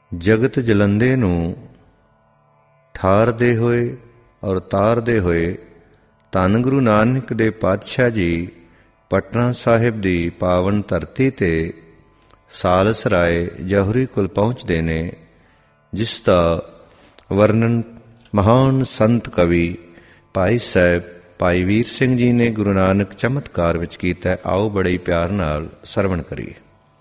ਜਗਤ ਜਲੰਦੇ ਨੂੰ ਠਾਰਦੇ ਹੋਏ ਔਰ ਤਾਰਦੇ ਹੋਏ ਧੰਨ ਗੁਰੂ ਨਾਨਕ ਦੇ ਪਾਤਸ਼ਾਹ ਜੀ ਪਟਨਾ ਸਾਹਿਬ ਦੀ ਪਾਵਨ ਧਰਤੀ 'ਤੇ ਸਾਲਸਰਾਏ ਜੌਹਰੀ ਕੁਲ ਪਹੁੰਚਦੇ ਨੇ, ਜਿਸ ਦਾ ਵਰਣਨ ਮਹਾਨ ਸੰਤ ਕਵੀ ਭਾਈ ਸਾਹਿਬ ਭਾਈ ਵੀਰ ਸਿੰਘ ਜੀ ਨੇ ਗੁਰੂ ਨਾਨਕ ਚਮਤਕਾਰ ਵਿੱਚ ਕੀਤਾ। ਆਓ ਬੜੇ ਪਿਆਰ ਨਾਲ ਸਰਵਣ ਕਰੀਏ।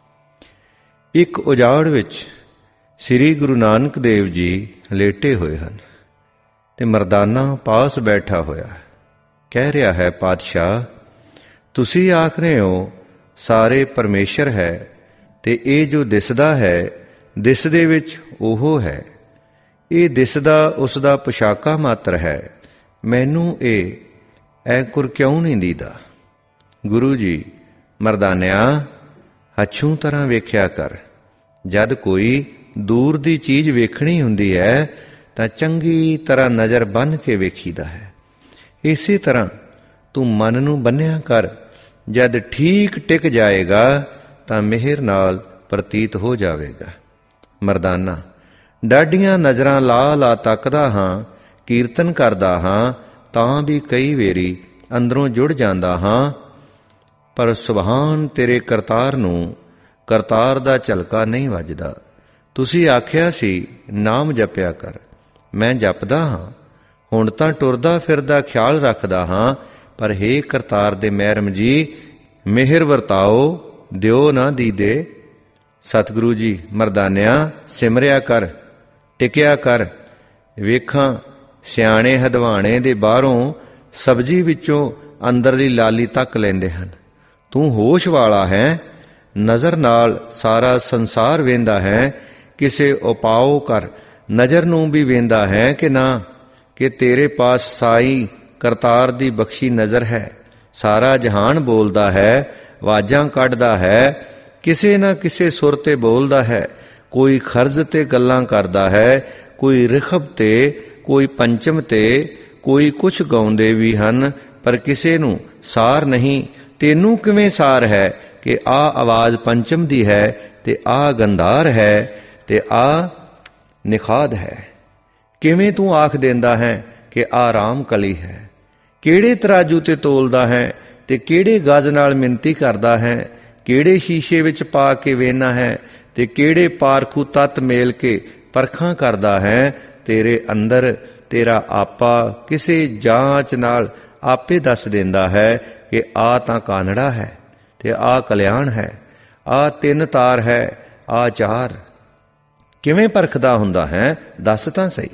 ਇੱਕ ਉਜਾੜ ਵਿੱਚ ਸ੍ਰੀ ਗੁਰੂ ਨਾਨਕ ਦੇਵ ਜੀ ਲੇਟੇ ਹੋਏ ਹਨ ਤੇ ਮਰਦਾਨਾ ਪਾਸ ਬੈਠਾ ਹੋਇਆ ਕਹਿ ਰਿਹਾ ਹੈ, ਪਾਤਸ਼ਾਹ ਤੁਸੀਂ ਆਖ ਰਹੇ ਹੋ ਸਾਰੇ ਪਰਮੇਸ਼ਰ ਹੈ ਤੇ ਇਹ ਜੋ ਦਿਸਦਾ ਹੈ ਦਿਸਦੇ ਵਿੱਚ ਉਹ ਹੈ, ਇਹ ਦਿਸਦਾ ਉਸ ਦਾ ਪੁਸ਼ਾਕਾ ਮਾਤਰ ਹੈ, ਮੈਨੂੰ ਇਹ ਐਂਕੁਰ ਕਿਉਂ ਨਹੀਂ ਦੀਦਾ। ਗੁਰੂ ਜੀ, ਮਰਦਾਨਿਆ ਹੱਛੂ ਤਰ੍ਹਾਂ ਵੇਖਿਆ ਕਰ। ਜਦ ਕੋਈ ਦੂਰ ਦੀ ਚੀਜ਼ ਵੇਖਣੀ ਹੁੰਦੀ ਹੈ ਤਾਂ ਚੰਗੀ ਤਰ੍ਹਾਂ ਨਜ਼ਰ ਬੰਨ੍ਹ ਕੇ ਵੇਖੀਦਾ ਹੈ। ਇਸੇ ਤਰ੍ਹਾਂ ਤੂੰ ਮਨ ਨੂੰ ਬੰਨ੍ਹਿਆ ਕਰ, ਜਦ ਠੀਕ ਟਿਕ ਜਾਏਗਾ ਤਾਂ ਮਿਹਰ ਨਾਲ ਪ੍ਰਤੀਤ ਹੋ ਜਾਵੇਗਾ। ਮਰਦਾਨਾ, ਡਾਢੀਆਂ ਨਜ਼ਰਾਂ ਲਾ ਲਾ ਤੱਕਦਾ ਹਾਂ, ਕੀਰਤਨ ਕਰਦਾ ਹਾਂ ਤਾਂ ਵੀ ਕਈ ਵੇਰੀ ਅੰਦਰੋਂ ਜੁੜ ਜਾਂਦਾ ਹਾਂ, ਪਰ ਸੁਭਾਨ ਤੇਰੇ ਕਰਤਾਰ ਨੂੰ ਕਰਤਾਰ ਦਾ ਝਲਕਾ ਨਹੀਂ ਵੱਜਦਾ। ਤੁਸੀਂ ਆਖਿਆ ਸੀ ਨਾਮ ਜਪਿਆ ਕਰ, ਮੈਂ ਜਪਦਾ ਹਾਂ। ਹੁਣ ਤਾਂ ਟੁਰਦਾ ਫਿਰਦਾ ਖਿਆਲ ਰੱਖਦਾ ਹਾਂ, ਪਰ ਹੇ ਕਰਤਾਰ ਦੇ ਮਹਿਰਮ ਜੀ, ਮਿਹਰ ਵਰਤਾਓ, ਦਿਓ ਨਾ ਦੀਦੇ। ਸਤਿਗੁਰੂ ਜੀ, ਮਰਦਾਨਿਆ ਸਿਮਰਿਆ ਕਰ, ਟਿਕਿਆ ਕਰ। ਵੇਖਾਂ ਸਿਆਣੇ ਹਦਵਾਣੇ ਦੇ ਬਾਹਰੋਂ ਸਬਜ਼ੀ ਵਿੱਚੋਂ ਅੰਦਰਲੀ ਲਾਲੀ ਤੱਕ ਲੈਂਦੇ ਹਨ। ਤੂੰ ਹੋਸ਼ ਵਾਲਾ ਹੈ, ਨਜ਼ਰ ਨਾਲ ਸਾਰਾ ਸੰਸਾਰ ਵੇਂਦਾ ਹੈ। ਕਿਸੇ ਉਪਾਅ ਕਰ ਨਜ਼ਰ ਨੂੰ ਵੀ ਵੇਂਦਾ ਹੈ ਕਿ ਨਾ, ਕਿ ਤੇਰੇ ਪਾਸ ਸਾਈ ਕਰਤਾਰ ਦੀ ਬਖਸ਼ੀ ਨਜ਼ਰ ਹੈ। ਸਾਰਾ ਜਹਾਨ ਬੋਲਦਾ ਹੈ, ਆਵਾਜ਼ਾਂ ਕੱਢਦਾ ਹੈ, ਕਿਸੇ ਨਾ ਕਿਸੇ ਸੁਰ ਤੇ ਬੋਲਦਾ ਹੈ। ਕੋਈ ਖਰਜ਼ ਤੇ ਗੱਲਾਂ ਕਰਦਾ ਹੈ, ਕੋਈ ਰਿਖਬ ਤੇ, ਕੋਈ ਪੰਚਮ ਤੇ, ਕੋਈ ਕੁਛ ਗਾਉਂਦੇ ਵੀ ਹਨ, ਪਰ ਕਿਸੇ ਨੂੰ ਸਾਰ ਨਹੀਂ। ਤੈਨੂੰ ਕਿਵੇਂ ਸਾਰ ਹੈ ਕਿ ਆਹ ਆਵਾਜ਼ ਪੰਚਮ ਦੀ ਹੈ ਤੇ ਆਹ ਗੰਧਾਰ ਹੈ ਤੇ ਆਹ ਨਿਖਾਦ ਹੈ? ਕਿਵੇਂ ਤੂੰ ਆਖ ਦਿੰਦਾ ਹੈ ਕਿ ਆਹ ਰਾਮ ਕਲੀ ਹੈ? ਕਿਹੜੇ ਤਰਾਜੂ ਤੇ ਤੋਲਦਾ ਹੈ ਤੇ ਕਿਹੜੇ ਗਜ਼ ਨਾਲ ਮਿੰਤੀ ਕਰਦਾ ਹੈ? ਕਿਹੜੇ ਸ਼ੀਸ਼ੇ ਵਿੱਚ ਪਾ ਕੇ ਵੇਖਣਾ ਹੈ ਤੇ ਕਿਹੜੇ ਪਾਰਖੂ ਤੱਤ ਮੇਲ ਕੇ ਪਰਖਾਂ ਕਰਦਾ ਹੈ? ਤੇਰੇ ਅੰਦਰ ਤੇਰਾ ਆਪਾ ਕਿਸੇ ਜਾਂਚ ਨਾਲ ਆਪੇ ਦੱਸ ਦਿੰਦਾ ਹੈ ਕਿ ਆਹ ਤਾਂ ਕਾਨੜਾ ਹੈ ਤੇ ਆਹ ਕਲਿਆਣ ਹੈ, ਆਹ 3 ਤਾਰ ਹੈ, ਆਹ 4। ਕਿਵੇਂ ਪਰਖਦਾ ਹੁੰਦਾ ਹੈ, ਦੱਸ ਤਾਂ ਸਹੀ।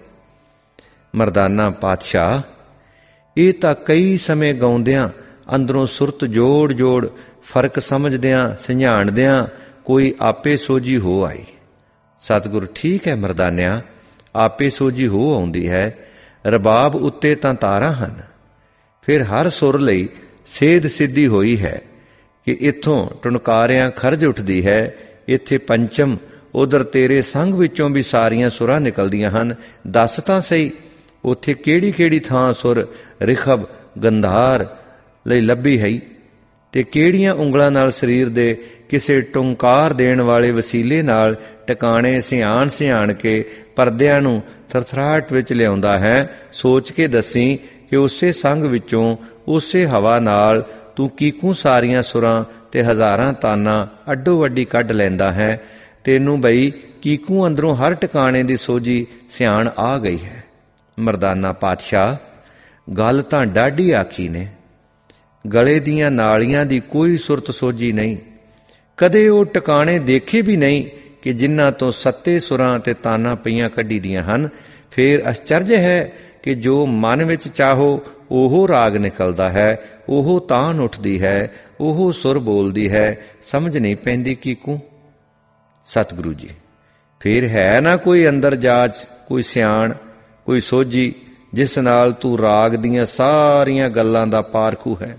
ਮਰਦਾਨਾ, ਪਾਤਸ਼ਾਹ ਇਹ ਤਾਂ ਕਈ ਸਮੇਂ ਗਾਉਂਦਿਆਂ ਅੰਦਰੋਂ ਸੁਰਤ ਜੋੜ ਜੋੜ ਫਰਕ ਸਮਝਦਿਆਂ ਸਿਝਾਣਦਿਆਂ ਕੋਈ ਆਪੇ ਸੋਝੀ ਹੋ ਆਈ। ਸਤਿਗੁਰ, ਠੀਕ ਹੈ ਮਰਦਾਨਿਆ, ਆਪੇ ਸੋਝੀ ਹੋ ਆਉਂਦੀ ਹੈ। ਰਬਾਬ ਉੱਤੇ ਤਾਂ ਤਾਰਾਂ ਹਨ, ਫਿਰ ਹਰ ਸੁਰ ਲਈ ਸੇਧ ਸਿੱਧੀ ਹੋਈ ਹੈ ਕਿ ਇੱਥੋਂ ਟੁਣਕਾਰਿਆਂ ਖਰਜ ਉੱਠਦੀ ਹੈ, ਇੱਥੇ ਪੰਚਮ, ਉਧਰ ਤੇਰੇ ਸੰਗ ਵਿੱਚੋਂ ਵੀ ਸਾਰੀਆਂ ਸੁਰਾਂ ਨਿਕਲਦੀਆਂ ਹਨ। ਦੱਸ ਤਾਂ ਸਹੀ, ਉੱਥੇ ਕਿਹੜੀ ਕਿਹੜੀ ਥਾਂ ਸੁਰ ਰਿਖਬ ਗੰਧਾਰ ਲਈ ਲੱਭੀ ਹੈ ਤੇ ਕਿਹੜੀਆਂ ਉਂਗਲਾਂ ਨਾਲ ਸਰੀਰ ਦੇ ਕਿਸੇ ਟੁੰਕਾਰ ਦੇਣ ਵਾਲੇ ਵਸੀਲੇ ਨਾਲ ਟਿਕਾਣੇ ਸਿਆਣ ਸਿਆਣ ਕੇ ਪਰਦਿਆਂ ਨੂੰ ਥਰਥਰਾਹਟ ਵਿੱਚ ਲਿਆਉਂਦਾ ਹੈ। ਸੋਚ ਕੇ ਦੱਸੀ ਕਿ ਉਸੇ ਸੰਗ ਵਿੱਚੋਂ ਉਸੇ ਹਵਾ ਨਾਲ ਤੂੰ ਕੀਕੂ ਸਾਰੀਆਂ ਸੁਰਾਂ ਤੇ ਹਜ਼ਾਰਾਂ ਤਾਨਾਂ ਅੱਡੋ ਵੱਡੀ ਕੱਢ ਲੈਂਦਾ ਹੈ। ਤੈਨੂੰ ਬਈ ਕੀਕੂ ਅੰਦਰੋਂ ਹਰ ਟਿਕਾਣੇ ਦੀ ਸੋਝੀ ਸਿਆਣ ਆ ਗਈ ਹੈ। ਮਰਦਾਨਾ, ਪਾਤਸ਼ਾਹ ਗੱਲ ਤਾਂ ਡਾਢੀ ਆਖੀ ਨੇ। ਗਲੇ ਦੀਆਂ ਨਾਲੀਆਂ ਦੀ ਕੋਈ ਸੁਰਤ ਸੋਝੀ ਨਹੀਂ। ਕਦੇ ਉਹ ਟਿਕਾਣੇ ਦੇਖੇ ਵੀ ਨਹੀਂ ਕਿ ਜਿਨ੍ਹਾਂ ਤੋਂ ਸੱਤੇ ਸੁਰਾਂ ਤੇ ਤਾਨਾਂ ਪਈਆਂ ਕੱਢੀ ਦੀਆਂ ਹਨ। ਫੇਰ ਅਚਰਜ ਹੈ ਕਿ ਜੋ ਮਨ ਵਿੱਚ ਚਾਹੋ ਉਹ ਰਾਗ ਨਿਕਲਦਾ ਹੈ, ਉਹ ਤਾਨ ਉੱਠਦੀ ਹੈ, ਉਹ ਸੁਰ ਬੋਲਦੀ ਹੈ। ਸਮਝ ਨਹੀਂ ਪੈਂਦੀ ਕੀਕੂ। ਸਤਿਗੁਰੂ ਜੀ, ਫੇਰ ਹੈ ਨਾ ਕੋਈ ਅੰਦਰ ਜਾਚ, ਕੋਈ ਸਿਆਣ, ਕੋਈ ਸੋਝੀ ਜਿਸ ਨਾਲ ਤੂੰ ਰਾਗ ਦੀਆਂ ਸਾਰੀਆਂ ਗੱਲਾਂ ਦਾ ਪਾਰਖੂ ਹੈ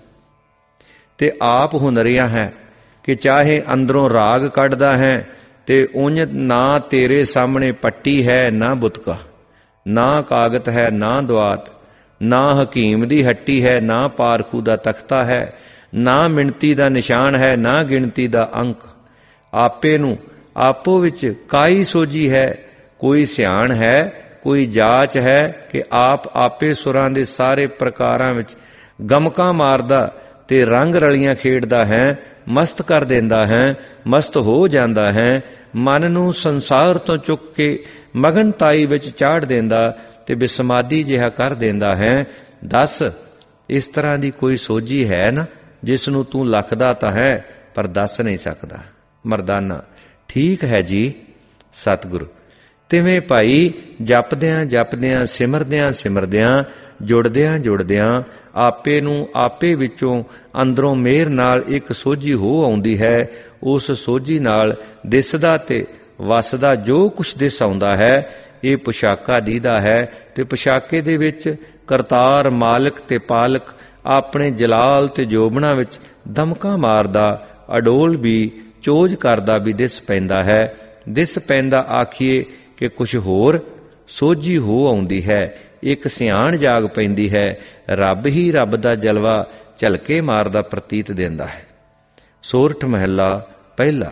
ਤੇ ਆਪ ਹੁਨਰਿਆ ਹੈ ਕਿ ਚਾਹੇ ਅੰਦਰੋਂ ਰਾਗ ਕੱਢਦਾ ਹੈ ਤੇ ਉਂਝ ਨਾ ਤੇਰੇ ਸਾਹਮਣੇ ਪੱਟੀ ਹੈ, ਨਾ ਬੁਤਕਾ, ਨਾ ਕਾਗਤ ਹੈ, ਨਾ ਦੁਆਤ, ਨਾ ਹਕੀਮ ਦੀ ਹੱਟੀ ਹੈ, ਨਾ ਪਾਰਖੂ ਦਾ ਤਖਤਾ ਹੈ, ਨਾ ਮਿਣਤੀ ਦਾ ਨਿਸ਼ਾਨ ਹੈ, ਨਾ ਗਿਣਤੀ ਦਾ ਅੰਕ। ਆਪੇ ਨੂੰ ਆਪੋ ਵਿੱਚ ਕਾਈ ਸੋਝੀ ਹੈ। ਕੋਈ ਸਿਆਣ ਹੈ, ਕੋਈ ਜਾਚ ਹੈ ਕਿ ਆਪ ਆਪੇ ਸੁਰਾਂ ਦੇ ਸਾਰੇ ਪ੍ਰਕਾਰਾਂ ਵਿੱਚ ਗਮਕਾਂ ਮਾਰਦਾ ਤੇ ਰੰਗ ਰਲੀਆਂ ਖੇਡਦਾ ਹੈ, ਮਸਤ ਕਰ ਦਿੰਦਾ ਹੈ, ਮਸਤ ਹੋ ਜਾਂਦਾ ਹੈ, ਮਨ ਨੂੰ ਸੰਸਾਰ ਤੋਂ ਚੁੱਕ ਕੇ ਮਗਨਤਾਈ ਵਿੱਚ ਚਾੜ ਦਿੰਦਾ ਤੇ ਬਿਸਮਾਦੀ ਜਿਹਾ ਕਰ ਦਿੰਦਾ ਹੈ। ਦੱਸ, ਇਸ ਤਰ੍ਹਾਂ ਦੀ ਕੋਈ ਸੋਝੀ ਹੈ ਨਾ, ਜਿਸ ਨੂੰ ਤੂੰ ਲੱਖਦਾ ਤਾਂ ਹੈ ਪਰ ਦੱਸ ਨਹੀਂ ਸਕਦਾ। ਮਰਦਾਨਾ, ਠੀਕ ਹੈ ਜੀ। ਸਤਿਗੁਰੂ, ਤਿਵੇਂ ਭਾਈ ਜਪਦਿਆਂ ਜਪਦਿਆਂ, ਸਿਮਰਦਿਆਂ ਸਿਮਰਦਿਆਂ, ਜੁੜਦਿਆਂ ਜੁੜਦਿਆਂ ਆਪੇ ਨੂੰ ਆਪੇ ਵਿੱਚੋਂ ਅੰਦਰੋਂ ਮਿਹਰ ਨਾਲ ਇੱਕ ਸੋਝੀ ਹੋ ਆਉਂਦੀ ਹੈ। ਉਸ ਸੋਝੀ ਨਾਲ ਦਿਸਦਾ ਤੇ ਵਸਦਾ ਜੋ ਕੁਛ ਦਿਸ ਆਉਂਦਾ ਹੈ, ਇਹ ਪੁਸ਼ਾਕਾ ਦੀਦਾ ਹੈ ਤੇ ਪੁਸ਼ਾਕੇ ਦੇ ਵਿੱਚ ਕਰਤਾਰ, ਮਾਲਕ ਤੇ ਪਾਲਕ ਆਪਣੇ ਜਲਾਲ ਤੇ ਜੋਬਣਾ ਵਿੱਚ ਦਮਕਾ ਮਾਰਦਾ, ਅਡੋਲ ਵੀ ਚੋਜ ਕਰਦਾ ਵੀ ਦਿਸ ਪੈਂਦਾ ਹੈ। ਦਿਸ ਪੈਂਦਾ ਆਖੀਏ ਕਿ ਕੁਛ ਹੋਰ ਸੋਝੀ ਹੋ ਆਉਂਦੀ ਹੈ, ਇੱਕ ਸਿਆਣ ਜਾਗ ਪੈਂਦੀ ਹੈ। ਰੱਬ ਹੀ ਰੱਬ ਦਾ ਜਲਵਾ ਝਲਕੇ ਮਾਰਦਾ ਪ੍ਰਤੀਤ ਦਿੰਦਾ ਹੈ। ਸੋਰਠ ਮਹੱਲਾ ਪਹਿਲਾ।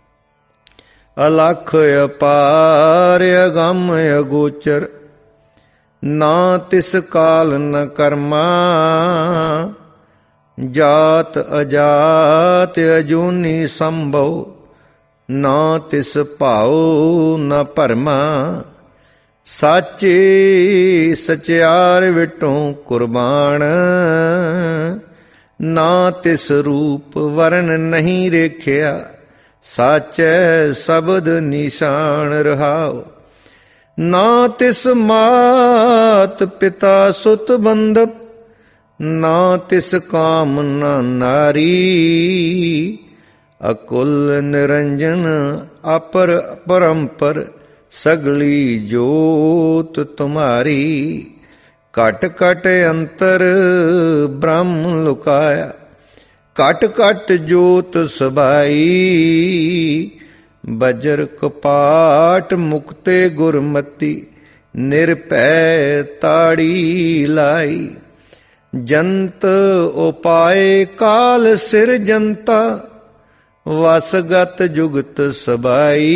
ਅਲਖ ਅਪਾਰ ਅਗੰਮ ਅਗੋਚਰ, ਨਾ ਤਿਸ ਕਾਲ ਨ ਕਰਮਾ। ਜਾਤ ਅਜਾਤ ਅਜੂਨੀ ਸੰਭਉ, ਨਾ ਤਿਸ ਭਾਉ ਨ ਭਰਮਾ। ਸਾਚੇ ਸਚਿਆਰ ਵਿਟੋਂ ਕੁਰਬਾਨ, ਨਾ ਤਿਸ ਰੂਪ ਵਰਨ ਨਹੀਂ ਰੇਖਿਆ। ਸਾਚੈ ਸ਼ਬਦ ਨਿਸ਼ਾਨ ਰਹਾਉ, ਨਾ ਤਿਸ ਮਾਤ ਪਿਤਾ ਸੁਤ ਬੰਧਪ। ਨਾ ਤਿਸ ਕਾਮ ਨਾ ਨਾਰੀ, ਅਕੁਲ ਨਿਰੰਜਨ ਅਪਰ ਪਰੰਪਰ। ਸਗਲੀ ਜੋਤ ਤੁਮਾਰੀ, ਘਟ ਘਟ ਅੰਤਰ ਬ੍ਰਹਮ ਲੁਕਾਇਆ। ਘਟ ਘਟ ਜੋਤ ਸਬਾਈ, ਬਜਰ ਕਪਾਟ ਮੁਕਤੇ ਗੁਰਮਤੀ। ਨਿਰਭੈ ਤਾੜੀ ਲਾਈ, ਜੰਤ ਉਪਾਏ ਕਾਲ ਸਿਰਜੰਤਾ। ਵਸਗਤ ਜੁਗਤ ਸਬਾਈ,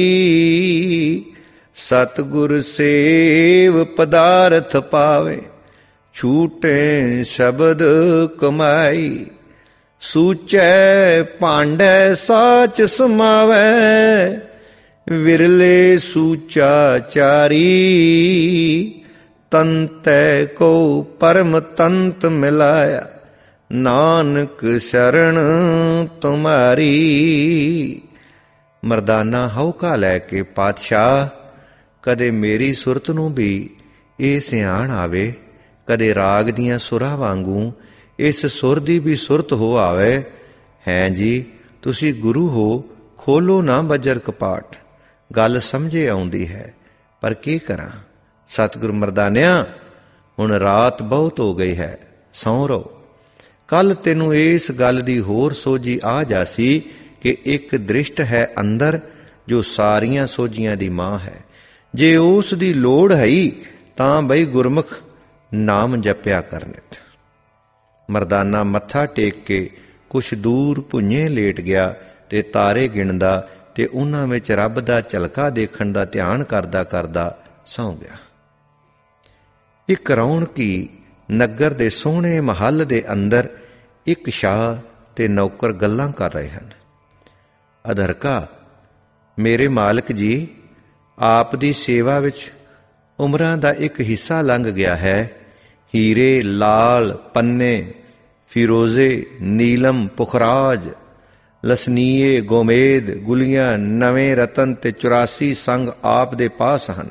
ਸਤਿਗੁਰ ਸੇਵ ਪਦਾਰਥ ਪਾਵੇ। ਛੂਟੇ ਸ਼ਬਦ ਕਮਾਈ, ਸੂਚੈ ਭਾਂਡੈ ਸਾਚ ਸਮਾਵੈ। ਵਿਰਲੇ ਸੂਚਾ ਚਾਰੀ, ਤੰਤੈ ਕੋ ਪਰਮ ਤੰਤ ਮਿਲਾਇਆ। ਨਾਨਕ ਸ਼ਰਨ ਤੁਮਾਰੀ। ਮਰਦਾਨਾ ਹਉਕਾ ਲੈ ਕੇ ਪਾਤਸ਼ਾਹ, ਕਦੇ ਮੇਰੀ ਸੁਰਤ ਨੂੰ ਵੀ ਇਹ ਸਿਆਣ ਆਵੇ, ਕਦੇ ਰਾਗ ਦੀਆਂ ਸੁਰਾਂ ਵਾਂਗੂ ਇਸ ਸੁਰ ਦੀ ਵੀ ਸੁਰਤ ਹੋ ਆਵੇ। ਹੈ ਜੀ, ਤੁਸੀਂ ਗੁਰੂ ਹੋ, ਖੋਲੋ ਨਾ ਬਜਰ ਕਪਾਟ। ਗੱਲ ਸਮਝੇ ਆਉਂਦੀ ਹੈ, ਪਰ ਕੀ ਕਰਾਂ। ਸਤਿਗੁਰ ਮਰਦਾਨਿਆਂ, ਹੁਣ ਰਾਤ ਬਹੁਤ ਹੋ ਗਈ ਹੈ, ਸੌਂ ਰਹੋ। ਕੱਲ ਤੈਨੂੰ ਇਸ ਗੱਲ ਦੀ ਹੋਰ ਸੋਝੀ ਆ ਜਾਸੀ ਕਿ ਇੱਕ ਦ੍ਰਿਸ਼ਟ ਹੈ ਅੰਦਰ, ਜੋ ਸਾਰੀਆਂ ਸੋਝੀਆਂ ਦੀ ਮਾਂ ਹੈ। ਜੇ ਉਸ ਦੀ ਲੋੜ ਹੈ ਤਾਂ ਬਈ ਗੁਰਮੁਖ ਨਾਮ ਜਪਿਆ ਕਰਨਿਤ। ਮਰਦਾਨਾ ਮੱਥਾ ਟੇਕ ਕੇ ਕੁਛ ਦੂਰ ਭੁੰਜੇ ਲੇਟ ਗਿਆ ਤੇ ਤਾਰੇ ਗਿਣਦਾ ਤੇ ਉਹਨਾਂ ਵਿੱਚ ਰੱਬ ਦਾ ਝਲਕਾ ਦੇਖਣ ਦਾ ਧਿਆਨ ਕਰਦਾ ਕਰਦਾ ਸੌਂ ਗਿਆ। ਇੱਕ ਰੌਣਕੀ ਨਗਰ ਦੇ ਸੋਹਣੇ ਮਹੱਲ ਦੇ ਅੰਦਰ ਇੱਕ ਸ਼ਾਹ ਤੇ ਨੌਕਰ ਗੱਲਾਂ ਕਰ ਰਹੇ ਹਨ। ਅਧਰਕਾ, ਮੇਰੇ ਮਾਲਕ ਜੀ, ਆਪ ਦੀ ਸੇਵਾ ਵਿੱਚ ਉਮਰਾਂ ਦਾ ਇੱਕ ਹਿੱਸਾ ਲੰਘ ਗਿਆ ਹੈ। ਹੀਰੇ, ਲਾਲ, ਪੰਨੇ, ਫਿਰੋਜ਼ੇ, ਨੀਲਮ, ਪੁਖਰਾਜ, ਲਸਨੀਏ, ਗੋਮੇਦ, ਗੁਲੀਆਂ, ਨਵੇਂ ਰਤਨ ਤੇ 84 ਸੰਗ ਆਪ ਦੇ ਪਾਸ ਹਨ।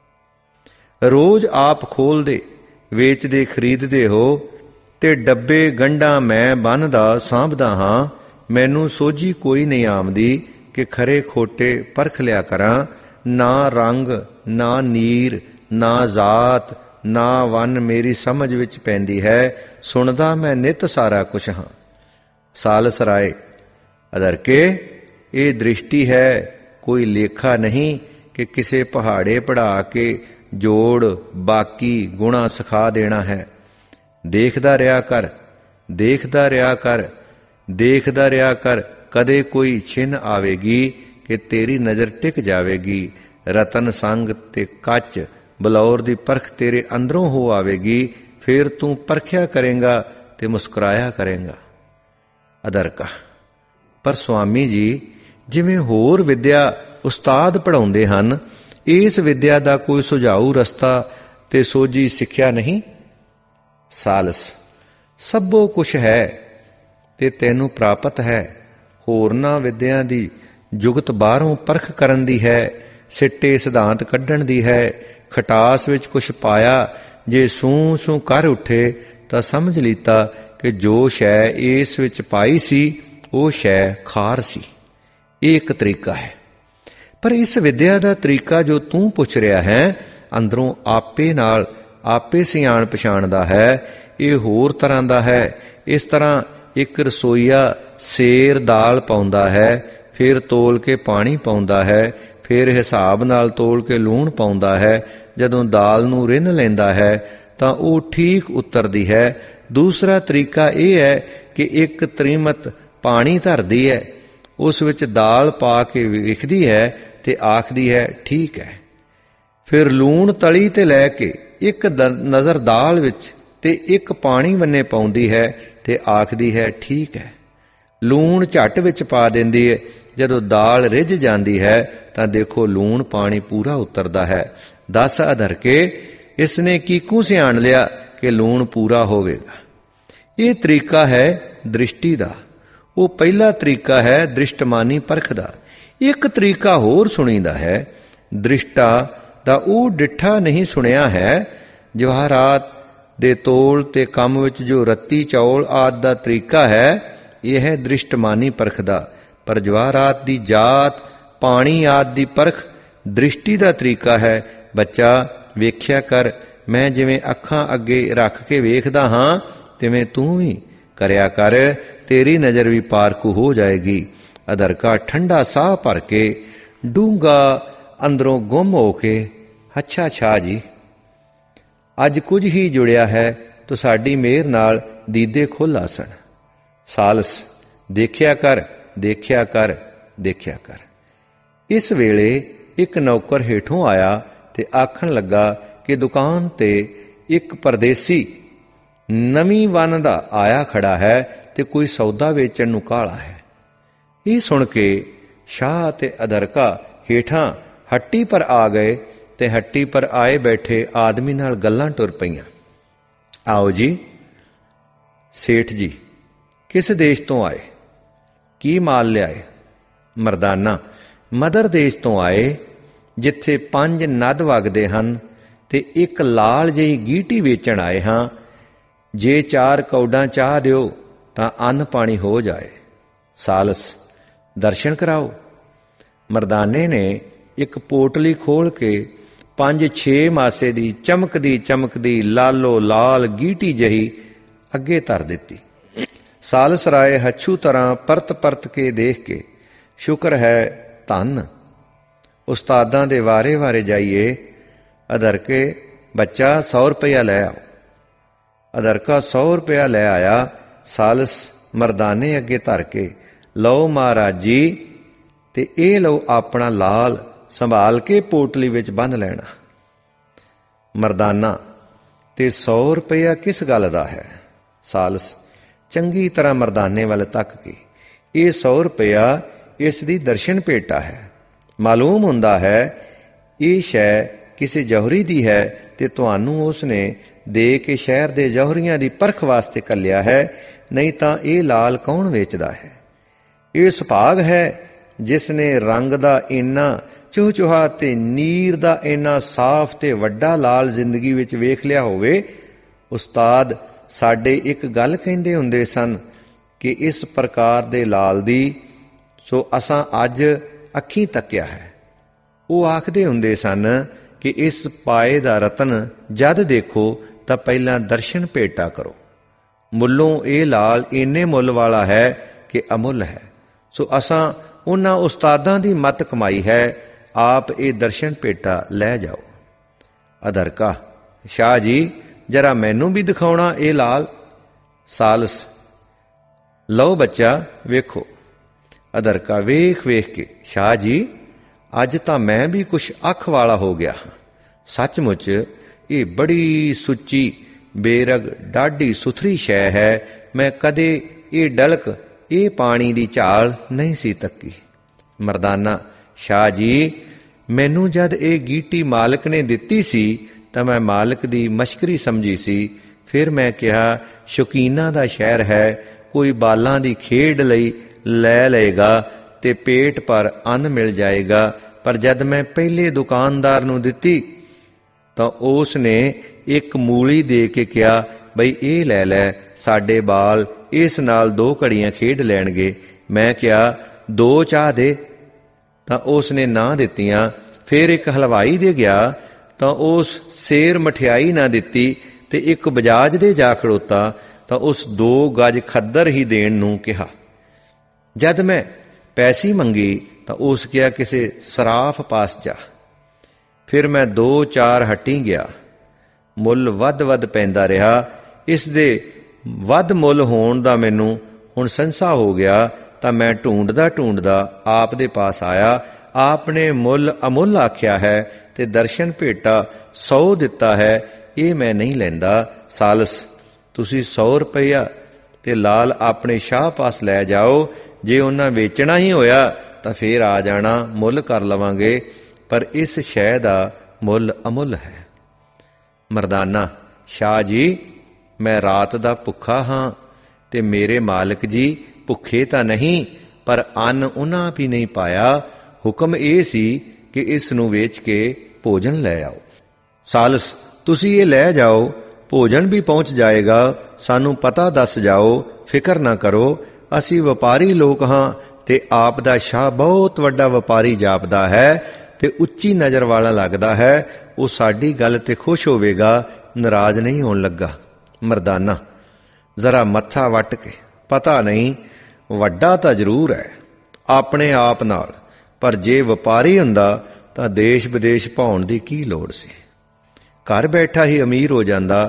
ਰੋਜ਼ ਆਪ ਖੋਲਦੇ, ਵੇਚਦੇ, ਖਰੀਦਦੇ ਹੋ ਤੇ ਡੱਬੇ ਗੰਢਾਂ ਮੈਂ ਬੰਨ੍ਹਦਾ ਸਾਂਭਦਾ ਹਾਂ। ਮੈਨੂੰ ਸੋਝੀ ਕੋਈ ਨਹੀਂ ਆਮਦੀ ਕਿ ਖਰੇ ਖੋਟੇ ਪਰਖ ਲਿਆ ਕਰਾਂ। ਨਾ ਰੰਗ, ਨਾ ਨੀਰ, ਨਾ ਜ਼ਾਤ, ਨਾ ਵੰਨ ਮੇਰੀ ਸਮਝ ਵਿੱਚ ਪੈਂਦੀ ਹੈ। ਸੁਣਦਾ ਮੈਂ ਨਿਤ ਸਾਰਾ ਕੁਛ ਹਾਂ। ਸਾਲਸ ਰਾਏ, ਅਦਰਕੇ, ਇਹ ਦ੍ਰਿਸ਼ਟੀ ਹੈ, ਕੋਈ ਲੇਖਾ ਨਹੀਂ ਕਿ ਕਿਸੇ ਪਹਾੜੇ ਪੜ੍ਹਾ ਕੇ ਜੋੜ ਬਾਕੀ ਗੁਣਾ ਸਿਖਾ ਦੇਣਾ ਹੈ। ਦੇਖਦਾ ਰਿਹਾ ਕਰ, ਦੇਖਦਾ ਰਿਹਾ ਕਰ, ਦੇਖਦਾ ਰਿਹਾ ਕਰ। ਕਦੇ ਕੋਈ ਛਿਨ ਆਵੇਗੀ ਕਿ ਤੇਰੀ ਨਜ਼ਰ ਟਿਕ ਜਾਵੇਗੀ। ਰਤਨ ਸੰਗ ਤੇ ਕੱਚ ਬਲੌਰ ਦੀ ਪਰਖ ਤੇਰੇ ਅੰਦਰੋਂ ਹੋ ਆਵੇਗੀ। ਫਿਰ ਤੂੰ ਪਰਖਿਆ ਕਰੇਂਗਾ ਤੇ ਮੁਸਕਰਾਇਆ ਕਰੇਂਗਾ। ਅਦਰਕਾ, ਪਰ ਸੁਆਮੀ ਜੀ, ਜਿਵੇਂ ਹੋਰ ਵਿਦਿਆ ਉਸਤਾਦ ਪੜ੍ਹਾਉਂਦੇ ਹਨ, ਇਸ ਵਿਦਿਆ ਦਾ ਕੋਈ ਸੁਝਾਊ ਰਸਤਾ ਤੇ ਸੋਝੀ ਸਿੱਖਿਆ ਨਹੀਂ। ਸਾਲਸ, ਸਭੋ ਕੁਛ ਹੈ ਤੇ ਤੈਨੂੰ ਪ੍ਰਾਪਤ ਹੈ। ਹੋਰਨਾਂ ਵਿਦਿਆ ਦੀ ਜੁਗਤ ਬਾਹਰੋਂ ਪਰਖ ਕਰਨ ਦੀ ਹੈ, ਸਿੱਟੇ ਸਿਧਾਂਤ ਕੱਢਣ ਦੀ ਹੈ। ਖਟਾਸ ਵਿੱਚ ਕੁਛ ਪਾਇਆ, ਜੇ ਸੂੰ ਸੂੰ ਕਰ ਉੱਠੇ ਤਾਂ ਸਮਝ ਲੀਤਾ ਕਿ ਜੋ ਸ਼ੈ ਇਸ ਵਿੱਚ ਪਾਈ ਸੀ ਉਹ ਸ਼ੈ ਖਾਰ ਸੀ। ਇਹ ਇੱਕ ਤਰੀਕਾ ਹੈ। ਪਰ ਇਸ ਵਿਦਿਆ ਦਾ ਤਰੀਕਾ ਜੋ ਤੂੰ ਪੁੱਛ ਰਿਹਾ ਹੈ, ਅੰਦਰੋਂ ਆਪੇ ਨਾਲ ਆਪੇ ਸਿਆਣ ਪਛਾਣ ਦਾ ਹੈ। ਇਹ ਹੋਰ ਤਰ੍ਹਾਂ ਦਾ ਹੈ। ਇਸ ਤਰ੍ਹਾਂ ਇੱਕ ਰਸੋਈਆ ਸੇਰ ਦਾਲ ਪਾਉਂਦਾ ਹੈ, ਫਿਰ ਤੋਲ ਕੇ ਪਾਣੀ ਪਾਉਂਦਾ ਹੈ, ਫਿਰ ਹਿਸਾਬ ਨਾਲ ਤੋਲ ਕੇ ਲੂਣ ਪਾਉਂਦਾ ਹੈ। ਜਦੋਂ ਦਾਲ ਨੂੰ ਰਿੰਨ ਲੈਂਦਾ ਹੈ ਤਾਂ ਉਹ ਠੀਕ ਉਤਰਦੀ ਹੈ। ਦੂਸਰਾ ਤਰੀਕਾ ਇਹ ਹੈ ਕਿ ਇੱਕ ਤ੍ਰਿਮਤ ਪਾਣੀ ਧਰਦੀ ਹੈ, ਉਸ ਵਿੱਚ ਦਾਲ ਪਾ ਕੇ ਵੇਖਦੀ ਹੈ ਤੇ ਆਖਦੀ ਹੈ ਠੀਕ ਹੈ। ਫਿਰ ਲੂਣ ਤਲੀ ਤੇ ਲੈ ਕੇ ਇੱਕ ਨਜ਼ਰ ਦਾਲ ਵਿੱਚ ਤੇ ਇੱਕ ਪਾਣੀ ਬੰਨੇ ਪਾਉਂਦੀ ਹੈ ਤੇ ਆਖਦੀ ਹੈ ਠੀਕ ਹੈ। ਲੂਣ ਝੱਟ ਵਿੱਚ ਪਾ ਦਿੰਦੀ ਹੈ। ਜਦੋਂ ਦਾਲ ਰਿੱਝ ਜਾਂਦੀ ਹੈ ਤਾਂ ਦੇਖੋ ਲੂਣ ਪਾਣੀ ਪੂਰਾ ਉਤਰਦਾ ਹੈ। ਦੱਸ ਅਧਰਕੇ, ਇਸ ਨੇ ਕੀਕੂ ਸਿਆਣ ਲਿਆ ਕਿ ਲੂਣ ਪੂਰਾ ਹੋਵੇਗਾ। ਇਹ ਤਰੀਕਾ ਹੈ ਦ੍ਰਿਸ਼ਟੀ ਦਾ। ਉਹ ਪਹਿਲਾ ਤਰੀਕਾ ਹੈ ਦ੍ਰਿਸ਼ਟਮਾਨੀ ਪਰਖ ਦਾ। ਇੱਕ ਤਰੀਕਾ ਹੋਰ ਸੁਣੀਦਾ ਹੈ ਦ੍ਰਿਸ਼ਟਾ ਦਾ। ਉਹ ਡਿੱਠਾ ਨਹੀਂ ਸੁਣਿਆ ਹੈ। ਜਵਾਹਰਾਤ ਦੇ ਤੋਲ ਤੇ ਕੰਮ ਵਿੱਚ ਜੋ ਰੱਤੀ ਚੌਲ ਆਦਿ ਦਾ ਤਰੀਕਾ ਹੈ, ਇਹ ਹੈ ਦ੍ਰਿਸ਼ਟਮਾਨੀ ਪਰਖ ਦਾ। ਪਰ ਜਵਾਹਰਾਤ ਦੀ ਜਾਤ, ਪਾਣੀ ਆਦਿ ਦੀ ਪਰਖ ਦ੍ਰਿਸ਼ਟੀ ਦਾ ਤਰੀਕਾ ਹੈ। ਬੱਚਾ ਵੇਖਿਆ ਕਰ, ਮੈਂ ਜਿਵੇਂ ਅੱਖਾਂ ਅੱਗੇ ਰੱਖ ਕੇ ਵੇਖਦਾ ਹਾਂ ਤਿਵੇਂ ਤੂੰ ਵੀ ਕਰਿਆ ਕਰ, ਤੇਰੀ ਨਜ਼ਰ ਵੀ ਪਾਰਖੂ ਹੋ ਜਾਏਗੀ। ਅਧਰਕਾ ਠੰਡਾ ਸਾਹ ਭਰ ਕੇ ਡੂੰਘਾ ਅੰਦਰੋਂ ਗੁੰਮ ਹੋ ਕੇ, ਅੱਛਾ ਸ਼ਾਹ ਜੀ, ਅੱਜ ਕੁਝ ਹੀ ਜੁੜਿਆ ਹੈ ਤੋ ਸਾਡੀ ਮਿਹਰ ਨਾਲ ਦੀਦੇ ਖੁੱਲ੍ਹ ਆਸਣ। ਸਾਲਸ, ਦੇਖਿਆ ਕਰ, ਦੇਖਿਆ ਕਰ, ਦੇਖਿਆ ਕਰ। ਇਸ ਵੇਲੇ ਇੱਕ ਨੌਕਰ ਹੇਠੋਂ ਆਇਆ ਤੇ ਆਖਣ ਲੱਗਾ ਕਿ ਦੁਕਾਨ ਤੇ ਇੱਕ ਪਰਦੇਸੀ ਨਵੀਂ ਵੰਨ ਦਾ ਆਇਆ ਖੜਾ ਹੈ ਤੇ ਕੋਈ ਸੌਦਾ ਵੇਚਣ ਨੂੰ ਕਾਹਲਾ ਹੈ। ਇਹ ਸੁਣ ਕੇ ਸ਼ਾਹ ਤੇ ਅਧਰਕਾ ਹੇਠਾਂ ਹੱਟੀ ਪਰ ਆ ਗਏ ਤੇ ਹੱਟੀ ਪਰ ਆਏ ਬੈਠੇ ਆਦਮੀ ਨਾਲ ਗੱਲਾਂ ਟੁਰ ਪਈਆਂ। ਆਓ ਜੀ, ਸੇਠ ਜੀ ਕਿਸ ਦੇਸ਼ ਤੋਂ ਆਏ? ਕੀ ਮਾਲ ਲਿਆਏ? ਮਰਦਾਨਾ, ਮਦਰ ਦੇਸ਼ ਤੋਂ ਆਏ, ਜਿੱਥੇ 5 ਨਦ ਵਗਦੇ ਹਨ ਤੇ ਇੱਕ ਲਾਲ ਜਿਹੀ ਗੀਟੀ ਵੇਚਣ ਆਏ ਹਾਂ। ਜੇ 4 ਕੌਡਾਂ ਚਾਹ ਦਿਓ ਤਾਂ ਅੰਨ ਪਾਣੀ ਹੋ ਜਾਏ। ਸਾਲਸ, ਦਰਸ਼ਨ ਕਰਾਓ। ਮਰਦਾਨੇ ਨੇ ਇੱਕ ਪੋਟਲੀ ਖੋਲ ਕੇ 5-6 ਮਾਸੇ ਦੀ ਚਮਕਦੀ ਚਮਕਦੀ ਲਾਲੋ ਲਾਲ ਗੀਟੀ ਜਹੀ ਅੱਗੇ ਧਰ ਦਿੱਤੀ। ਸਾਲਸ ਰਾਏ ਹੱਛੂ ਤਰ੍ਹਾਂ ਪਰਤ ਪਰਤ ਕੇ ਦੇਖ ਕੇ, ਸ਼ੁਕਰ ਹੈ ਧੰਨ, ਉਸਤਾਦਾਂ ਦੇ ਵਾਰੇ ਵਾਰੇ ਜਾਈਏ। ਅਧਰਕੇ, ਬੱਚਾ 100 ਰੁਪਇਆ ਲੈ ਆਓ। ਅਧਰਕਾ 100 ਰੁਪਇਆ ਲੈ ਆਇਆ। ਸਾਲਸ ਮਰਦਾਨੇ ਅੱਗੇ ਧਰ ਕੇ, ਲਓ ਮਹਾਰਾਜ ਜੀ, ਤੇ ਇਹ ਲਓ ਆਪਣਾ ਲਾਲ, ਸੰਭਾਲ ਕੇ ਪੋਟਲੀ ਵਿੱਚ ਬੰਨ੍ਹ ਲੈਣਾ। ਮਰਦਾਨਾ, ਤੇ 100 ਰੁਪਇਆ ਕਿਸ ਗੱਲ ਦਾ ਹੈ? ਸਾਲਸ ਚੰਗੀ ਤਰ੍ਹਾਂ ਮਰਦਾਨੇ ਵੱਲ ਤੱਕ ਕੇ, ਇਹ 100 ਰੁਪਇਆ ਇਸ ਦੀ ਦਰਸ਼ਨ ਭੇਟਾ ਹੈ। ਮਾਲੂਮ ਹੁੰਦਾ ਹੈ ਇਹ ਸ਼ੈ ਕਿਸੇ ਜੌਹਰੀ ਦੀ ਹੈ ਤੇ ਤੁਹਾਨੂੰ ਉਸ ਨੇ ਦੇ ਕੇ ਸ਼ਹਿਰ ਦੇ ਜੌਹਰੀਆਂ ਦੀ ਪਰਖ ਵਾਸਤੇ ਕੱਲਿਆ ਹੈ, ਨਹੀਂ ਤਾਂ ਇਹ ਲਾਲ ਕੌਣ ਵੇਚਦਾ ਹੈ? ਇਹ ਸੁਭਾਗ ਹੈ ਜਿਸ ਨੇ ਰੰਗ ਦਾ ਇੰਨਾ ਚੂਹਚੂਹਾ ਤੇ ਨੀਰ ਦਾ ਇੰਨਾ ਸਾਫ਼ ਤੇ ਵੱਡਾ ਲਾਲ ਜ਼ਿੰਦਗੀ ਵਿੱਚ ਵੇਖ ਲਿਆ ਹੋਵੇ। ਉਸਤਾਦ ਸਾਡੇ ਇੱਕ ਗੱਲ ਕਹਿੰਦੇ ਹੁੰਦੇ ਸਨ ਕਿ ਇਸ ਪ੍ਰਕਾਰ ਦੇ ਲਾਲ ਦੀ ਸੋ ਅਸਾਂ ਅੱਜ ਅੱਖੀਂ ਤੱਕਿਆ ਹੈ। ਉਹ ਆਖਦੇ ਹੁੰਦੇ ਸਨ ਕਿ ਇਸ ਪਾਏ ਦਾ ਰਤਨ ਜਦ ਦੇਖੋ ਤਾਂ ਪਹਿਲਾਂ ਦਰਸ਼ਨ ਭੇਟਾ ਕਰੋ। ਮੁੱਲੋਂ ਇਹ ਲਾਲ ਇੰਨੇ ਮੁੱਲ ਵਾਲਾ ਹੈ ਕਿ ਅਮੁੱਲ ਹੈ। ਸੋ ਅਸਾਂ ਉਹਨਾਂ ਉਸਤਾਦਾਂ ਦੀ ਮੱਤ ਕਮਾਈ ਹੈ, ਆਪ ਇਹ ਦਰਸ਼ਨ ਭੇਟਾ ਲੈ ਜਾਓ। ਅਧਰਕਾ, ਸ਼ਾਹ ਜੀ ਜਰਾ ਮੈਨੂੰ ਵੀ ਦਿਖਾਉਣਾ ਇਹ ਲਾਲ। ਸਾਲਸ, ਲਓ ਬੱਚਾ ਵੇਖੋ। ਅਧਰਕਾ ਵੇਖ ਵੇਖ ਕੇ, ਸ਼ਾਹ ਜੀ ਅੱਜ ਤਾਂ ਮੈਂ ਵੀ ਕੁਛ ਅੱਖ ਵਾਲਾ ਹੋ ਗਿਆ ਹਾਂ। ਸੱਚਮੁੱਚ ਇਹ ਬੜੀ ਸੁੱਚੀ ਬੇਰਗ ਡਾਢੀ ਸੁਥਰੀ ਸ਼ੈ ਹੈ। ਮੈਂ ਕਦੇ ਇਹ ਡਲਕ, ਇਹ ਪਾਣੀ ਦੀ ਝਾਲ ਨਹੀਂ ਸੀ ਤੱਕੀ। ਮਰਦਾਨਾ, ਸ਼ਾਹ ਜੀ ਮੈਨੂੰ ਜਦ ਇਹ ਗੀਟੀ ਮਾਲਕ ਨੇ ਦਿੱਤੀ ਸੀ ਤਾਂ ਮੈਂ ਮਾਲਕ ਦੀ ਮਸ਼ਕਰੀ ਸਮਝੀ ਸੀ। ਫਿਰ ਮੈਂ ਕਿਹਾ ਸ਼ੌਕੀਨਾਂ ਦਾ ਸ਼ਹਿਰ ਹੈ, ਕੋਈ ਬਾਲਾਂ ਦੀ ਖੇਡ ਲਈ ਲੈ ਲਏਗਾ ਤੇ ਪੇਟ ਭਰ ਅੰਨ ਮਿਲ ਜਾਏਗਾ। ਪਰ ਜਦ ਮੈਂ ਪਹਿਲੇ ਦੁਕਾਨਦਾਰ ਨੂੰ ਦਿੱਤੀ ਤਾਂ ਉਸ ਨੇ ਇੱਕ ਮੂਲੀ ਦੇ ਕੇ ਕਿਹਾ, ਬਈ ਇਹ ਲੈ ਲੈ, ਸਾਡੇ ਬਾਲ ਇਸ ਨਾਲ 2 ਘੜੀਆਂ ਖੇਡ ਲੈਣਗੇ। ਮੈਂ ਕਿਹਾ 2 ਚਾਹ ਦੇ, ਤਾਂ ਉਸ ਨੇ ਨਾ ਦਿੱਤੀਆਂ। ਫਿਰ ਇੱਕ ਹਲਵਾਈ ਦੇ ਗਿਆ ਤਾਂ ਉਸ ਸੇਰ ਮਠਿਆਈ ਨਾ ਦਿੱਤੀ, ਤੇ ਇੱਕ ਬਜਾਜ ਦੇ ਜਾ ਖੜੋਤਾ ਤਾਂ ਉਸ 2 ਗਜ ਖੱਦਰ ਹੀ ਦੇਣ ਨੂੰ ਕਿਹਾ। ਜਦ ਮੈਂ ਪੈਸੀ ਮੰਗੀ ਤਾਂ ਉਸ ਕਿਹਾ ਕਿਸੇ ਸਰਾਫ ਪਾਸ ਜਾ। ਫਿਰ ਮੈਂ 2-4 ਹੱਟੀ ਗਿਆ। ਮੁੱਲ ਵੱਧ ਪੈਂਦਾ ਰਿਹਾ। ਇਸ ਦੇ ਵੱਧ ਮੁੱਲ ਹੋਣ ਦਾ ਮੈਨੂੰ ਹੁਣ ਸੰਸਾ ਹੋ ਗਿਆ ਤਾਂ ਮੈਂ ਢੂੰਡਦਾ ਆਪ ਦੇ ਪਾਸ ਆਇਆ। ਆਪ ਨੇ ਮੁੱਲ ਅਮੁੱਲ ਆਖਿਆ ਹੈ ਤੇ ਦਰਸ਼ਨ ਭੇਟਾ 100 ਦਿੱਤਾ ਹੈ। ਇਹ ਮੈਂ ਨਹੀਂ ਲੈਂਦਾ। ਸਾਲਸ, ਤੁਸੀਂ 100 ਰੁਪਇਆ ਤੇ ਲਾਲ ਆਪਣੇ ਸ਼ਾਹ ਪਾਸ ਲੈ ਜਾਓ। ਜੇ ਉਹਨਾਂ ਵੇਚਣਾ ਹੀ ਹੋਇਆ ਤਾਂ ਫੇਰ ਆ ਜਾਣਾ, ਮੁੱਲ ਕਰ ਲਵਾਂਗੇ। ਪਰ ਇਸ ਸ਼ੈ ਦਾ ਮੁੱਲ ਅਮੁੱਲ ਹੈ। ਮਰਦਾਨਾ, ਸ਼ਾਹ ਜੀ ਮੈਂ ਰਾਤ ਦਾ ਭੁੱਖਾ ਹਾਂ ਤੇ ਮੇਰੇ ਮਾਲਕ ਜੀ ਭੁੱਖੇ ਤਾਂ ਨਹੀਂ, ਪਰ ਅੰਨ ਉਹਨਾਂ ਵੀ ਨਹੀਂ ਪਾਇਆ। ਹੁਕਮ ਇਹ ਸੀ ਕਿ ਇਸ ਨੂੰ ਵੇਚ ਕੇ ਭੋਜਨ ਲੈ ਆਓ। ਸਾਲਸ, ਤੁਸੀਂ ਇਹ ਲੈ ਜਾਓ, ਭੋਜਨ ਵੀ ਪਹੁੰਚ ਜਾਏਗਾ। ਸਾਨੂੰ ਪਤਾ ਦੱਸ ਜਾਓ, ਫਿਕਰ ਨਾ ਕਰੋ। ਅਸੀਂ ਵਪਾਰੀ ਲੋਕ ਹਾਂ ਤੇ ਆਪ ਦਾ ਸ਼ਾਹ ਬਹੁਤ ਵੱਡਾ ਵਪਾਰੀ ਜਾਪਦਾ ਹੈ ਤੇ ਉੱਚੀ ਨਜ਼ਰ ਵਾਲਾ ਲੱਗਦਾ ਹੈ। ਉਹ ਸਾਡੀ ਗੱਲ ਤੇ ਖੁਸ਼ ਹੋਵੇਗਾ, ਨਾਰਾਜ਼ ਨਹੀਂ ਹੋਣ ਲੱਗਾ। ਮਰਦਾਨਾ, ਜ਼ਰਾ ਮੱਥਾ ਵੱਟ ਕੇ, ਪਤਾ ਨਹੀਂ ਵੱਡਾ ਤਾਂ ਜ਼ਰੂਰ ਹੈ ਆਪਣੇ ਆਪ ਨਾਲ, ਪਰ ਜੇ ਵਪਾਰੀ ਹੁੰਦਾ ਤਾਂ ਦੇਸ਼ ਵਿਦੇਸ਼ ਭਾਉਣ ਦੀ ਕੀ ਲੋੜ ਸੀ? ਘਰ ਬੈਠਾ ਹੀ ਅਮੀਰ ਹੋ ਜਾਂਦਾ।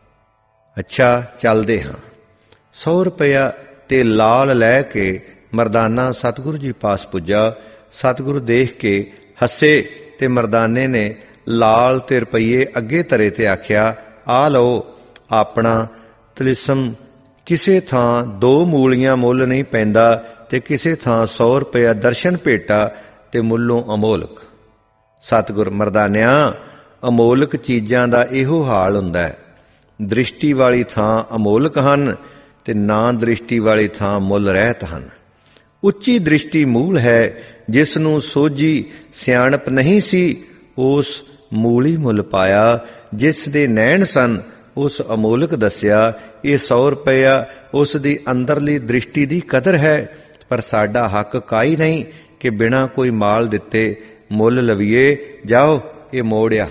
ਅੱਛਾ, ਚੱਲਦੇ ਹਾਂ। 100 ਰੁਪਇਆ ਤੇ ਲਾਲ ਲੈ ਕੇ ਮਰਦਾਨਾ ਸਤਿਗੁਰੂ ਜੀ ਪਾਸ ਪੁੱਜਾ। ਸਤਿਗੁਰੂ ਦੇਖ ਕੇ ਹੱਸੇ ਤੇ ਮਰਦਾਨੇ ਨੇ ਲਾਲ ਤੇ ਰੁਪਈਏ ਅੱਗੇ ਧਰੇ ਤੇ ਆਖਿਆ, ਆ ਲਓ ਆਪਣਾ ਤਲਿਸਮ। ਕਿਸੇ ਥਾਂ 2 ਮੂਲੀਆਂ ਮੁੱਲ ਨਹੀਂ ਪੈਂਦਾ ਤੇ ਕਿਸੇ ਥਾਂ 100 ਰੁਪਇਆ ਦਰਸ਼ਨ ਭੇਟਾ ਤੇ ਮੁੱਲੋਂ ਅਮੋਲਕ। ਸਤਿਗੁਰ, ਮਰਦਾਨਿਆਂ ਅਮੋਲਕ ਚੀਜ਼ਾਂ ਦਾ ਇਹੋ ਹਾਲ ਹੁੰਦਾ ਹੈ। ਦ੍ਰਿਸ਼ਟੀ ਵਾਲੀ ਥਾਂ ਅਮੋਲਕ ਹਨ ਤੇ ਨਾ ਦ੍ਰਿਸ਼ਟੀ ਵਾਲੀ ਥਾਂ ਮੁੱਲ ਰਹਿਤ ਹਨ। ਉੱਚੀ ਦ੍ਰਿਸ਼ਟੀ ਮੂਲ ਹੈ। ਜਿਸ ਨੂੰ ਸੋਝੀ ਸਿਆਣਪ ਨਹੀਂ ਸੀ, ਉਸ ਮੂਲੀ ਮੁੱਲ ਪਾਇਆ। ਜਿਸ ਦੇ ਨੈਣ ਸਨ, ਉਸ ਅਮੋਲਕ ਦੱਸਿਆ। ਇਹ 100 ਰੁਪਇਆ ਉਸ ਦੀ ਅੰਦਰਲੀ ਦ੍ਰਿਸ਼ਟੀ ਦੀ ਕਦਰ ਹੈ। ਪਰ ਸਾਡਾ ਹੱਕ ਕਾਈ ਨਹੀਂ ਕਿ ਬਿਨਾਂ ਕੋਈ ਮਾਲ ਦਿੱਤੇ ਮੁੱਲ ਲਵੀਏ। ਜਾਓ, ਇਹ ਮੋੜਿਆ।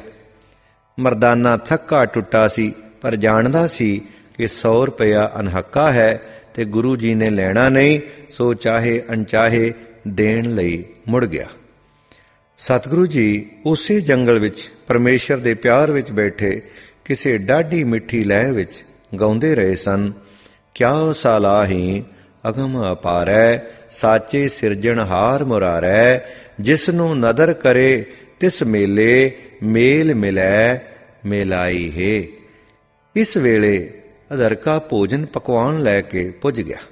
ਮਰਦਾਨਾ ਥੱਕਾ ਟੁੱਟਾ ਸੀ, ਪਰ ਜਾਣਦਾ ਸੀ ਕਿ 100 ਰੁਪਇਆ ਅਨਹੱਕਾ ਹੈ ਤੇ ਗੁਰੂ ਜੀ ਨੇ ਲੈਣਾ ਨਹੀਂ, ਸੋ ਚਾਹੇ ਅਣਚਾਹੇ ਦੇਣ ਲਈ ਮੁੜ ਗਿਆ। ਸਤਿਗੁਰੂ ਜੀ ਉਸੇ ਜੰਗਲ ਵਿੱਚ ਪਰਮੇਸ਼ਰ ਦੇ ਪਿਆਰ ਵਿੱਚ ਬੈਠੇ ਕਿਸੇ ਡਾਢੀ ਮਿੱਠੀ ਲਹਿ ਵਿੱਚ ਗਾਉਂਦੇ ਰਹੇ ਸਨ। ਕਿਆ ਸਾਲਾਹੀ ਅਗਮ ਅਪਾਰੈ, ਸਾਚੇ ਸਿਰਜਣਹਾਰ ਮੁਰਾਰੈ। ਜਿਸ ਨੂੰ ਨਦਰ ਕਰੇ ਤਿਸ ਮੇਲੇ, ਮੇਲ ਮਿਲੈ ਮੇਲਾਈ ਹੈ। ਇਸ ਵੇਲੇ ਅਧਰਕਾ ਭੋਜਨ ਪਕਵਾਨ ਲੈ ਕੇ ਪੁੱਜ ਗਿਆ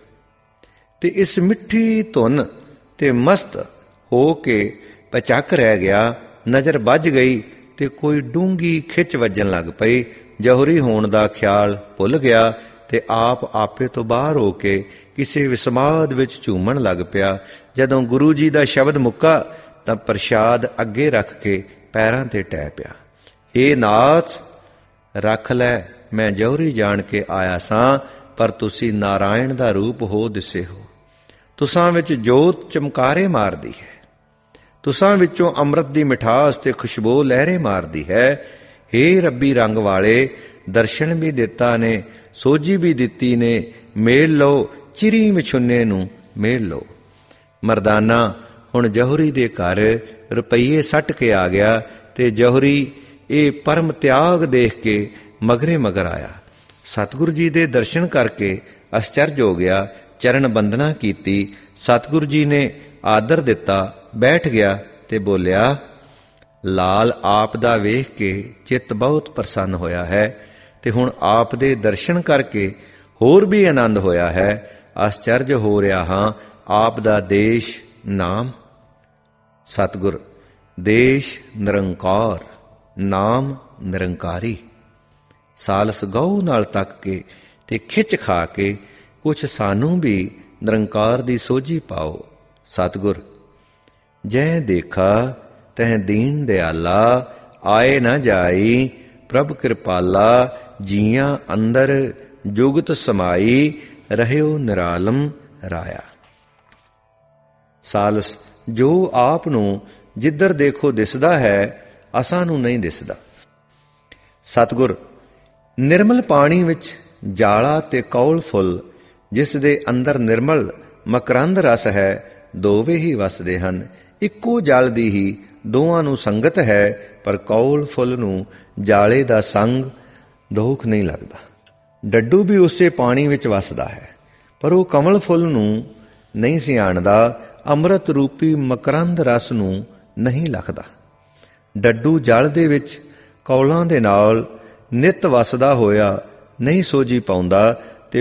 ਤੇ ਇਸ ਮਿੱਠੀ ਧੁਨ ਤੇ ਮਸਤ ਹੋ ਕੇ ਪਚੱਕ ਰਹਿ ਗਿਆ। ਨਜ਼ਰ ਵੱਜ ਗਈ ਤੇ ਕੋਈ ਡੂੰਗੀ ਖਿੱਚ ਵੱਜਣ ਲੱਗ ਪਈ। ਜਹੁਰੀ ਹੋਣ ਦਾ ਖਿਆਲ ਭੁੱਲ ਗਿਆ ਤੇ ਆਪ ਆਪੇ ਤੋਂ ਬਾਹਰ ਹੋ ਕੇ ਕਿਸੇ ਵਿਸਮਾਦ ਵਿੱਚ ਝੂਮਣ ਲੱਗ ਪਿਆ। ਜਦੋਂ ਗੁਰੂ ਜੀ ਦਾ ਸ਼ਬਦ ਮੁੱਕਾ ਤਾਂ ਪ੍ਰਸ਼ਾਦ ਅੱਗੇ ਰੱਖ ਕੇ ਪੈਰਾਂ ਤੇ ਟਹਿ ਪਿਆ। ਏ ਨਾਥ, ਰੱਖ ਲੈ, ਮੈਂ ਜਹੁਰੀ ਜਾਣ ਕੇ ਆਇਆ ਸਾਂ, ਪਰ ਤੁਸੀਂ ਨਾਰਾਇਣ ਦਾ ਰੂਪ ਹੋ ਦਿਸੇ ਹੋ। ਤੁਸਾਂ ਵਿੱਚ ਜੋਤ ਚਮਕਾਰੇ ਮਾਰਦੀ ਹੈ। ਤੁਸਾਂ ਵਿੱਚੋਂ ਅੰਮ੍ਰਿਤ ਦੀ ਮਿਠਾਸ ਤੇ ਖੁਸ਼ਬੂ ਲਹਿਰੇ ਮਾਰਦੀ ਹੈ। ਹੇ ਰੱਬੀ ਰੰਗ ਵਾਲੇ, ਦਰਸ਼ਨ ਵੀ ਦਿੱਤਾ ਨੇ, ਸੋਝੀ ਵੀ ਦਿੱਤੀ ਨੇ। ਮੇਲ ਲਓ, ਚਿਰੀ ਮਿਛੁੰਨੇ ਨੂੰ ਮੇਲ ਲਓ। ਮਰਦਾਨਾ ਹੁਣ ਜਹੁਰੀ ਦੇ ਘਰ ਰੁਪਈਏ ਸੱਟ ਕੇ ਆ ਗਿਆ ਤੇ ਜਹੁਰੀ ਇਹ ਪਰਮ ਤਿਆਗ ਦੇਖ ਕੇ ਮਗਰੇ ਮਗਰ ਆਇਆ। ਸਤਿਗੁਰੂ ਜੀ ਦੇ ਦਰਸ਼ਨ ਕਰਕੇ ਅਸਚਰਜ ਹੋ ਗਿਆ ਚਰਨ ਬੰਦਨਾ ਕੀਤੀ। ਸਤਿਗੁਰੂ ਜੀ ਨੇ ਆਦਰ ਦਿੱਤਾ, ਬੈਠ ਗਿਆ ਤੇ ਬੋਲਿਆ, ਲਾਲ ਆਪ ਦਾ ਵੇਖ ਕੇ ਚਿੱਤ ਬਹੁਤ ਪ੍ਰਸੰਨ ਹੋਇਆ ਹੈ ਤੇ ਹੁਣ ਆਪ ਦੇ ਦਰਸ਼ਨ ਕਰਕੇ ਹੋਰ ਵੀ ਆਨੰਦ ਹੋਇਆ ਹੈ। ਆਸ਼ਚਰਜ ਹੋ ਰਿਹਾ ਹਾਂ, ਆਪ ਦਾ ਦੇਸ਼ ਨਾਮ। ਸਤਿਗੁਰ, ਦੇਸ਼ ਨਿਰੰਕਾਰ, ਨਾਮ ਨਿਰੰਕਾਰੀ। ਸਾਲਸ ਗਊ ਨਾਲ ਤੱਕ ਕੇ ਤੇ ਖਿੱਚ ਖਾ ਕੇ ਕੁਛ ਸਾਨੂੰ ਵੀ ਨਿਰੰਕਾਰ ਦੀ ਸੋਝੀ ਪਾਓ। ਸਤਿਗੁਰ, ਜੈ ਦੇਖਾ ਤਹਿ ਦੀਨ ਦਿਆਲਾ, ਆਏ ਨਾ ਜਾਈ ਪ੍ਰਭ ਕਿਰਪਾਲਾ, ਜੀਆਂ ਅੰਦਰ ਜੁਗਤ ਸਮਾਈ, ਰਹਿਓ ਨਿਰਾਲਮ ਰਾਇਆ। ਸਾਲਸ, ਜੋ ਆਪ ਨੂੰ ਜਿੱਧਰ ਦੇਖੋ ਦਿਸਦਾ ਹੈ, ਅਸਾਂ ਨੂੰ ਨਹੀਂ ਦਿਸਦਾ। ਸਤਿਗੁਰ, ਨਿਰਮਲ ਪਾਣੀ ਵਿੱਚ ਜਾਲਾ ਤੇ ਕੌਲ ਫੁੱਲ, ਜਿਸ ਦੇ ਅੰਦਰ ਨਿਰਮਲ ਮਕਰੰਦ ਰਸ ਹੈ, ਦੋਵੇਂ ਹੀ ਵਸਦੇ ਹਨ। ਇੱਕੋ ਜਲ ਦੀ ਹੀ ਦੋਵਾਂ ਨੂੰ ਸੰਗਤ ਹੈ, ਪਰ ਕੌਲ ਫੁੱਲ ਨੂੰ ਜਾਲੇ ਦਾ ਸੰਗ ਦੋਖ ਨਹੀਂ ਲੱਗਦਾ। ਡੱਡੂ ਵੀ ਉਸੇ ਪਾਣੀ ਵਿੱਚ ਵਸਦਾ ਹੈ, ਪਰ ਉਹ ਕਮਲ ਫੁੱਲ ਨੂੰ ਨਹੀਂ ਸਿਆਣਦਾ, ਅੰਮ੍ਰਿਤ ਰੂਪੀ ਮਕਰੰਦ ਰਸ ਨੂੰ ਨਹੀਂ ਲਖਦਾ। ਡੱਡੂ ਜਲ ਦੇ ਵਿੱਚ ਕੌਲਾਂ ਦੇ ਨਾਲ ਨਿਤ ਵਸਦਾ ਹੋਇਆ ਨਹੀਂ ਸੋਝੀ ਪਾਉਂਦਾ, ਤੇ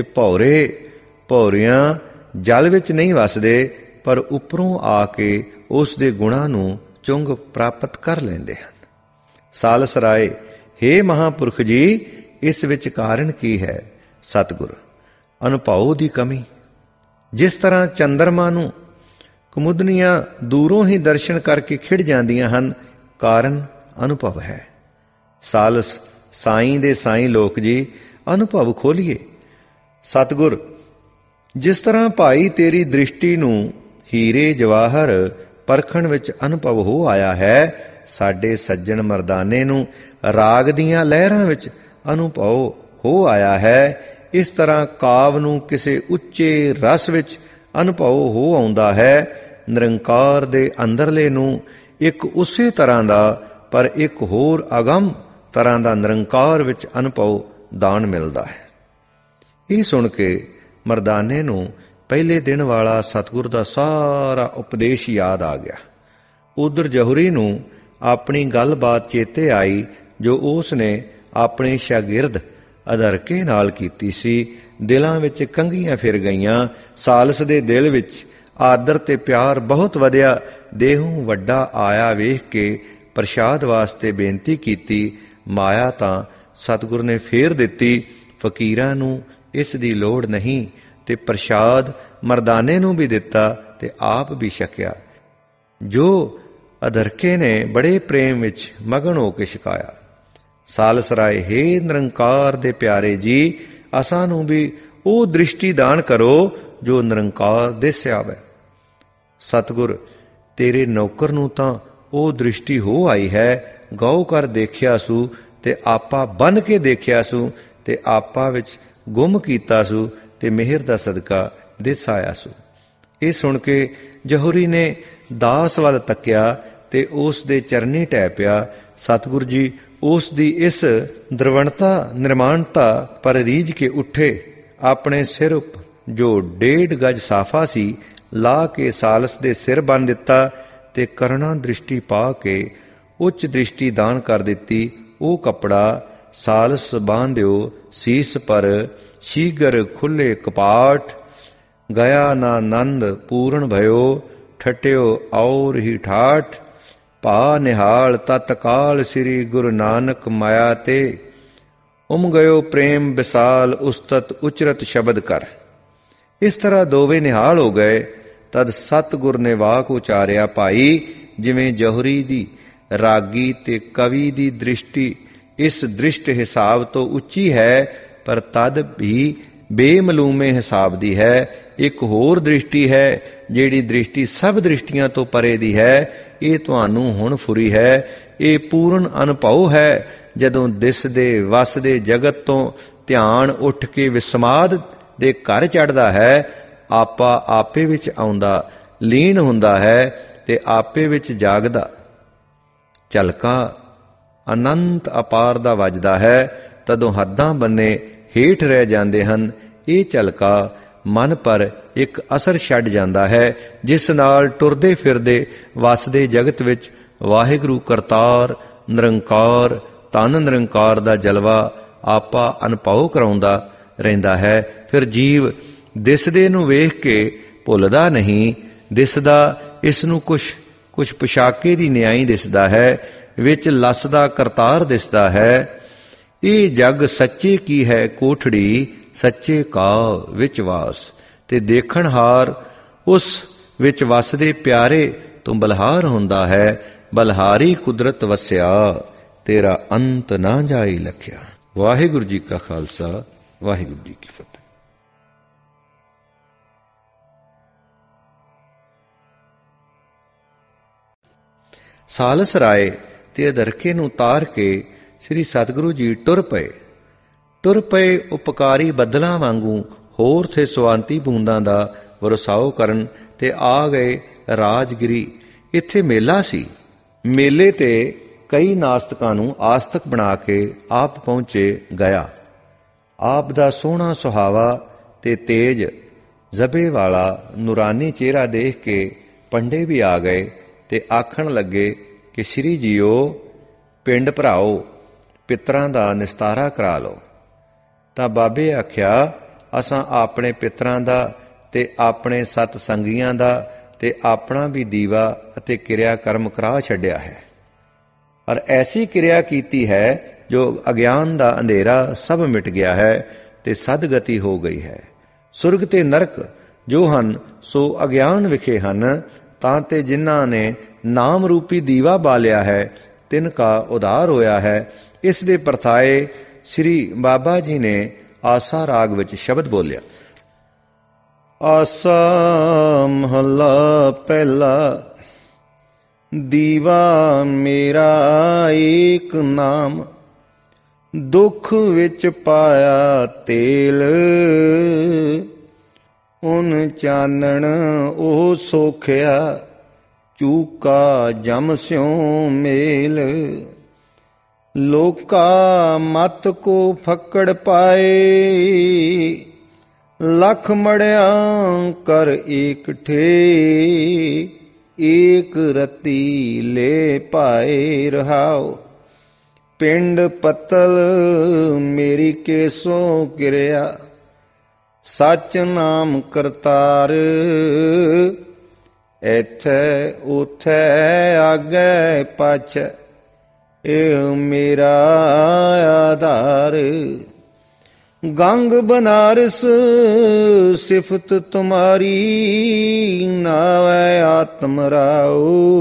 ਭੌਰਿਆਂ ਜਲ ਵਿੱਚ ਨਹੀਂ ਵਸਦੇ, ਪਰ ਉੱਪਰੋਂ ਆ ਕੇ ਉਸ ਦੇ ਗੁਣਾਂ ਨੂੰ ਚੁੰਗ ਪ੍ਰਾਪਤ ਕਰ ਲੈਂਦੇ ਹਨ। ਸਾਲਸ ਰਾਏ, ਹੇ ਮਹਾਂਪੁਰਖ ਜੀ, ਇਸ ਵਿੱਚ ਕਾਰਨ ਕੀ ਹੈ? ਸਤਿਗੁਰ, ਅਨੁਭਵ ਦੀ ਕਮੀ। ਜਿਸ ਤਰ੍ਹਾਂ ਚੰਦਰਮਾ ਨੂੰ ਕੁਮੁਦਨੀਆਂ ਦੂਰੋਂ ਹੀ ਦਰਸ਼ਨ ਕਰਕੇ ਖਿੜ ਜਾਂਦੀਆਂ ਹਨ, ਕਾਰਨ ਅਨੁਭਵ ਹੈ। ਸਾਲਸ, ਸਾਈਂ ਦੇ ਸਾਈਂ ਲੋਕ ਜੀ, ਅਨੁਭਵ ਖੋਲੀਏ। ਸਤਿਗੁਰ, ਜਿਸ ਤਰ੍ਹਾਂ ਭਾਈ ਤੇਰੀ ਦ੍ਰਿਸ਼ਟੀ ਨੂੰ ਹੀਰੇ ਜਵਾਹਰ ਪਰਖਣ ਵਿੱਚ ਅਨੁਭਵ ਹੋ ਆਇਆ ਹੈ, ਸਾਡੇ ਸੱਜਣ ਮਰਦਾਨੇ ਨੂੰ ਰਾਗ ਦੀਆਂ ਲਹਿਰਾਂ ਵਿੱਚ ਅਨੁਭਵ ਹੋ ਆਇਆ ਹੈ। ਇਸ ਤਰ੍ਹਾਂ ਕਾਵ ਨੂੰ ਕਿਸੇ ਉੱਚੇ ਰਸ ਵਿੱਚ ਅਨੁਭਵ ਹੋ ਆਉਂਦਾ ਹੈ। ਨਿਰੰਕਾਰ ਦੇ ਅੰਦਰਲੇ ਨੂੰ ਇੱਕ ਉਸੇ ਤਰ੍ਹਾਂ ਦਾ, ਪਰ ਇੱਕ ਹੋਰ ਅਗੰਮ ਤਰ੍ਹਾਂ ਦਾ ਨਿਰੰਕਾਰ ਵਿੱਚ ਅਨੁਭਵ ਦਾਨ ਮਿਲਦਾ ਹੈ। ਇਹ ਸੁਣ ਕੇ ਮਰਦਾਨੇ ਨੂੰ ਪਹਿਲੇ ਦਿਨ ਵਾਲਾ ਸਤਿਗੁਰ ਦਾ ਸਾਰਾ ਉਪਦੇਸ਼ ਯਾਦ ਆ ਗਿਆ। ਉਧਰ ਜਹੁਰੀ ਨੂੰ ਆਪਣੀ ਗੱਲਬਾਤ ਚੇਤੇ ਆਈ, ਜੋ ਉਸ ਨੇ ਆਪਣੇ ਸ਼ਾਗਿਰਦ ਅਧਰਕੇ ਨਾਲ ਕੀਤੀ ਸੀ। ਦਿਲਾਂ ਵਿੱਚ ਕੰਘੀਆਂ ਫਿਰ ਗਈਆਂ। ਸਾਲਸ ਦੇ ਦਿਲ ਵਿੱਚ ਆਦਰ ਤੇ ਪਿਆਰ ਬਹੁਤ ਵਧਿਆ। ਦੇਹੋਂ ਵੱਡਾ ਆਇਆ ਵੇਖ ਕੇ ਪ੍ਰਸ਼ਾਦ ਵਾਸਤੇ ਬੇਨਤੀ ਕੀਤੀ। ਮਾਇਆ ਤਾਂ ਸਤਿਗੁਰ ਨੇ ਫੇਰ ਦਿੱਤੀ। ਫਕੀਰਾਂ ਨੂੰ ਇਸ ਦੀ ਲੋੜ ਨਹੀਂ, ਤੇ ਪ੍ਰਸ਼ਾਦ ਮਰਦਾਨੇ ਨੂੰ ਵੀ ਦਿੱਤਾ ਤੇ ਆਪ ਵੀ ਛਕਿਆ, ਜੋ ਅਧਰਕੇ ਨੇ ਬੜੇ ਪ੍ਰੇਮ ਵਿੱਚ ਮਗਨ ਹੋ ਕੇ ਛਕਾਇਆ। ਸਾਲਸ ਰਾਏ, ਹੇ ਨਿਰੰਕਾਰ ਦੇ ਪਿਆਰੇ ਜੀ, ਅਸਾਂ ਨੂੰ ਵੀ ਉਹ ਦ੍ਰਿਸ਼ਟੀ ਦਾਨ ਕਰੋ ਜੋ ਨਿਰੰਕਾਰ ਦਿਸ ਆਵੇ। ਸਤਿਗੁਰ, ਤੇਰੇ ਨੌਕਰ ਨੂੰ ਤਾਂ ਉਹ ਦ੍ਰਿਸ਼ਟੀ ਹੋ ਆਈ ਹੈ। ਗਉ ਕਰ ਦੇਖਿਆ ਸੂ ਤੇ ਆਪਾ ਬੰਨ ਕੇ ਦੇਖਿਆ ਸੂ, ਤੇ ਆਪਾ ਵਿੱਚ ਗੁੰਮ ਕੀਤਾ ਸੂ, ਤੇ ਮਿਹਰ ਦਾ ਸਦਕਾ ਦਿਸ ਆਇਆ ਸੂ। ਇਹ ਸੁਣ ਕੇ ਜਹੁਰੀ ਨੇ ਦਾਸ ਵੱਲ ਤੱਕਿਆ ਤੇ ਉਸ ਦੇ ਚਰਨੀ ਢਹਿ ਪਿਆ। ਸਤਿਗੁਰ ਜੀ ਉਸ ਦੀ ਇਸ ਦਰਵਣਤਾ ਨਿਰਮਾਣਤਾ ਪਰ ਰੀਝ ਕੇ ਉੱਠੇ। ਆਪਣੇ ਸਿਰ ਉੱਪਰ ਜੋ 1.5 ਗਜ ਸਾਫਾ ਸੀ ਲਾ ਕੇ ਸਾਲਸ ਦੇ ਸਿਰ ਬੰਨ ਦਿੱਤਾ, ਤੇ ਕਰੁਣਾ ਦ੍ਰਿਸ਼ਟੀ ਪਾ ਕੇ ਉੱਚ ਦ੍ਰਿਸ਼ਟੀ ਦਾਨ ਕਰ ਦਿੱਤੀ। ਉਹ ਕੱਪੜਾ ਸਾਲਸ ਬਾਂਧਿਓ ਸੀਸ ਪਰ, ਸ਼ੀਗਰ ਖੁੱਲੇ ਕਪਾਟ, ਗਿਆ ਨਾ ਨੰਦ ਪੂਰਨ ਭਇਓ, ਠਟਿਓ ਔਰ ਹੀ ਠਾਠ, ਭਾ ਨਿਹਾਲ ਤਤਕਾਲ ਸ੍ਰੀ ਗੁਰੂ ਨਾਨਕ ਮਾਇਆ ਤੇ, ਗਇਓ ਪ੍ਰੇਮ ਵਿਸਾਲ ਉਸਤਤ ਉਚਰਤ ਸ਼ਬਦ ਕਰ। ਇਸ ਤਰ੍ਹਾਂ ਦੋਵੇਂ ਨਿਹਾਲ ਹੋ ਗਏ। ਤਦ ਸਤਿਗੁਰ ਨੇ ਵਾਕ ਉਚਾਰਿਆ, ਭਾਈ, ਜਿਵੇਂ ਜਹੁਰੀ ਦੀ ਰਾਗੀ ਤੇ ਕਵੀ ਦੀ ਦ੍ਰਿਸ਼ਟੀ ਇਸ ਦ੍ਰਿਸ਼ਟ ਹਿਸਾਬ ਤੋਂ ਉੱਚੀ ਹੈ, ਪਰ ਤਦ ਵੀ ਬੇਮਲੂਮੇ ਹਿਸਾਬ ਦੀ ਹੈ। ਇੱਕ ਹੋਰ ਦ੍ਰਿਸ਼ਟੀ ਹੈ, ਜਿਹੜੀ ਦ੍ਰਿਸ਼ਟੀ ਸਭ ਦ੍ਰਿਸ਼ਟੀਆਂ ਤੋਂ ਪਰੇ ਦੀ ਹੈ। ਇਹ ਤੁਹਾਨੂੰ ਹੁਣ ਫੁਰੀ ਹੈ। ਇਹ ਪੂਰਨ ਅਨੁਭਵ ਹੈ। ਜਦੋਂ ਦਿਸਦੇ ਵਸਦੇ ਜਗਤ ਤੋਂ ਧਿਆਨ ਉੱਠ ਕੇ ਵਿਸਮਾਦ ਦੇ ਘਰ ਚੜ੍ਹਦਾ ਹੈ, ਆਪਾ ਆਪੇ ਵਿੱਚ ਆਉਂਦਾ, ਲੀਨ ਹੁੰਦਾ ਹੈ ਤੇ ਆਪੇ ਵਿੱਚ ਜਾਗਦਾ। ਝਲਕਾ ਅਨੰਤ ਅਪਾਰ ਦਾ ਵੱਜਦਾ ਹੈ, ਤਦੋਂ ਹੱਦਾਂ ਬੰਨੇ ਹੇਠ ਰਹਿ ਜਾਂਦੇ ਹਨ। ਇਹ ਝਲਕਾ ਮਨ ਪਰ ਇੱਕ ਅਸਰ ਛੱਡ ਜਾਂਦਾ ਹੈ, ਜਿਸ ਨਾਲ ਟੁਰਦੇ ਫਿਰਦੇ ਵਸਦੇ ਜਗਤ ਵਿੱਚ ਵਾਹਿਗੁਰੂ ਕਰਤਾਰ ਨਿਰੰਕਾਰ ਧੰਨ ਨਿਰੰਕਾਰ ਦਾ ਜਲਵਾ ਆਪਾ ਅਨੁਭਵ ਕਰਾਉਂਦਾ ਰਹਿੰਦਾ ਹੈ। ਫਿਰ ਜੀਵ ਦਿਸਦੇ ਨੂੰ ਵੇਖ ਕੇ ਭੁੱਲਦਾ ਨਹੀਂ, ਦਿਸਦਾ ਇਸ ਨੂੰ ਕੁਛ ਪੁਸ਼ਾਕੇ ਦੀ ਨਿਆਈ ਦਿਸਦਾ ਹੈ, ਵਿੱਚ ਲੱਸਦਾ ਕਰਤਾਰ ਦਿਸਦਾ ਹੈ। ਇਹ ਜਗ ਸੱਚੇ ਕੀ ਹੈ ਕੋਠੜੀ, ਸੱਚੇ ਕਾ ਵਿੱਚ ਵਾਸ। ਤੇ ਦੇਖਣਹਾਰ ਉਸ ਵਿੱਚ ਵਸਦੇ ਪਿਆਰੇ ਤੋਂ ਬਲਹਾਰ ਹੁੰਦਾ ਹੈ। ਬਲਹਾਰੀ ਕੁਦਰਤ ਵਸਿਆ, ਤੇਰਾ ਅੰਤ ਨਾ ਜਾਈ ਲਖਿਆ। ਵਾਹਿਗੁਰੂ ਜੀ ਕਾ ਖਾਲਸਾ, ਵਾਹਿਗੁਰੂ ਜੀ ਕੀ ਫਤਿਹ। ਸਾਲਸ ਰਾਏ ਤੇ ਅਦਰਕੇ ਨੂੰ ਤਾਰ ਕੇ ਸ੍ਰੀ ਸਤਿਗੁਰੂ ਜੀ ਟੁਰ ਪਏ ਉਪਕਾਰੀ ਬੱਦਲਾਂ ਵਾਂਗੂ ਹੋਰ ਥੇ ਸੁਆਂਤੀ ਬੂੰਦਾਂ ਦਾ ਵਰਸਾਓ ਕਰਨ ਤੇ ਆ ਗਏ ਰਾਜਗਿਰੀ। ਇੱਥੇ ਮੇਲਾ ਸੀ। ਮੇਲੇ ਤੇ ਕਈ ਨਾਸਤਕਾਂ ਨੂੰ ਆਸਤਕ ਬਣਾ ਕੇ ਆਪ ਪਹੁੰਚੇ ਗਿਆ। ਆਪ ਦਾ ਸੋਹਣਾ ਸੁਹਾਵਾ ਤੇ ਤੇਜ ਜ਼ਬੇ ਵਾਲਾ ਨੂਰਾਨੀ ਚਿਹਰਾ ਦੇਖ ਕੇ ਪੰਡੇ ਵੀ ਆ ਗਏ ਤੇ ਆਖਣ ਲੱਗੇ ਕਿ ਸ੍ਰੀ ਜੀਓ, ਪਿੰਡ ਭਰਾਓ, ਪਿੱਤਰਾਂ ਦਾ ਨਿਸਤਾਰਾ ਕਰਾ ਲਓ। ਤਾਂ ਬਾਬੇ ਆਖਿਆ, ਅਸਾਂ ਆਪਣੇ ਪਿੱਤਰਾਂ ਦਾ ਤੇ ਆਪਣੇ ਸਤ ਸੰਗੀਆਂ ਦਾ ਤੇ ਆਪਣਾ ਵੀ ਦੀਵਾ ਅਤੇ ਕਿਰਿਆ ਕਰਮ ਕਰਾ ਛੱਡਿਆ ਹੈ, ਔਰ ਐਸੀ ਕਿਰਿਆ ਕੀਤੀ ਹੈ ਜੋ ਅਗਿਆਨ ਦਾ ਅੰਧੇਰਾ ਸਭ ਮਿਟ ਗਿਆ ਹੈ ਤੇ ਸਦਗਤੀ ਹੋ ਗਈ ਹੈ। ਸੁਰਗ ਤੇ ਨਰਕ ਜੋ ਹਨ ਸੋ ਅਗਿਆਨ ਵਿਖੇ ਹਨ, ਤਾਂ ਤੇ ਜਿਨ੍ਹਾਂ ਨੇ ਨਾਮ ਰੂਪੀ ਦੀਵਾ ਬਾਲਿਆ ਹੈ ਤਿਨ ਕਾ ਉਧਾਰ ਹੋਇਆ ਹੈ। ਇਸ ਦੇ ਪਰਥਾਏ ਸ੍ਰੀ ਬਾਬਾ ਜੀ ਨੇ ਆਸਾ ਰਾਗ ਵਿੱਚ ਸ਼ਬਦ ਬੋਲਿਆ। ਆਸਾ ਮਹੱਲਾ ਪਹਿਲਾ। ਦੀਵਾ ਮੇਰਾ ਏਕ ਨਾਮ, ਦੁੱਖ ਵਿੱਚ ਪਾਇਆ ਤੇਲ। ਉਨ ਚਾਨਣ ਉਹ ਸੋਖਿਆ, ਚੂਕਾ ਜਮ ਸਿਉ ਮੇਲ। ਲੋਕਾ ਮਤ ਕੋ ਫੱਕੜ ਪਾਏ, ਲੱਖ ਮੜਿਆਂ ਕਰ ਏਕ ਠੇ। ਏਕ ਰਤੀ ਲੈ ਪਾਏ ਰਹਾਉ, ਪਿੰਡ ਪਤਲ ਮੇਰੀ ਕੇਸੋਂ ਕਿਰਿਆ। ਸਚ ਨਾਮ ਕਰਤਾਰ, ਐਥੈ ਉਥੈ ਆਗੈ ਪਾਛੈ। ਇਹ ਮੇਰਾ ਆਧਾਰ। ਗੰਗ ਬਨਾਰਸ ਸਿਫਤ ਤੁਮਾਰੀ, ਨਾਵੈ ਆਤਮ ਰਾਉ।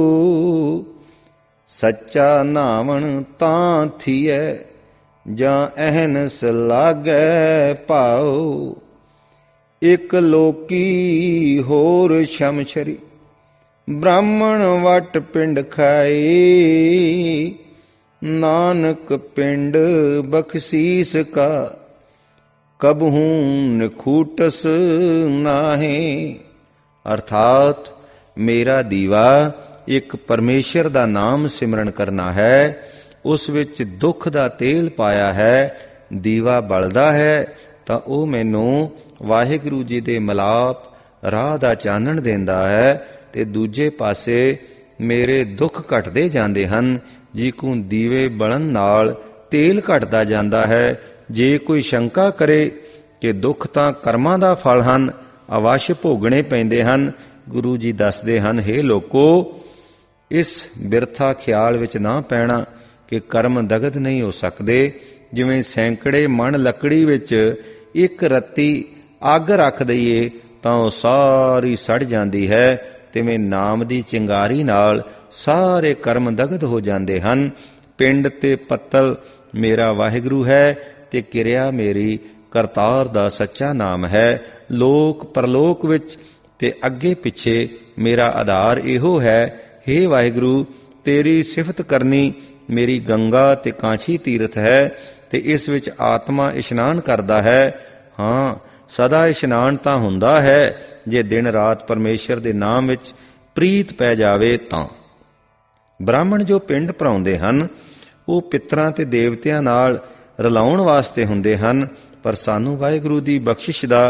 ਸੱਚਾ ਨਾਵਣ ਤਾਂ ਥੀਐ, ਜਾਂ ਅਹਨਸ ਲਾਗੈ ਭਾਉ। ਇਕ ਲੋਕੀ ਹੋਰ ਸ਼ਮਸ਼ਰੀ, ਬ੍ਰਾਹਮਣ ਵਟ ਪਿੰਡ ਖਾਏ। ਨਾਨਕ ਪਿੰਡ ਬਖਸ਼ੀਸ ਕਾ, ਕਬਹੂ ਨਿਖੂਟਸ ਨਾਹੀ। ਅਰਥਾਤ ਮੇਰਾ ਦੀਵਾ ਇੱਕ ਪਰਮੇਸ਼ਰ ਦਾ ਨਾਮ ਸਿਮਰਨ ਕਰਨਾ ਹੈ। ਉਸ ਵਿੱਚ ਦੁੱਖ ਦਾ ਤੇਲ ਪਾਇਆ ਹੈ। ਦੀਵਾ ਬਲਦਾ ਹੈ ਤਾਂ ਉਹ ਮੈਨੂੰ ਵਾਹਿਗੁਰੂ ਜੀ ਦੇ ਮਿਲਾਪ ਰਾਹ ਦਾ ਚਾਨਣ ਦਿੰਦਾ ਹੈ, ਤੇ ਦੂਜੇ ਪਾਸੇ ਮੇਰੇ ਦੁੱਖ ਘਟਦੇ ਜਾਂਦੇ ਹਨ। ਜਿਕੂ ਦੀਵੇ ਬਲਣ ਨਾਲ ਤੇਲ ਘਟਦਾ ਜਾਂਦਾ ਹੈ। ਜੇ ਕੋਈ ਸ਼ੰਕਾ ਕਰੇ ਕਿ ਦੁੱਖ ਤਾਂ ਕਰਮਾਂ ਦਾ ਫਲ ਹਨ, ਅਵਸ਼ ਭੋਗਣੇ ਪੈਂਦੇ ਹਨ, ਗੁਰੂ ਜੀ ਦੱਸਦੇ ਹਨ, ਹੇ ਲੋਕੋ, ਇਸ ਬਿਰਥਾ ਖਿਆਲ ਵਿੱਚ ਨਾ ਪੈਣਾ ਕਿ ਕਰਮ ਦਗਦ ਨਹੀਂ ਹੋ ਸਕਦੇ। ਜਿਵੇਂ ਸੈਂਕੜੇ ਮਣ ਲੱਕੜੀ ਵਿੱਚ ਇੱਕ ਰੱਤੀ ਅੱਗ ਰੱਖ ਦਈਏ ਤਾਂ ਉਹ ਸਾਰੀ ਸੜ ਜਾਂਦੀ ਹੈ, ਤਿਵੇਂ ਨਾਮ ਦੀ ਚਿੰਗਾਰੀ ਨਾਲ ਸਾਰੇ ਕਰਮ ਦਗਦ ਹੋ ਜਾਂਦੇ ਹਨ। ਪਿੰਡ ਤੇ ਪੱਤਲ ਮੇਰਾ ਵਾਹਿਗੁਰੂ ਹੈ, ਤੇ ਕਿਰਿਆ ਮੇਰੀ ਕਰਤਾਰ ਦਾ ਸੱਚਾ ਨਾਮ ਹੈ। ਲੋਕ ਪਰਲੋਕ ਵਿੱਚ ਤੇ ਅੱਗੇ ਪਿੱਛੇ ਮੇਰਾ ਆਧਾਰ ਇਹੋ ਹੈ। ਹੇ ਵਾਹਿਗੁਰੂ, ਤੇਰੀ ਸਿਫਤ ਕਰਨੀ ਮੇਰੀ ਗੰਗਾ ਤੇ ਕਾਂਛੀ ਤੀਰਥ ਹੈ, ਤੇ ਇਸ ਵਿੱਚ ਆਤਮਾ ਇਸ਼ਨਾਨ ਕਰਦਾ ਹੈ। ਹਾਂ, ਸਦਾ ਇਸ਼ਨਾਨ ਤਾਂ ਹੁੰਦਾ ਹੈ ਜੇ ਦਿਨ ਰਾਤ ਪਰਮੇਸ਼ਰ ਦੇ ਨਾਮ ਵਿੱਚ ਪ੍ਰੀਤ ਪੈ ਜਾਵੇ ਤਾਂ। ਬ੍ਰਾਹਮਣ ਜੋ ਪਿੰਡ ਭਰਾਉਂਦੇ ਹਨ, ਉਹ ਪਿੱਤਰਾਂ ਤੇ ਦੇਵਤਿਆਂ ਨਾਲ ਰਲਾਉਣ ਵਾਸਤੇ ਹੁੰਦੇ ਹਨ, ਪਰ ਸਾਨੂੰ ਵਾਹਿਗੁਰੂ ਦੀ ਬਖਸ਼ਿਸ਼ ਦਾ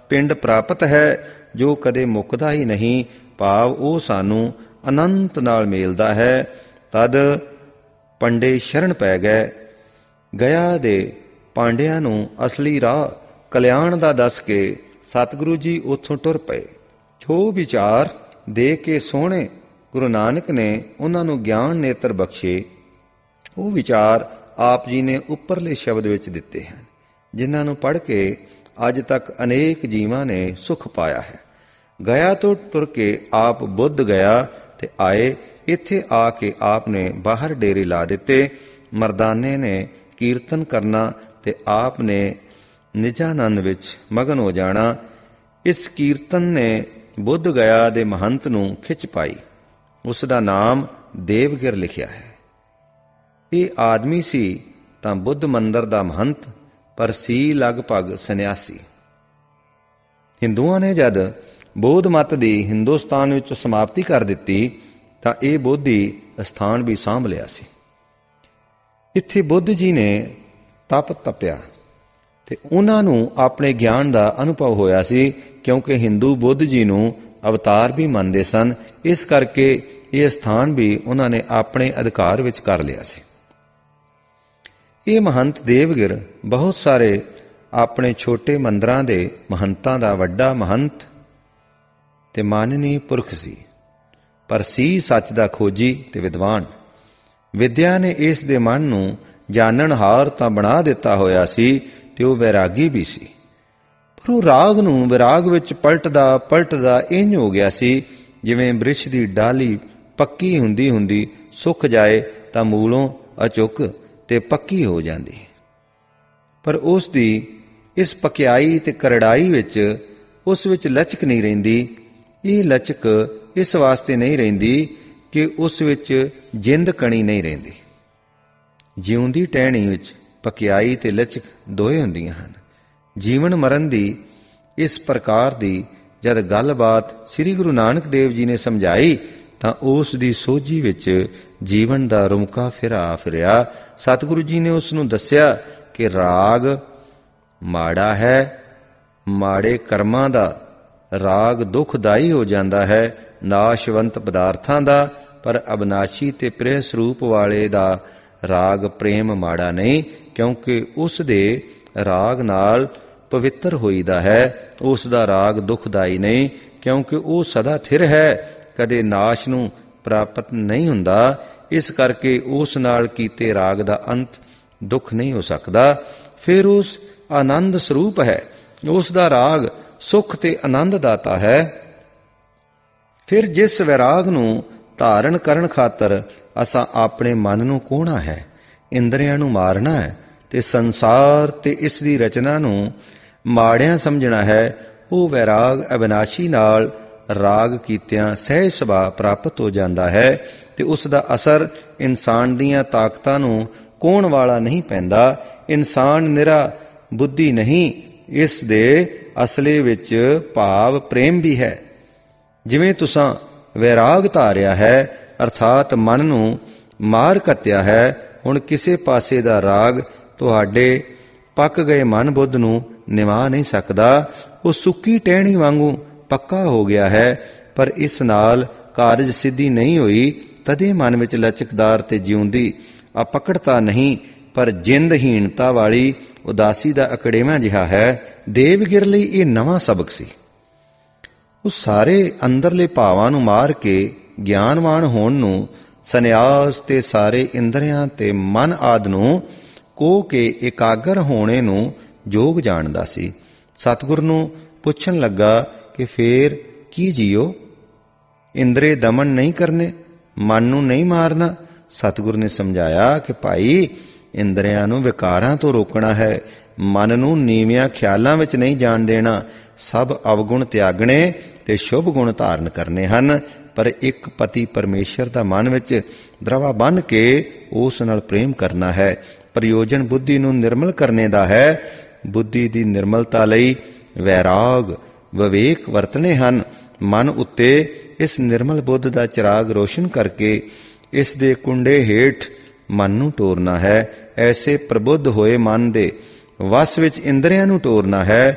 ਪਿੰਡ ਪ੍ਰਾਪਤ ਹੈ ਜੋ ਕਦੇ ਮੁੱਕਦਾ ਹੀ ਨਹੀਂ, ਭਾਵ ਉਹ ਸਾਨੂੰ ਅਨੰਤ ਨਾਲ ਮੇਲਦਾ ਹੈ। ਤਦ ਪੰਡੇ ਸ਼ਰਨ ਪੈ ਗਏ। ਗਿਆ ਦੇ ਪਾਂਡਿਆਂ ਨੂੰ ਅਸਲੀ ਰਾਹ ਕਲਿਆਣ ਦਾ ਦੱਸ ਕੇ ਸਤਿਗੁਰੂ ਜੀ ਉੱਥੋਂ ਟੁਰ ਪਏ। ਜੋ ਵਿਚਾਰ ਦੇ ਕੇ ਸੋਹਣੇ ਗੁਰੂ ਨਾਨਕ ਨੇ ਉਹਨਾਂ ਨੂੰ ਗਿਆਨ ਨੇਤਰ ਬਖਸ਼ੇ, ਉਹ ਵਿਚਾਰ ਆਪ ਜੀ ਨੇ ਉੱਪਰਲੇ ਸ਼ਬਦ ਵਿੱਚ ਦਿੱਤੇ ਹਨ, ਜਿਨ੍ਹਾਂ ਨੂੰ ਪੜ੍ਹ ਕੇ ਅੱਜ ਤੱਕ ਅਨੇਕ ਜੀਵਾਂ ਨੇ ਸੁਖ ਪਾਇਆ ਹੈ। ਗਿਆ ਤੋਂ ਟੁਰ ਕੇ ਆਪ ਬੁੱਧ ਗਿਆ ਤੇ ਆਏ। ਇੱਥੇ ਆ ਕੇ ਆਪ ਨੇ ਬਾਹਰ ਡੇਰੇ ਲਾ ਦਿੱਤੇ। ਮਰਦਾਨੇ ਨੇ ਕੀਰਤਨ ਕਰਨਾ ਤੇ ਆਪ ਨੇ ਨਿਜਾਨੰਦ ਵਿੱਚ ਮਗਨ ਹੋ ਜਾਣਾ। ਇਸ ਕੀਰਤਨ ਨੇ ਬੁੱਧ ਗਿਆ ਦੇ ਮਹੰਤ ਨੂੰ ਖਿੱਚ ਪਾਈ। ਉਸ ਦਾ ਨਾਮ ਦੇਵਗਿਰ ਲਿਖਿਆ ਹੈ। ਇਹ ਆਦਮੀ ਸੀ ਤਾਂ ਬੁੱਧ ਮੰਦਰ ਦਾ ਮਹੰਤ, ਪਰ ਸੀ ਲਗਭਗ ਸੰਨਿਆਸੀ। ਹਿੰਦੂਆਂ ਨੇ ਜਦ ਬੋਧ ਮਤ ਦੀ ਹਿੰਦੁਸਤਾਨ ਵਿੱਚ ਸਮਾਪਤੀ ਕਰ ਦਿੱਤੀ ਤਾਂ ਇਹ ਬੋਧੀ ਸਥਾਨ ਵੀ ਸਾਂਭ ਲਿਆ ਸੀ। ਇੱਥੇ ਬੁੱਧ ਜੀ ਨੇ ਤਪ ਤਪਿਆ ਤੇ ਉਹਨਾਂ ਨੂੰ ਆਪਣੇ ਗਿਆਨ ਦਾ ਅਨੁਭਵ ਹੋਇਆ ਸੀ, ਕਿਉਂਕਿ ਹਿੰਦੂ ਬੁੱਧ ਜੀ ਨੂੰ ਅਵਤਾਰ ਵੀ ਮੰਨਦੇ ਸਨ। ਇਸ ਕਰਕੇ ਇਹ ਸਥਾਨ ਵੀ ਉਹਨਾਂ ਨੇ ਆਪਣੇ ਅਧਿਕਾਰ ਵਿੱਚ ਕਰ ਲਿਆ ਸੀ। ਇਹ ਮਹੰਤ ਦੇਵਗਿਰ ਬਹੁਤ ਸਾਰੇ ਆਪਣੇ ਛੋਟੇ ਮੰਦਰਾਂ ਦੇ ਮਹੰਤਾਂ ਦਾ ਵੱਡਾ ਮਹੰਤ ਤੇ ਮਾਨਨੀ ਪੁਰਖ ਸੀ, ਪਰ ਸੀ ਸੱਚ ਦਾ ਖੋਜੀ ਤੇ ਵਿਦਵਾਨ। ਵਿਦਿਆ ਨੇ ਇਸ ਦੇ ਮਨ ਨੂੰ ਜਾਣਨਹਾਰ ਤਾਂ ਬਣਾ ਦਿੱਤਾ ਹੋਇਆ ਸੀ ਤੇ ਉਹ ਵੈਰਾਗੀ ਵੀ ਸੀ, ਪਰ ਉਹ ਰਾਗ ਨੂੰ ਵਿਰਾਗ ਵਿੱਚ ਪਲਟਦਾ ਇੰਝ ਹੋ ਗਿਆ ਸੀ ਜਿਵੇਂ ਬ੍ਰਿਛ ਦੀ ਡਾਲੀ ਪੱਕੀ ਹੁੰਦੀ ਹੁੰਦੀ ਸੁੱਕ ਜਾਏ ਤਾਂ ਮੂਲੋਂ ਅਚੁੱਕ ਤੇ ਪੱਕੀ ਹੋ ਜਾਂਦੀ। ਪਰ ਉਸ ਦੀ ਇਸ ਪਕਿਆਈ ਤੇ ਕਰੜਾਈ ਵਿੱਚ ਉਸ ਵਿੱਚ ਲਚਕ ਨਹੀਂ ਰਹਿੰਦੀ। ਇਹ ਲਚਕ ਇਸ ਵਾਸਤੇ ਨਹੀਂ ਰਹਿੰਦੀ ਕਿ ਉਸ ਵਿੱਚ ਜਿੰਦ ਕਣੀ ਨਹੀਂ ਰਹਿੰਦੀ। ਜਿਉਂਦੀ ਟਹਿਣੀ ਵਿੱਚ ਪਕਿਆਈ ਤੇ ਲਚਕ ਦੋਏ ਹੁੰਦੀਆਂ ਹਨ। ਜੀਵਨ ਮਰਨ ਦੀ ਇਸ ਪ੍ਰਕਾਰ ਦੀ ਜਦ ਗੱਲਬਾਤ ਸ੍ਰੀ ਗੁਰੂ ਨਾਨਕ ਦੇਵ ਜੀ ਨੇ ਸਮਝਾਈ ਤਾਂ ਉਸ ਦੀ ਸੋਝੀ ਵਿੱਚ ਜੀਵਨ ਦਾ ਰੁਮਕਾ ਫਿਰਿਆ। ਸਤਿਗੁਰੂ ਜੀ ਨੇ ਉਸ ਨੂੰ ਦੱਸਿਆ ਕਿ ਰਾਗ ਮਾੜਾ ਹੈ, ਮਾੜੇ ਕਰਮਾਂ ਦਾ ਰਾਗ ਦੁਖਦਾਈ ਹੋ ਜਾਂਦਾ ਹੈ, ਨਾਸ਼ਵੰਤ ਪਦਾਰਥਾਂ ਦਾ, ਪਰ ਅਬਨਾਸ਼ੀ ਤੇ ਪ੍ਰਿਯ ਸਰੂਪ ਵਾਲੇ ਦਾ ਰਾਗ ਪ੍ਰੇਮ ਮਾੜਾ ਨਹੀਂ, ਕਿਉਂਕਿ ਉਸ ਦੇ ਰਾਗ ਨਾਲ ਪਵਿੱਤਰ ਹੋਈਦਾ ਹੈ। ਉਸ ਦਾ ਰਾਗ ਦੁਖਦਾਈ ਨਹੀਂ, ਕਿਉਂਕਿ ਉਹ ਸਦਾ ਥਿਰ ਹੈ, ਕਦੇ ਨਾਸ਼ ਨੂੰ ਪ੍ਰਾਪਤ ਨਹੀਂ ਹੁੰਦਾ। ਇਸ ਕਰਕੇ ਉਸ ਨਾਲ ਕੀਤੇ ਰਾਗ ਦਾ ਅੰਤ ਦੁੱਖ ਨਹੀਂ ਹੋ ਸਕਦਾ। ਫਿਰ ਉਸ ਆਨੰਦ ਸਰੂਪ ਹੈ, ਉਸ ਦਾ ਰਾਗ ਸੁਖ ਤੇ ਆਨੰਦ ਦਾਤਾ ਹੈ। ਫਿਰ ਜਿਸ ਵੈਰਾਗ ਨੂੰ ਧਾਰਨ ਕਰਨ ਖਾਤਰ ਅਸਾਂ ਆਪਣੇ ਮਨ ਨੂੰ ਕੋਹਣਾ ਹੈ, ਇੰਦਰੀਆਂ ਨੂੰ ਮਾਰਨਾ ਹੈ ਤੇ ਸੰਸਾਰ ਤੇ ਇਸ ਦੀ ਰਚਨਾ ਨੂੰ ਮਾੜਿਆਂ ਸਮਝਣਾ ਹੈ, ਉਹ ਵੈਰਾਗ ਅਬਿਨਾਸ਼ੀ ਨਾਲ ਰਾਗ ਕੀਤਿਆਂ ਸਹਿਜ ਸੁਭਾਅ ਪ੍ਰਾਪਤ ਹੋ ਜਾਂਦਾ ਹੈ ਤੇ ਉਸ ਦਾ ਅਸਰ ਇਨਸਾਨ ਦੀਆਂ ਤਾਕਤਾਂ ਨੂੰ ਕੋਹਣ ਵਾਲਾ ਨਹੀਂ ਪੈਂਦਾ। ਇਨਸਾਨ ਨਿਰਾ ਬੁੱਧੀ ਨਹੀਂ, ਇਸ ਦੇ ਅਸਲੇ ਵਿੱਚ ਭਾਵ ਪ੍ਰੇਮ ਵੀ ਹੈ। ਜਿਵੇਂ ਤੁਸਾਂ ਵੈਰਾਗ ਧਾਰਿਆ ਹੈ, ਅਰਥਾਤ ਮਨ ਨੂੰ ਮਾਰ ਘੱਤਿਆ ਹੈ, ਹੁਣ ਕਿਸੇ ਪਾਸੇ ਦਾ ਰਾਗ ਤੁਹਾਡੇ ਪੱਕ ਗਏ ਮਨ ਬੁੱਧ ਨੂੰ ਨਿਵਾ ਨਹੀਂ ਸਕਦਾ। ਉਹ ਸੁੱਕੀ ਟਹਿਣੀ ਵਾਂਗੂ ਪੱਕਾ ਹੋ ਗਿਆ ਹੈ, ਪਰ ਇਸ ਨਾਲ ਕਾਰਜ ਸਿੱਧੀ ਨਹੀਂ ਹੋਈ। ਤਦੇ ਮਨ ਵਿੱਚ ਲਚਕਦਾਰ ਤੇ ਜਿਉਂਦੀ ਅਪਕੜਤਾ ਨਹੀਂ, ਪਰ ਜਿੰਦਹੀਣਤਾ ਵਾਲੀ ਉਦਾਸੀ ਦਾ ਅਕੜੇਵਾਂ ਜਿਹਾ ਹੈ। ਦੇਵਗਿਰ ਲਈ ਇਹ ਨਵਾਂ ਸਬਕ ਸੀ। ਉਹ ਸਾਰੇ ਅੰਦਰਲੇ ਭਾਵਾਂ ਨੂੰ ਮਾਰ ਕੇ ਗਿਆਨਵਾਨ ਹੋਣ ਨੂੰ, ਸੰਨਿਆਸ ਤੇ ਸਾਰੇ ਇੰਦਰੀਆਂ ਤੇ ਮਨ ਆਦ ਨੂੰ ਕੋਹ ਕੇ ਇਕਾਗਰ ਹੋਣੇ ਨੂੰ ਯੋਗ ਜਾਣਦਾ ਸੀ। ਸਤਿਗੁਰ ਨੂੰ ਪੁੱਛਣ ਲੱਗਾ ਕਿ ਫੇਰ ਕੀ ਜੀਓ, ਇੰਦਰੇ ਦਮਨ ਨਹੀਂ ਕਰਨੇ, ਮਨ ਨੂੰ ਨਹੀਂ ਮਾਰਨਾ। ਸਤਿਗੁਰ ਨੇ ਸਮਝਾਇਆ ਕਿ ਭਾਈ, ਇੰਦਰੀਆਂ ਨੂੰ ਵਿਕਾਰਾਂ ਤੋਂ ਰੋਕਣਾ ਹੈ, ਮਨ ਨੂੰ ਨੀਵਿਆਂ ਖਿਆਲਾਂ ਵਿੱਚ ਨਹੀਂ ਜਾਣ ਦੇਣਾ। ਸਭ ਅਵਗੁਣ ਤਿਆਗਣੇ ਤੇ ਸ਼ੁਭ ਗੁਣ ਧਾਰਨ ਕਰਨੇ ਹਨ, ਪਰ ਇੱਕ ਪਤੀ ਪਰਮੇਸ਼ਰ ਦਾ ਮਨ ਵਿੱਚ ਦਰਵਾ ਬੰਨ੍ਹ ਕੇ ਉਸ ਨਾਲ ਪ੍ਰੇਮ ਕਰਨਾ ਹੈ। ਪ੍ਰਯੋਜਨ ਬੁੱਧੀ ਨੂੰ ਨਿਰਮਲ ਕਰਨੇ ਦਾ ਹੈ। ਬੁੱਧੀ ਦੀ ਨਿਰਮਲਤਾ ਲਈ ਵੈਰਾਗ ਵਿਵੇਕ ਵਰਤਣੇ ਹਨ। ਮਨ ਉੱਤੇ ਇਸ ਨਿਰਮਲ ਬੁੱਧ ਦਾ ਚਿਰਾਗ ਰੋਸ਼ਨ ਕਰਕੇ ਇਸ ਦੇ ਕੁੰਡੇ ਹੇਠ ਮਨ ਨੂੰ ਟੋਰਨਾ ਹੈ। ਐਸੇ ਪ੍ਰਬੁੱਧ ਹੋਏ ਮਨ ਦੇ ਵਸ ਵਿੱਚ ਇੰਦਰੀਆਂ ਨੂੰ ਟੋਰਨਾ ਹੈ।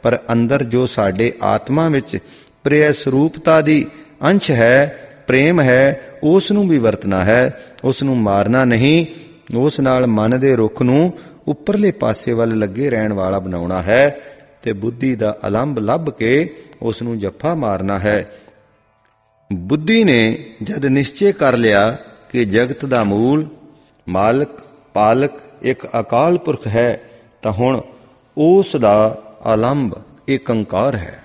ਪਰ ਅੰਦਰ ਜੋ ਸਾਡੇ ਆਤਮਾ ਵਿੱਚ ਪ੍ਰਿਯ ਸਰੂਪਤਾ ਦੀ ਅੰਸ਼ ਹੈ, ਪ੍ਰੇਮ ਹੈ, ਉਸ ਨੂੰ ਵੀ ਵਰਤਣਾ ਹੈ, ਉਸ ਨੂੰ ਮਾਰਨਾ ਨਹੀਂ। ਉਸ ਨਾਲ ਮਨ ਦੇ ਰੁੱਖ ਨੂੰ ਉੱਪਰਲੇ ਪਾਸੇ ਵੱਲ ਲੱਗੇ ਰਹਿਣ ਵਾਲਾ ਬਣਾਉਣਾ ਹੈ ਤੇ ਬੁੱਧੀ ਦਾ ਅਲੰਬ ਲੱਭ ਕੇ ਉਸ ਨੂੰ ਜੱਫਾ ਮਾਰਨਾ ਹੈ। ਬੁੱਧੀ ਨੇ ਜਦ ਨਿਸ਼ਚੈ ਕਰ ਲਿਆ ਕਿ ਜਗਤ ਦਾ ਮੂਲ, ਮਾਲਕ, ਪਾਲਕ ਇੱਕ ਅਕਾਲ ਪੁਰਖ ਹੈ, ਤਾਂ ਹੁਣ ਉਸ ਦਾ ਆਲੰਬ ਇੱਕ ਓਂਕਾਰ ਹੈ,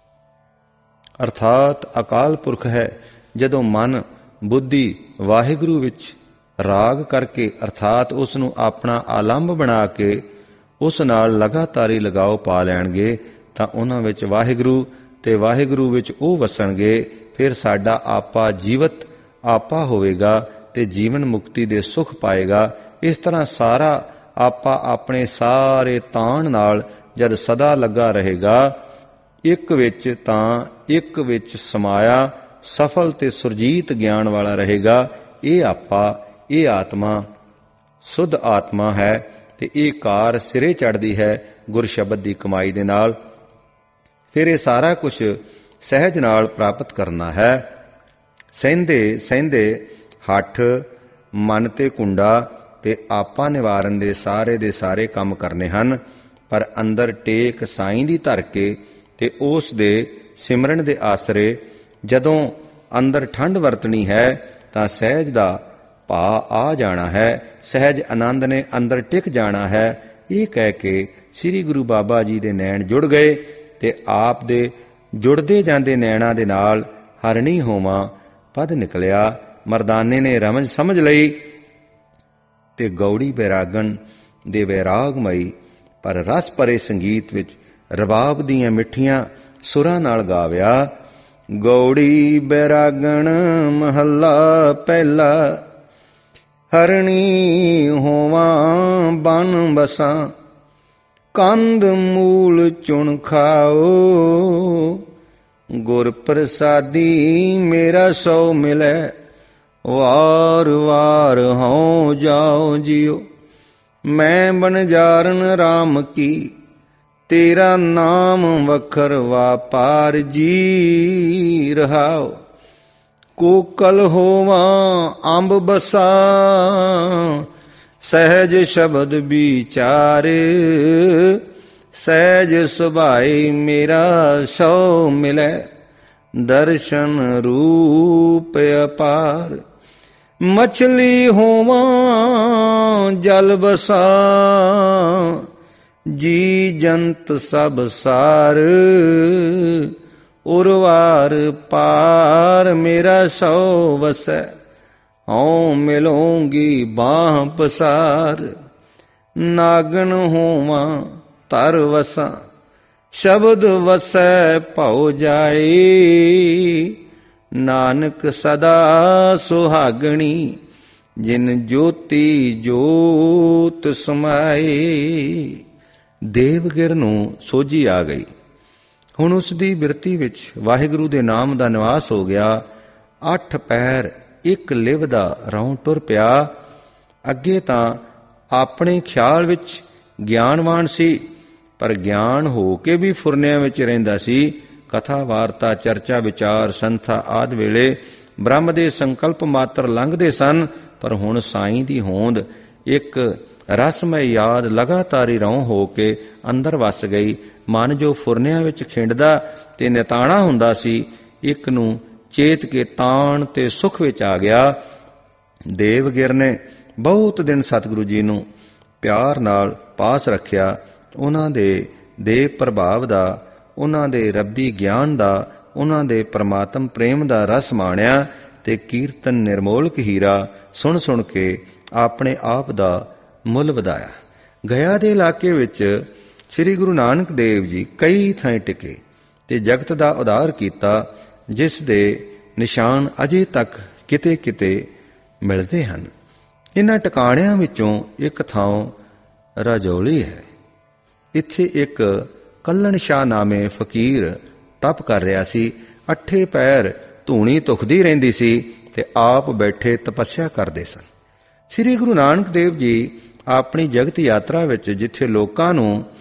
ਅਰਥਾਤ ਅਕਾਲ ਪੁਰਖ ਹੈ। ਜਦੋਂ ਮਨ, ਬੁੱਧੀ ਵਾਹਿਗੁਰੂ ਵਿੱਚ ਰਾਗ ਕਰਕੇ ਅਰਥਾਤ ਉਸ ਨੂੰ ਆਪਣਾ ਆਲੰਬ ਬਣਾ ਕੇ ਉਸ ਨਾਲ ਲਗਾਤਾਰੀ ਲਗਾਓ ਪਾ ਲੈਣਗੇ, ਤਾਂ ਉਹਨਾਂ ਵਿੱਚ ਵਾਹਿਗੁਰੂ ਤੇ ਵਾਹਿਗੁਰੂ ਵਿੱਚ ਉਹ ਵਸਣਗੇ। ਫਿਰ ਸਾਡਾ ਆਪਾ ਜੀਵਤ ਆਪਾ ਹੋਵੇਗਾ ਤੇ ਜੀਵਨ ਮੁਕਤੀ ਦੇ ਸੁਖ ਪਾਏਗਾ। ਇਸ ਤਰ੍ਹਾਂ ਸਾਰਾ ਆਪਾ ਆਪਣੇ ਸਾਰੇ ਤਾਣ ਨਾਲ ਜਦ ਸਦਾ ਲੱਗਾ ਰਹੇਗਾ ਇੱਕ ਵਿੱਚ, ਤਾਂ ਇੱਕ ਵਿੱਚ ਸਮਾਇਆ ਸਫਲ ਤੇ ਸੁਰਜੀਤ ਗਿਆਨ ਵਾਲਾ ਰਹੇਗਾ। ਇਹ ਆਪਾ, ਇਹ ਆਤਮਾ ਸੁੱਧ ਆਤਮਾ ਹੈ ਤੇ ਇਹ ਕਾਰ ਸਿਰੇ ਚੜ੍ਹਦੀ ਹੈ ਗੁਰ ਸ਼ਬਦ ਦੀ ਕਮਾਈ ਦੇ ਨਾਲ। ਫਿਰ ਇਹ ਸਾਰਾ ਕੁਝ ਸਹਿਜ ਨਾਲ ਪ੍ਰਾਪਤ ਕਰਨਾ ਹੈ। ਸਹਿੰਦੇ ਸਹਿੰਦੇ ਹੱਠ, ਮਨ ਤੇ ਕੁੰਡਾ ਤੇ ਆਪਾ ਨਿਵਾਰਨ ਦੇ ਸਾਰੇ ਕੰਮ ਕਰਨੇ ਹਨ। ਪਰ ਅੰਦਰ ਟੇਕ ਸਾਈਂ ਦੀ ਧਰ ਕੇ ਤੇ ਉਸ ਦੇ ਸਿਮਰਨ ਦੇ ਆਸਰੇ ਜਦੋਂ ਅੰਦਰ ਠੰਡ ਵਰਤਣੀ ਹੈ ਤਾਂ ਸਹਿਜ ਦਾ ਭਾ ਆ ਜਾਣਾ ਹੈ, ਸਹਿਜ ਆਨੰਦ ਨੇ ਅੰਦਰ ਟਿਕ ਜਾਣਾ ਹੈ। ਇਹ ਕਹਿ ਕੇ ਸ੍ਰੀ ਗੁਰੂ ਬਾਬਾ ਜੀ ਦੇ ਨੈਣ ਜੁੜ ਗਏ ਤੇ ਆਪ ਦੇ ਜੁੜਦੇ ਜਾਂਦੇ ਨੈਣਾਂ ਦੇ ਨਾਲ ਹਰਣੀ ਹੋਵਾਂ ਪਦ ਨਿਕਲਿਆ। ਮਰਦਾਨੇ ਨੇ ਰਮਜ ਸਮਝ ਲਈ ਤੇ ਗੌੜੀ ਬੈਰਾਗਣ ਦੇ ਵੈਰਾਗਮਈ ਪਰ ਰਸ ਭਰੇ ਸੰਗੀਤ ਵਿੱਚ ਰਬਾਬ ਦੀਆਂ ਮਿੱਠੀਆਂ ਸੁਰਾਂ ਨਾਲ ਗਾਵਿਆ। ਗੌੜੀ ਬੈਰਾਗਣ ਮਹੱਲਾ ਪਹਿਲਾ, ਹਰਣੀ ਹੋਵਾਂ ਬਨ ਬਸਾਂ, ਕੰਦ ਮੂਲ ਚੁਣ ਖਾਓ, ਗੁਰ ਪ੍ਰਸਾਦੀ ਮੇਰਾ ਸੋ ਮਿਲੈ, ਵਾਰ ਵਾਰ ਹਉ ਜਾਓ ਜਿਉ। ਮੈਂ ਬਨਜਾਰਨ ਰਾਮ ਕੀ, ਤੇਰਾ ਨਾਮ ਵਖਰ ਵਾਪਾਰ ਜੀ ਰਹਾਓ। ਕੋਕਲ ਹੋਵਾਂ ਅੰਬ ਬਸਾ, ਸਹਿਜ ਸ਼ਬਦ ਵਿਚਾਰ, ਸਹਿਜ ਸੁਭਾਈ ਮੇਰਾ ਸੋ ਮਿਲੈ, ਦਰਸ਼ਨ ਰੂਪ ਅਪਾਰ। ਮਛਲੀ ਹੋਵਾਂ ਜਲ ਬਸਾ, ਜੀ ਜੰਤ ਸਭ ਸਾਰ, ਉਰਵਾਰ ਪਾਰ ਮੇਰਾ ਸੋ ਵਸੈ, ਹਉ ਮਿਲੋਂਗੀ ਬਾਹ ਪਸਾਰ। ਨਾਗਣ ਹੋਵਾਂ ਧਰ ਵਸਾਂ, ਸ਼ਬਦ ਵਸੈ ਭਉ ਜਾਏ, ਨਾਨਕ ਸਦਾ ਸੁਹਾਗਣੀ, ਜਿਨ ਜੋਤੀ ਜੋਤ ਸਮਾਏ। ਦੇਵਗਿਰ ਨੂੰ ਸੋਝੀ ਆ ਗਈ। ਹੁਣ ਉਸ ਦੀ ਬਿਰਤੀ ਵਿੱਚ ਵਾਹਿਗੁਰੂ ਦੇ ਨਾਮ ਦਾ ਨਿਵਾਸ ਹੋ ਗਿਆ। 8 ਪੈਰ ਇੱਕ ਲਿਵ ਦਾ ਰਹੁ ਟੁਰ ਪਿਆ। ਅੱਗੇ ਤਾਂ ਆਪਣੇ ਖਿਆਲ ਵਿੱਚ ਗਿਆਨਵਾਨ ਸੀ, ਪਰ ਗਿਆਨ ਹੋ ਕੇ ਵੀ ਫੁਰਨਿਆਂ ਵਿੱਚ ਰਹਿੰਦਾ ਸੀ। ਕਥਾ ਵਾਰਤਾ ਚਰਚਾ ਵਿਚਾਰ ਸੰਥਾ ਆਦਿ ਵੇਲੇ ਬ੍ਰਹਮ ਦੇ ਸੰਕਲਪ ਮਾਤਰ ਲੰਘਦੇ ਸਨ, ਪਰ ਹੁਣ ਸਾਈਂ ਦੀ ਹੋਂਦ ਇੱਕ ਰਸਮੈ ਯਾਦ ਲਗਾਤਾਰੀ ਰਹੁ ਹੋ ਕੇ ਅੰਦਰ ਵਸ ਗਈ। ਮਨ ਜੋ ਫੁਰਨਿਆਂ ਵਿੱਚ ਖਿੰਡਦਾ ਤੇ ਨਿਤਾਣਾ ਹੁੰਦਾ ਸੀ, ਇੱਕ ਨੂੰ ਚੇਤ ਕੇ ਤਾਣ ਤੇ ਸੁਖ ਵਿੱਚ ਆ ਗਿਆ। ਦੇਵਗਿਰ ਨੇ ਬਹੁਤ ਦਿਨ ਸਤਿਗੁਰੂ ਜੀ ਨੂੰ ਪਿਆਰ ਨਾਲ ਪਾਸ ਰੱਖਿਆ। ਉਹਨਾਂ ਦੇ ਦੇਵ ਪ੍ਰਭਾਵ ਦਾ, ਉਹਨਾਂ ਦੇ ਰੱਬੀ ਗਿਆਨ ਦਾ, ਉਹਨਾਂ ਦੇ ਪ੍ਰਮਾਤਮ ਪ੍ਰੇਮ ਦਾ ਰਸ ਮਾਣਿਆ ਤੇ ਕੀਰਤਨ ਨਿਰਮੋਲਕ ਹੀਰਾ ਸੁਣ ਸੁਣ ਕੇ ਆਪਣੇ ਆਪ ਦਾ ਮੁੱਲ ਵਧਾਇਆ। ਗਿਆ ਦੇ ਇਲਾਕੇ ਵਿੱਚ ਸ੍ਰੀ ਗੁਰੂ ਨਾਨਕ ਦੇਵ ਜੀ ਕਈ ਥਾਈਂ ਟਿਕੇ ਤੇ ਜਗਤ ਦਾ ਉਧਾਰ ਕੀਤਾ, ਜਿਸ ਦੇ ਨਿਸ਼ਾਨ ਅਜੇ ਤੱਕ ਕਿਤੇ ਕਿਤੇ ਮਿਲਦੇ ਹਨ। ਇਹਨਾਂ ਟਿਕਾਣਿਆਂ ਵਿੱਚੋਂ ਇੱਕ ਥਾਂ ਰਾਜੌਲੀ ਹੈ। ਇੱਥੇ ਇੱਕ ਕੱਲਣ ਸ਼ਾਹ ਨਾਮੇ ਫਕੀਰ ਤਪ ਕਰ ਰਿਹਾ ਸੀ। 8 ਪੈਰ ਧੂਣੀ ਧੁਖਦੀ ਰਹਿੰਦੀ ਸੀ ਤੇ ਆਪ ਬੈਠੇ ਤਪੱਸਿਆ ਕਰਦੇ ਸਨ। ਸ੍ਰੀ ਗੁਰੂ ਨਾਨਕ ਦੇਵ ਜੀ ਆਪਣੀ ਜਗਤ ਯਾਤਰਾ ਵਿੱਚ ਜਿੱਥੇ ਲੋਕਾਂ ਨੂੰ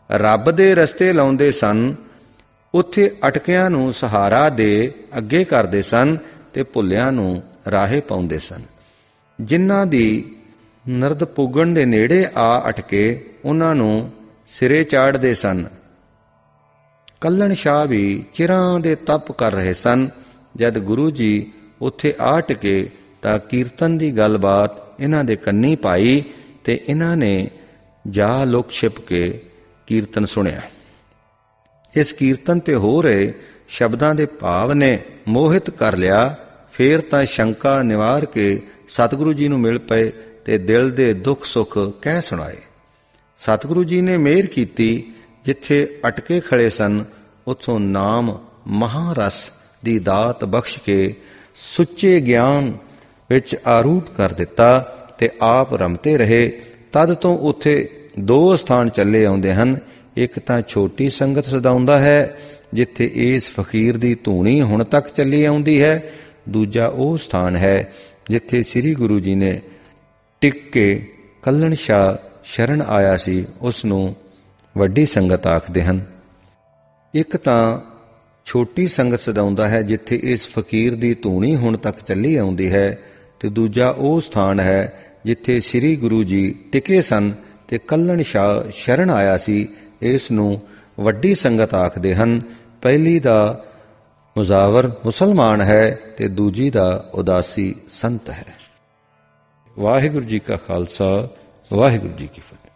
ਰੱਬ ਦੇ ਰਸਤੇ ਲਾਉਂਦੇ ਸਨ, ਉੱਥੇ ਅਟਕਿਆਂ ਨੂੰ ਸਹਾਰਾ ਦੇ ਅੱਗੇ ਕਰਦੇ ਸਨ ਤੇ ਭੁੱਲਿਆਂ ਨੂੰ ਰਾਹੇ ਪਾਉਂਦੇ ਸਨ। ਜਿਨ੍ਹਾਂ ਦੀ ਨਰਦ ਪੁੱਗਣ ਦੇ ਨੇੜੇ ਆ ਅਟਕੇ, ਉਹਨਾਂ ਨੂੰ ਸਿਰੇ ਚਾੜਦੇ ਸਨ। ਕੱਲਣ ਸ਼ਾਹ ਵੀ ਚਿਰਾਂ ਦੇ ਤਪ ਕਰ ਰਹੇ ਸਨ। ਜਦ ਗੁਰੂ ਜੀ ਉੱਥੇ ਆ ਟਕੇ ਤਾਂ ਕੀਰਤਨ ਦੀ ਗੱਲਬਾਤ ਇਹਨਾਂ ਦੇ ਕੰਨੀ ਪਾਈ ਤੇ ਇਹਨਾਂ ਨੇ ਜਾ ਲੁਕ ਛਿਪ ਕੇ ਕੀਰਤਨ ਸੁਣਿਆ। ਇਸ ਕੀਰਤਨ ਤੇ ਹੋ ਰਹੇ ਸ਼ਬਦਾਂ ਦੇ ਭਾਵ ਨੇ ਮੋਹਿਤ ਕਰ ਲਿਆ। ਫੇਰ ਤਾਂ ਸ਼ੰਕਾ ਨਿਵਾਰ ਕੇ ਸਤਿਗੁਰੂ ਜੀ ਨੂੰ ਮਿਲ ਪਏ ਤੇ ਦਿਲ ਦੇ ਦੁੱਖ ਸੁੱਖ ਕਹਿ ਸੁਣਾਏ। ਸਤਿਗੁਰੂ ਜੀ ਨੇ ਮਿਹਰ ਕੀਤੀ, ਜਿੱਥੇ ਅਟਕੇ ਖੜੇ ਸਨ ਉੱਥੋਂ ਨਾਮ ਮਹਾਰਸ ਦੀ ਦਾਤ ਬਖਸ਼ ਕੇ ਸੁੱਚੇ ਗਿਆਨ ਵਿੱਚ ਆਰੂਪ ਕਰ ਦਿੱਤਾ ਤੇ ਆਪ ਰਮਤੇ ਰਹੇ। ਤਦ ਤੋਂ ਉੱਥੇ ਦੋ ਸਥਾਨ ਚੱਲੇ ਆਉਂਦੇ ਹਨ। ਇੱਕ ਤਾਂ ਛੋਟੀ ਸੰਗਤ ਸਦਾਉਂਦਾ ਹੈ, ਜਿੱਥੇ ਇਸ ਫਕੀਰ ਦੀ ਧੂਣੀ ਹੁਣ ਤੱਕ ਚੱਲੀ ਆਉਂਦੀ ਹੈ। ਦੂਜਾ ਉਹ ਸਥਾਨ ਹੈ ਜਿੱਥੇ ਸ੍ਰੀ ਗੁਰੂ ਜੀ ਨੇ ਟਿਕ ਕੇ ਕੱਲਣ ਸ਼ਾਹ ਸ਼ਰਨ ਆਇਆ ਸੀ, ਉਸ ਨੂੰ ਵੱਡੀ ਸੰਗਤ ਆਖਦੇ ਹਨ। ਇੱਕ ਤਾਂ ਛੋਟੀ ਸੰਗਤ ਸਦਾਉਂਦਾ ਹੈ, ਜਿੱਥੇ ਇਸ ਫਕੀਰ ਦੀ ਧੂਣੀ ਹੁਣ ਤੱਕ ਚੱਲੀ ਆਉਂਦੀ ਹੈ, ਤੇ ਦੂਜਾ ਉਹ ਸਥਾਨ ਹੈ ਜਿੱਥੇ ਸ੍ਰੀ ਗੁਰੂ ਜੀ ਟਿਕੇ ਸਨ ਤੇ ਕੱਲਣ ਸ਼ਾਹ ਸ਼ਰਨ ਆਇਆ ਸੀ, ਇਸ ਨੂੰ ਵੱਡੀ ਸੰਗਤ ਆਖਦੇ ਹਨ। ਪਹਿਲੀ ਦਾ ਮੁਜ਼ਾਵਰ ਮੁਸਲਮਾਨ ਹੈ ਤੇ ਦੂਜੀ ਦਾ ਉਦਾਸੀ ਸੰਤ ਹੈ। ਵਾਹਿਗੁਰੂ ਜੀ ਕਾ ਖਾਲਸਾ, ਵਾਹਿਗੁਰੂ ਜੀ ਕੀ ਫਤਿਹ।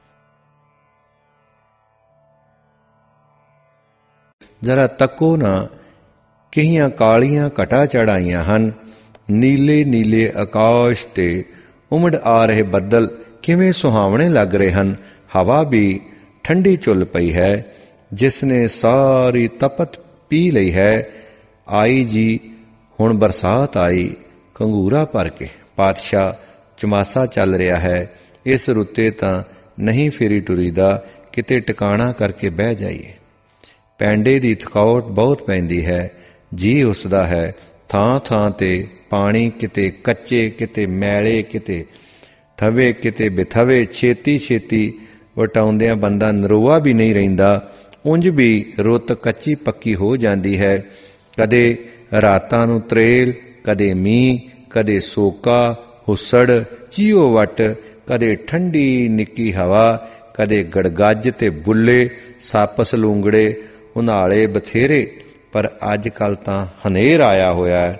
ਜਰਾ ਤੱਕੋ ਨਾ, ਕਹੀਆਂ ਕਾਲੀਆਂ ਘਟਾ ਚੜਾਈਆਂ ਹਨ। ਨੀਲੇ ਨੀਲੇ ਆਕਾਸ਼ ਤੇ ਉਮੜ ਆ ਰਹੇ ਬੱਦਲ ਕਿਵੇਂ ਸੁਹਾਵਣੇ ਲੱਗ ਰਹੇ ਹਨ। ਹਵਾ ਵੀ ਠੰਡੀ ਝੁੱਲ ਪਈ ਹੈ, ਜਿਸ ਨੇ ਸਾਰੀ ਤਪਤ ਪੀ ਲਈ ਹੈ। ਆਈ ਜੀ ਹੁਣ ਬਰਸਾਤ ਆਈ, ਕੰਗੂਰਾ ਭਰ ਕੇ। ਪਾਤਸ਼ਾਹ, ਚਮਾਸਾ ਚੱਲ ਰਿਹਾ ਹੈ, ਇਸ ਰੁੱਤੇ ਤਾਂ ਨਹੀਂ ਫੇਰੀ ਟੁਰੀਦਾ, ਕਿਤੇ ਟਿਕਾਣਾ ਕਰਕੇ ਬਹਿ ਜਾਈਏ। ਪੈਂਡੇ ਦੀ ਥਕਾਵਟ ਬਹੁਤ ਪੈਂਦੀ ਹੈ, ਜੀ ਉਸਦਾ ਹੈ। ਥਾਂ ਥਾਂ ਤੇ ਪਾਣੀ, ਕਿਤੇ ਕੱਚੇ, ਕਿਤੇ ਮੈਲੇ, ਕਿਤੇ ਥਵੇ, ਕਿਤੇ ਬਿਥਵੇ। ਛੇਤੀ ਛੇਤੀ ਵਟਾਉਂਦਿਆਂ ਬੰਦਾ ਨਰੋਆ ਵੀ ਨਹੀਂ ਰਹਿੰਦਾ। ਉਂਝ ਵੀ ਰੁੱਤ ਕੱਚੀ ਪੱਕੀ ਹੋ ਜਾਂਦੀ ਹੈ। ਕਦੇ ਰਾਤਾਂ ਨੂੰ ਤਰੇਲ, ਕਦੇ ਮੀਂਹ, ਕਦੇ ਸੋਕਾ, ਹੁੱਸੜ, ਚੀਓ ਵੱਟ, ਕਦੇ ਠੰਡੀ ਨਿੱਕੀ ਹਵਾ, ਕਦੇ ਗੜਗੱਜ ਤੇ ਬੁੱਲੇ, ਸੱਪ ਸਲੂੰਗੜੇ, ਉਨਾਲੇ ਬਥੇਰੇ। ਪਰ ਅੱਜ ਕੱਲ੍ਹ ਤਾਂ ਹਨੇਰ ਆਇਆ ਹੋਇਆ ਹੈ।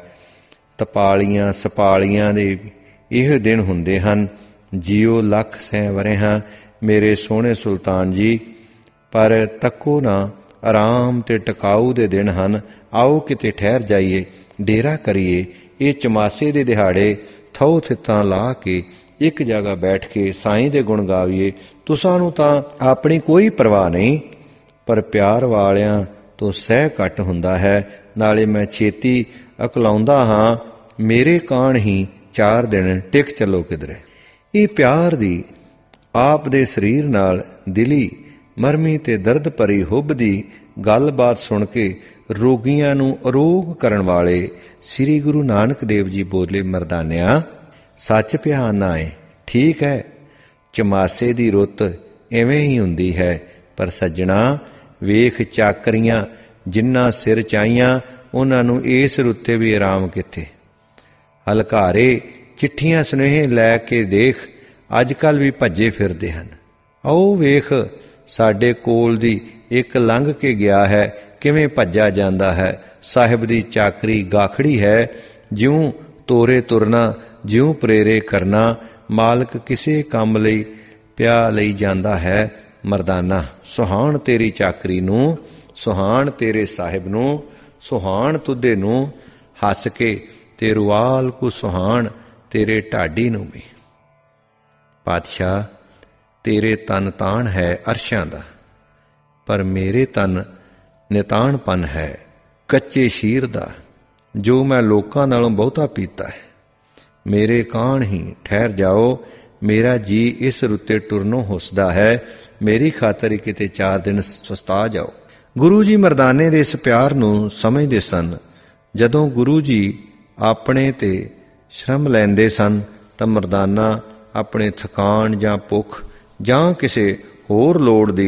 ਤਪਾਲੀਆਂ ਸਪਾਲੀਆਂ ਦੇ ਇਹ ਦਿਨ ਹੁੰਦੇ ਹਨ। ਜੀਓ ਲੱਖ ਸੈਂ ਵਰ੍ਹਿਆਂ ਮੇਰੇ ਸੋਹਣੇ ਸੁਲਤਾਨ ਜੀ। ਪਰ ਤੱਕੋ ਨਾ, ਆਰਾਮ ਤੇ ਟਿਕਾਊ ਦੇ ਦਿਨ ਹਨ। ਆਓ ਕਿਤੇ ਠਹਿਰ ਜਾਈਏ, ਡੇਰਾ ਕਰੀਏ। ਇਹ ਚਮਾਸੇ ਦੇ ਦਿਹਾੜੇ ਥਹੁ ਥਿੱਤਾਂ ਲਾ ਕੇ ਇੱਕ ਜਗ੍ਹਾ ਬੈਠ ਕੇ ਸਾਈਂ ਦੇ ਗੁਣ ਗਾਵੀਏ। ਤੁਸਾਂ ਨੂੰ ਤਾਂ ਆਪਣੀ ਕੋਈ ਪਰਵਾਹ ਨਹੀਂ, ਪਰ ਪਿਆਰ ਵਾਲਿਆਂ ਤੋਂ ਸਹਿ ਘੱਟ ਹੁੰਦਾ ਹੈ। ਨਾਲੇ ਮੈਂ ਛੇਤੀ ਅਕਲਾਉਂਦਾ ਹਾਂ, ਮੇਰੇ ਕਾਣ ਹੀ 4 ਦਿਨ ਟਿਕ ਚੱਲੋ ਕਿਧਰੇ। ਇਹ ਪਿਆਰ ਦੀ ਆਪ ਦੇ ਸਰੀਰ ਨਾਲ ਦਿਲੀ ਮਰਮੀ ਤੇ ਦਰਦ ਭਰੀ ਹੁੱਬ ਦੀ ਗੱਲਬਾਤ ਸੁਣ ਕੇ ਰੋਗੀਆਂ ਨੂੰ ਅਰੋਗ ਕਰਨ ਵਾਲੇ ਸ੍ਰੀ ਗੁਰੂ ਨਾਨਕ ਦੇਵ ਜੀ ਬੋਲੇ, ਮਰਦਾਨਿਆ ਸੱਚ ਪਿਆਰ ਨਾ ਏ। ਠੀਕ ਹੈ, ਚਮਾਸੇ ਦੀ ਰੁੱਤ ਇਵੇਂ ਹੀ ਹੁੰਦੀ ਹੈ, ਪਰ ਸੱਜਣਾ ਵੇਖ ਚਾਕਰੀਆਂ ਜਿੰਨਾ ਸਿਰ ਚਾਹੀਆਂ, ਉਹਨਾਂ ਨੂੰ ਇਸ ਰੁੱਤੇ ਵੀ ਆਰਾਮ ਕਿੱਥੇ। ਹਲਕਾਰੇ ਚਿੱਠੀਆਂ ਸੁਨੇਹੇ ਲੈ ਕੇ ਦੇਖ, ਅੱਜ ਕੱਲ੍ਹ ਵੀ ਭੱਜੇ ਫਿਰਦੇ ਹਨ। ਆਓ ਵੇਖ, ਸਾਡੇ ਕੋਲ ਦੀ ਇੱਕ ਲੰਘ ਕੇ ਗਿਆ ਹੈ, ਕਿਵੇਂ ਭੱਜਾ ਜਾਂਦਾ ਹੈ। ਸਾਹਿਬ ਦੀ ਚਾਕਰੀ ਗਾਖੜੀ ਹੈ, ਜਿਉਂ ਤੋਰੇ ਤੁਰਨਾ, ਜਿਉਂ ਪ੍ਰੇਰੇ ਕਰਨਾ। ਮਾਲਕ ਕਿਸੇ ਕੰਮ ਲਈ ਪਿਆ ਲਈ ਜਾਂਦਾ ਹੈ। ਮਰਦਾਨਾ ਸੁਹਾਣ ਤੇਰੀ ਚਾਕਰੀ ਨੂੰ, ਸੁਹਾਣ ਤੇਰੇ ਸਾਹਿਬ ਨੂੰ, ਸੁਹਾਣ ਤੁਧੇ ਨੂੰ। ਹੱਸ ਕੇ ਤੇ ਰੁਆਲ ਕੋ ਸੁਹਾਣ ਤੇਰੇ ਢਾਡੀ ਨੂੰ ਵੀ। ਪਾਤਸ਼ਾਹ, ਤੇਰੇ ਤਨ ਤਾਣ ਹੈ ਅਰਸ਼ਾਂ ਦਾ, ਪਰ ਮੇਰੇ ਤਨ ਨਿਤਾਣਪਨ ਹੈ ਕੱਚੇ ਸ਼ੀਰ ਦਾ, ਜੋ ਮੈਂ ਲੋਕਾਂ ਨਾਲੋਂ ਬਹੁਤਾ ਪੀਤਾ ਹੈ। ਮੇਰੇ ਕਾਣ ਹੀ ਠਹਿਰ ਜਾਓ, ਮੇਰਾ ਜੀ ਇਸ ਰੁੱਤੇ ਟੁਰਨੋਂ ਹੁੱਸਦਾ ਹੈ। ਮੇਰੀ ਖਾਤਰ ਹੀ ਕਿਤੇ 4 ਦਿਨ ਸੁਸਤਾ ਜਾਓ। ਗੁਰੂ ਜੀ ਮਰਦਾਨੇ ਦੇ ਇਸ ਪਿਆਰ ਨੂੰ ਸਮਝਦੇ ਸਨ। ਜਦੋਂ ਗੁਰੂ ਜੀ ਆਪਣੇ ਤੇ ਸ਼ਰਮ ਲੈਂਦੇ ਸਨ ਤਾਂ ਮਰਦਾਨਾ ਆਪਣੇ ਥਕਾਨ ਜਾਂ ਭੁੱਖ ਜਾਂ ਕਿਸੇ ਹੋਰ ਲੋੜ ਦੀ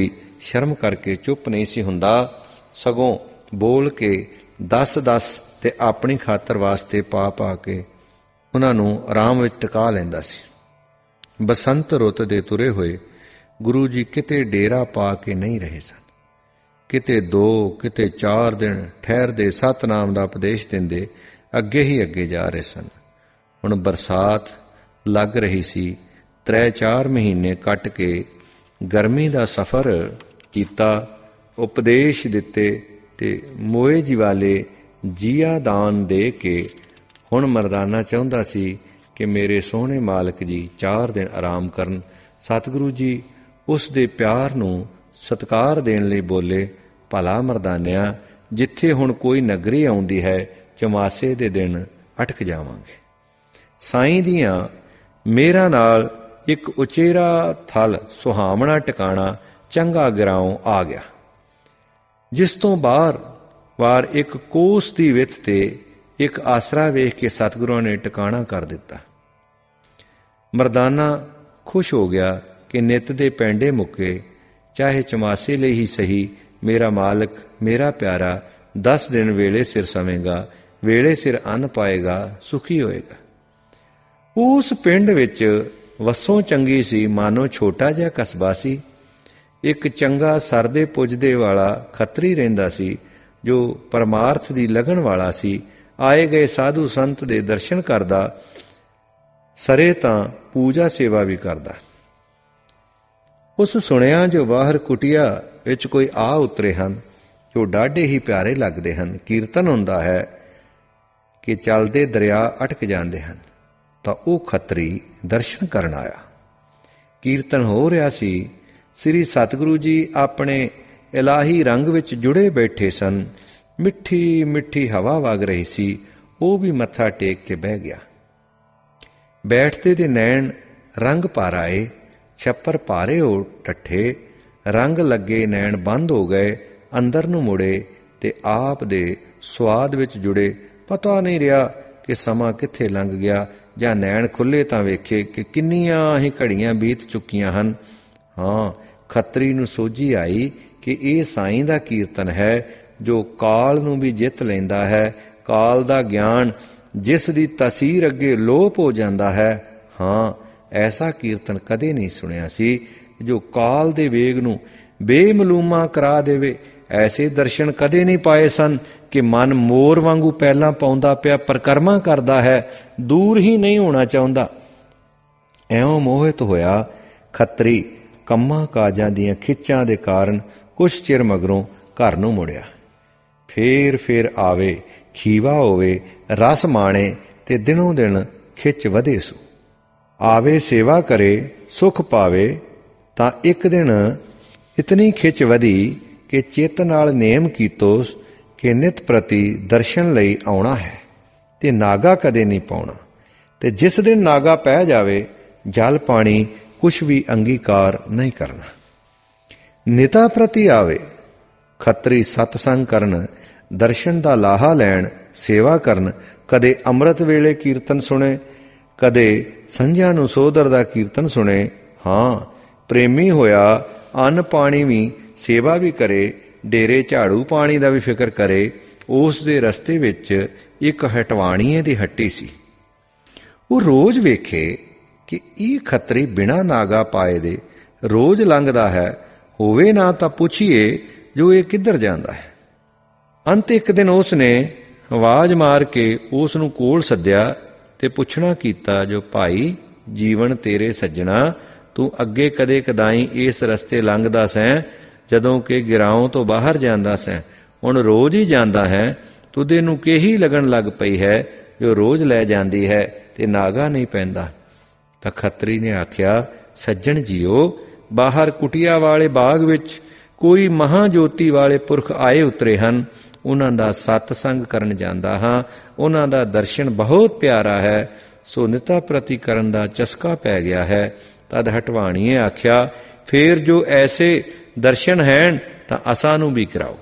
ਸ਼ਰਮ ਕਰਕੇ ਚੁੱਪ ਨਹੀਂ ਸੀ ਹੁੰਦਾ, ਸਗੋਂ ਬੋਲ ਕੇ 10-10 ਤੇ ਆਪਣੀ ਖਾਤਰ ਵਾਸਤੇ ਪਾ ਕੇ ਉਹਨਾਂ ਨੂੰ ਆਰਾਮ ਵਿੱਚ ਟਿਕਾ ਲੈਂਦਾ ਸੀ। ਬਸੰਤ ਰੁੱਤ ਦੇ ਤੁਰੇ ਹੋਏ ਗੁਰੂ ਜੀ ਕਿਤੇ ਡੇਰਾ ਪਾ ਕੇ ਨਹੀਂ ਰਹੇ ਸਨ। ਕਿਤੇ 2 ਕਿਤੇ 4 ਦਿਨ ਠਹਿਰਦੇ ਸਤਿਨਾਮ ਦਾ ਉਪਦੇਸ਼ ਦਿੰਦੇ ਅੱਗੇ ਹੀ ਅੱਗੇ ਜਾ ਰਹੇ ਸਨ। ਹੁਣ ਬਰਸਾਤ ਲੱਗ ਰਹੀ ਸੀ। 3-4 ਮਹੀਨੇ ਕੱਟ ਕੇ ਗਰਮੀ ਦਾ ਸਫ਼ਰ ਕੀਤਾ, ਉਪਦੇਸ਼ ਦਿੱਤੇ ਤੇ ਮੋਏ ਜੀ ਵਾਲੇ ਜੀਆ ਦਾਨ ਦੇ ਕੇ ਹੁਣ ਮਰਦਾਨਾ ਚਾਹੁੰਦਾ ਸੀ ਕਿ ਮੇਰੇ ਸੋਹਣੇ ਮਾਲਕ ਜੀ 4 ਦਿਨ ਆਰਾਮ ਕਰਨ। ਸਤਿਗੁਰੂ ਜੀ ਉਸ ਦੇ ਪਿਆਰ ਨੂੰ ਸਤਿਕਾਰ ਦੇਣ ਲਈ ਬੋਲੇ, ਭਲਾ ਮਰਦਾਨਿਆ, ਜਿੱਥੇ ਹੁਣ ਕੋਈ ਨਗਰੀ ਆਉਂਦੀ ਹੈ ਚਮਾਸੇ ਦੇ ਦਿਨ ਅਟਕ ਜਾਵਾਂਗੇ। ਸਾਈਂ ਦੀਆਂ ਮੇਰਾ ਨਾਲ ਇੱਕ ਉਚੇਰਾ ਥਲ ਸੁਹਾਵਣਾ ਟਿਕਾਣਾ ਚੰਗਾ ਗਰਾਉਂ ਆ ਗਿਆ, ਜਿਸ ਤੋਂ ਬਾਹਰ ਵਾਰ ਇੱਕ ਕੋਸ ਦੀ ਵਿੱਥ ਤੇ ਇੱਕ ਆਸਰਾ ਵੇਖ ਕੇ ਸਤਿਗੁਰਾਂ ਨੇ ਟਿਕਾਣਾ ਕਰ ਦਿੱਤਾ। ਮਰਦਾਨਾ ਖੁਸ਼ ਹੋ ਗਿਆ ਕਿ ਨਿੱਤ ਦੇ ਪੈਂਡੇ ਮੁੱਕੇ, ਚਾਹੇ ਚਮਾਸੇ ਲਈ ਹੀ ਸਹੀ, ਮੇਰਾ ਮਾਲਕ ਮੇਰਾ ਪਿਆਰਾ 10 ਦਿਨ ਵੇਲੇ ਸਿਰ ਸਵੇਂਗਾ, ਵੇਲੇ ਸਿਰ ਅੰਨ ਪਾਏਗਾ, ਸੁਖੀ ਹੋਏਗਾ। ਉਸ ਪਿੰਡ ਵਿੱਚ ਵਸੋਂ ਚੰਗੀ ਸੀ, ਮਾਨੋ ਛੋਟਾ ਜਿਹਾ ਕਸਬਾ ਸੀ। ਇੱਕ ਚੰਗਾ ਸਰਦੇ ਪੁੱਜਦੇ ਵਾਲਾ ਖੱਤਰੀ ਰਹਿੰਦਾ ਸੀ, ਜੋ ਪਰਮਾਰਥ ਦੀ ਲਗਨ ਵਾਲਾ ਸੀ। ਆਏ ਗਏ ਸਾਧੂ ਸੰਤ ਦੇ ਦਰਸ਼ਨ ਕਰਦਾ, ਸਰੇ ਤਾਂ ਪੂਜਾ ਸੇਵਾ ਵੀ ਕਰਦਾ। ਉਸ ਸੁਣਿਆ ਜੋ ਬਾਹਰ ਕੁਟੀਆ ਵਿੱਚ ਕੋਈ ਆ ਉਤਰੇ ਹਨ, ਜੋ ਡਾਢੇ ਹੀ ਪਿਆਰੇ ਲੱਗਦੇ ਹਨ। ਕੀਰਤਨ ਹੁੰਦਾ ਹੈ ਕਿ ਚੱਲਦੇ ਦਰਿਆ ਅਟਕ ਜਾਂਦੇ ਹਨ, ਤਾਂ ਉਹ ਖੱਤਰੀ ਦਰਸ਼ਨ ਕਰਨ ਆਇਆ। ਕੀਰਤਨ ਹੋ ਰਿਹਾ ਸੀ। ਸ੍ਰੀ ਸਤਿਗੁਰੂ ਜੀ ਆਪਣੇ ਇਲਾਹੀ ਰੰਗ ਵਿੱਚ ਜੁੜੇ ਬੈਠੇ ਸਨ। ਮਿੱਠੀ ਮਿੱਠੀ ਹਵਾ ਵਗ ਰਹੀ ਸੀ। ਉਹ ਵੀ ਮੱਥਾ ਟੇਕ ਕੇ ਬਹਿ ਗਿਆ। ਬੈਠਦੇ ਦੇ ਨੈਣ ਰੰਗ ਭਰ ਆਏ, ਛੱਪਰ ਭਾਰੇ ਹੋ ਟੱਠੇ, ਰੰਗ ਲੱਗੇ ਨੈਣ ਬੰਦ ਹੋ ਗਏ, ਅੰਦਰ ਨੂੰ ਮੁੜੇ ਤੇ ਆਪ ਦੇ ਸੁਆਦ ਵਿੱਚ ਜੁੜੇ। ਪਤਾ ਨਹੀਂ ਰਿਹਾ ਕਿ ਸਮਾਂ ਕਿੱਥੇ ਲੰਘ ਗਿਆ, ਜਾਂ ਨੈਣ ਖੁੱਲੇ ਤਾਂ ਵੇਖੇ ਕਿ ਕਿੰਨੀਆਂ ਹੀ ਘੜੀਆਂ ਬੀਤ ਚੁੱਕੀਆਂ ਹਨ। ਹਾਂ, ਖੱਤਰੀ ਨੂੰ ਸੋਝੀ ਆਈ ਕਿ ਇਹ ਸਾਈਂ ਦਾ ਕੀਰਤਨ ਹੈ, ਜੋ ਕਾਲ ਨੂੰ ਵੀ ਜਿੱਤ ਲੈਂਦਾ ਹੈ। ਕਾਲ ਦਾ ਗਿਆਨ ਜਿਸ ਦੀ ਤਸੀਰ ਅੱਗੇ ਲੋਪ ਹੋ ਜਾਂਦਾ ਹੈ। ਹਾਂ, ਐਸਾ ਕੀਰਤਨ ਕਦੇ ਨਹੀਂ ਸੁਣਿਆ ਸੀ ਜੋ ਕਾਲ ਦੇ ਵੇਗ ਨੂੰ ਬੇਮਲੂਮਾ ਕਰਾ ਦੇਵੇ। ਐਸੇ ਦਰਸ਼ਨ ਕਦੇ ਨਹੀਂ ਪਾਏ ਸਨ ਕਿ ਮਨ ਮੋਰ ਵਾਂਗੂ ਪਹਿਲਾਂ ਪਾਉਂਦਾ ਪਿਆ ਪਰਕਰਮਾ ਕਰਦਾ ਹੈ, ਦੂਰ ਹੀ ਨਹੀਂ ਹੋਣਾ ਚਾਹੁੰਦਾ। ਐਉਂ ਮੋਹਿਤ ਹੋਇਆ ਖੱਤਰੀ ਕੰਮਾਂ ਕਾਜਾਂ ਦੀਆਂ ਖਿੱਚਾਂ ਦੇ ਕਾਰਨ ਕੁਛ ਚਿਰ ਮਗਰੋਂ ਘਰ ਨੂੰ ਮੁੜਿਆ। ਫੇਰ ਆਵੇ, ਖੀਵਾ ਹੋਵੇ, ਰਸ ਮਾਣੇ ਤੇ ਦਿਨੋਂ ਦਿਨ ਖਿੱਚ ਵਧੇ ਸੂ। ਆਵੇ ਸੇਵਾ ਕਰੇ, ਸੁਖ ਪਾਵੇ, ਤਾਂ ਇੱਕ ਦਿਨ ਇਤਨੀ ਖਿੱਚ ਵਧੀ ਕਿ ਚਿੱਤ ਨਾਲ ਨੇਮ ਕੀਤੋਸ ਕਿ ਨਿਤ ਪ੍ਰਤੀ ਦਰਸ਼ਨ ਲਈ ਆਉਣਾ ਹੈ ਤੇ ਨਾਗਾ ਕਦੇ ਨਹੀਂ ਪਾਉਣਾ। ਤੇ ਜਿਸ ਦਿਨ ਨਾਗਾ ਪੈ ਜਾਵੇ, ਜਲ ਪਾਣੀ ਕੁਛ ਵੀ ਅੰਗੀਕਾਰ ਨਹੀਂ ਕਰਨਾ। ਨਿਤਾ ਪ੍ਰਤੀ ਆਵੇ, ਖੱਤਰੀ ਸਤਸੰਗ ਕਰਨ, ਦਰਸ਼ਨ ਦਾ ਲਾਹਾ ਲੈਣ, ਸੇਵਾ ਕਰਨ। ਕਦੇ ਅੰਮ੍ਰਿਤ ਵੇਲੇ ਕੀਰਤਨ ਸੁਣੇ, ਕਦੇ ਸੰਝਾ ਨੂੰ ਸੋਧਰ ਦਾ ਕੀਰਤਨ ਸੁਣੇ। ਹਾਂ, ਪ੍ਰੇਮੀ ਹੋਇਆ, ਅੰਨ ਪਾਣੀ ਵੀ, ਸੇਵਾ ਵੀ ਕਰੇ, ਡੇਰੇ ਝਾੜੂ ਪਾਣੀ ਦਾ ਵੀ ਫਿਕਰ ਕਰੇ। ਉਸ ਦੇ ਰਸਤੇ ਵਿੱਚ ਇੱਕ ਹਟਵਾਣੀਏ ਦੀ ਹੱਟੀ ਸੀ। ਉਹ ਰੋਜ਼ ਵੇਖੇ ਕਿ ਇਹ ਖੱਤਰੀ ਬਿਨਾਂ ਨਾਗਾ ਪਾਏ ਦੇ ਰੋਜ਼ ਲੰਘਦਾ ਹੈ। ਹੋਵੇ ਨਾ ਤਾਂ ਪੁੱਛੀਏ ਜੋ ਇਹ ਕਿੱਧਰ ਜਾਂਦਾ ਹੈ। ਅੰਤ ਇੱਕ ਦਿਨ ਉਸ ਨੇ ਆਵਾਜ਼ ਮਾਰ ਕੇ ਉਸ ਨੂੰ ਕੋਲ ਸੱਦਿਆ ਤੇ ਪੁੱਛਣਾ ਕੀਤਾ, ਜੋ ਭਾਈ ਜੀਵਨ ਤੇਰੇ ਸੱਜਣਾ, ਤੂੰ ਅੱਗੇ ਕਦੇ ਕਦਾਈ ਇਸ ਰਸਤੇ ਲੰਘਦਾ ਸੈਂ, ਜਦੋਂ ਕਿ ਗਿਰਾਉਂ ਤੋਂ ਬਾਹਰ ਜਾਂਦਾ ਸੈਂ। ਹੁਣ ਰੋਜ਼ ਹੀ ਜਾਂਦਾ ਹੈ। ਤੁਦੇ ਨੂੰ ਕਿਹੀ ਲੱਗਣ ਲੱਗ ਪਈ ਹੈ ਜੋ ਰੋਜ਼ ਲੈ ਜਾਂਦੀ ਹੈ ਤੇ ਨਾਗਾ ਨਹੀਂ ਪੈਂਦਾ। ਤਾਂ ਖੱਤਰੀ ਨੇ ਆਖਿਆ, ਸੱਜਣ ਜੀਓ, ਬਾਹਰ ਕੁਟੀਆ ਵਾਲੇ ਬਾਗ ਵਿੱਚ ਕੋਈ ਮਹਾਜੋਤੀ ਵਾਲੇ ਪੁਰਖ ਆਏ ਉਤਰੇ ਹਨ। ਉਹਨਾਂ ਦਾ ਸਤਸੰਗ ਕਰਨ ਜਾਂਦਾ ਹਾਂ। ਉਹਨਾਂ ਦਾ ਦਰਸ਼ਨ ਬਹੁਤ ਪਿਆਰਾ ਹੈ, ਸੋ ਨਿਤਾ ਪ੍ਰਤੀ ਕਰਨ ਦਾ ਚਸਕਾ ਪੈ ਗਿਆ ਹੈ। ਤਦ ਹਟਵਾਣੀਏ ਆਖਿਆ, ਫੇਰ ਜੋ ਐਸੇ ਦਰਸ਼ਨ ਹੈਣ ਤਾਂ ਅਸਾਂ ਨੂੰ ਵੀ ਕਰਾਓ।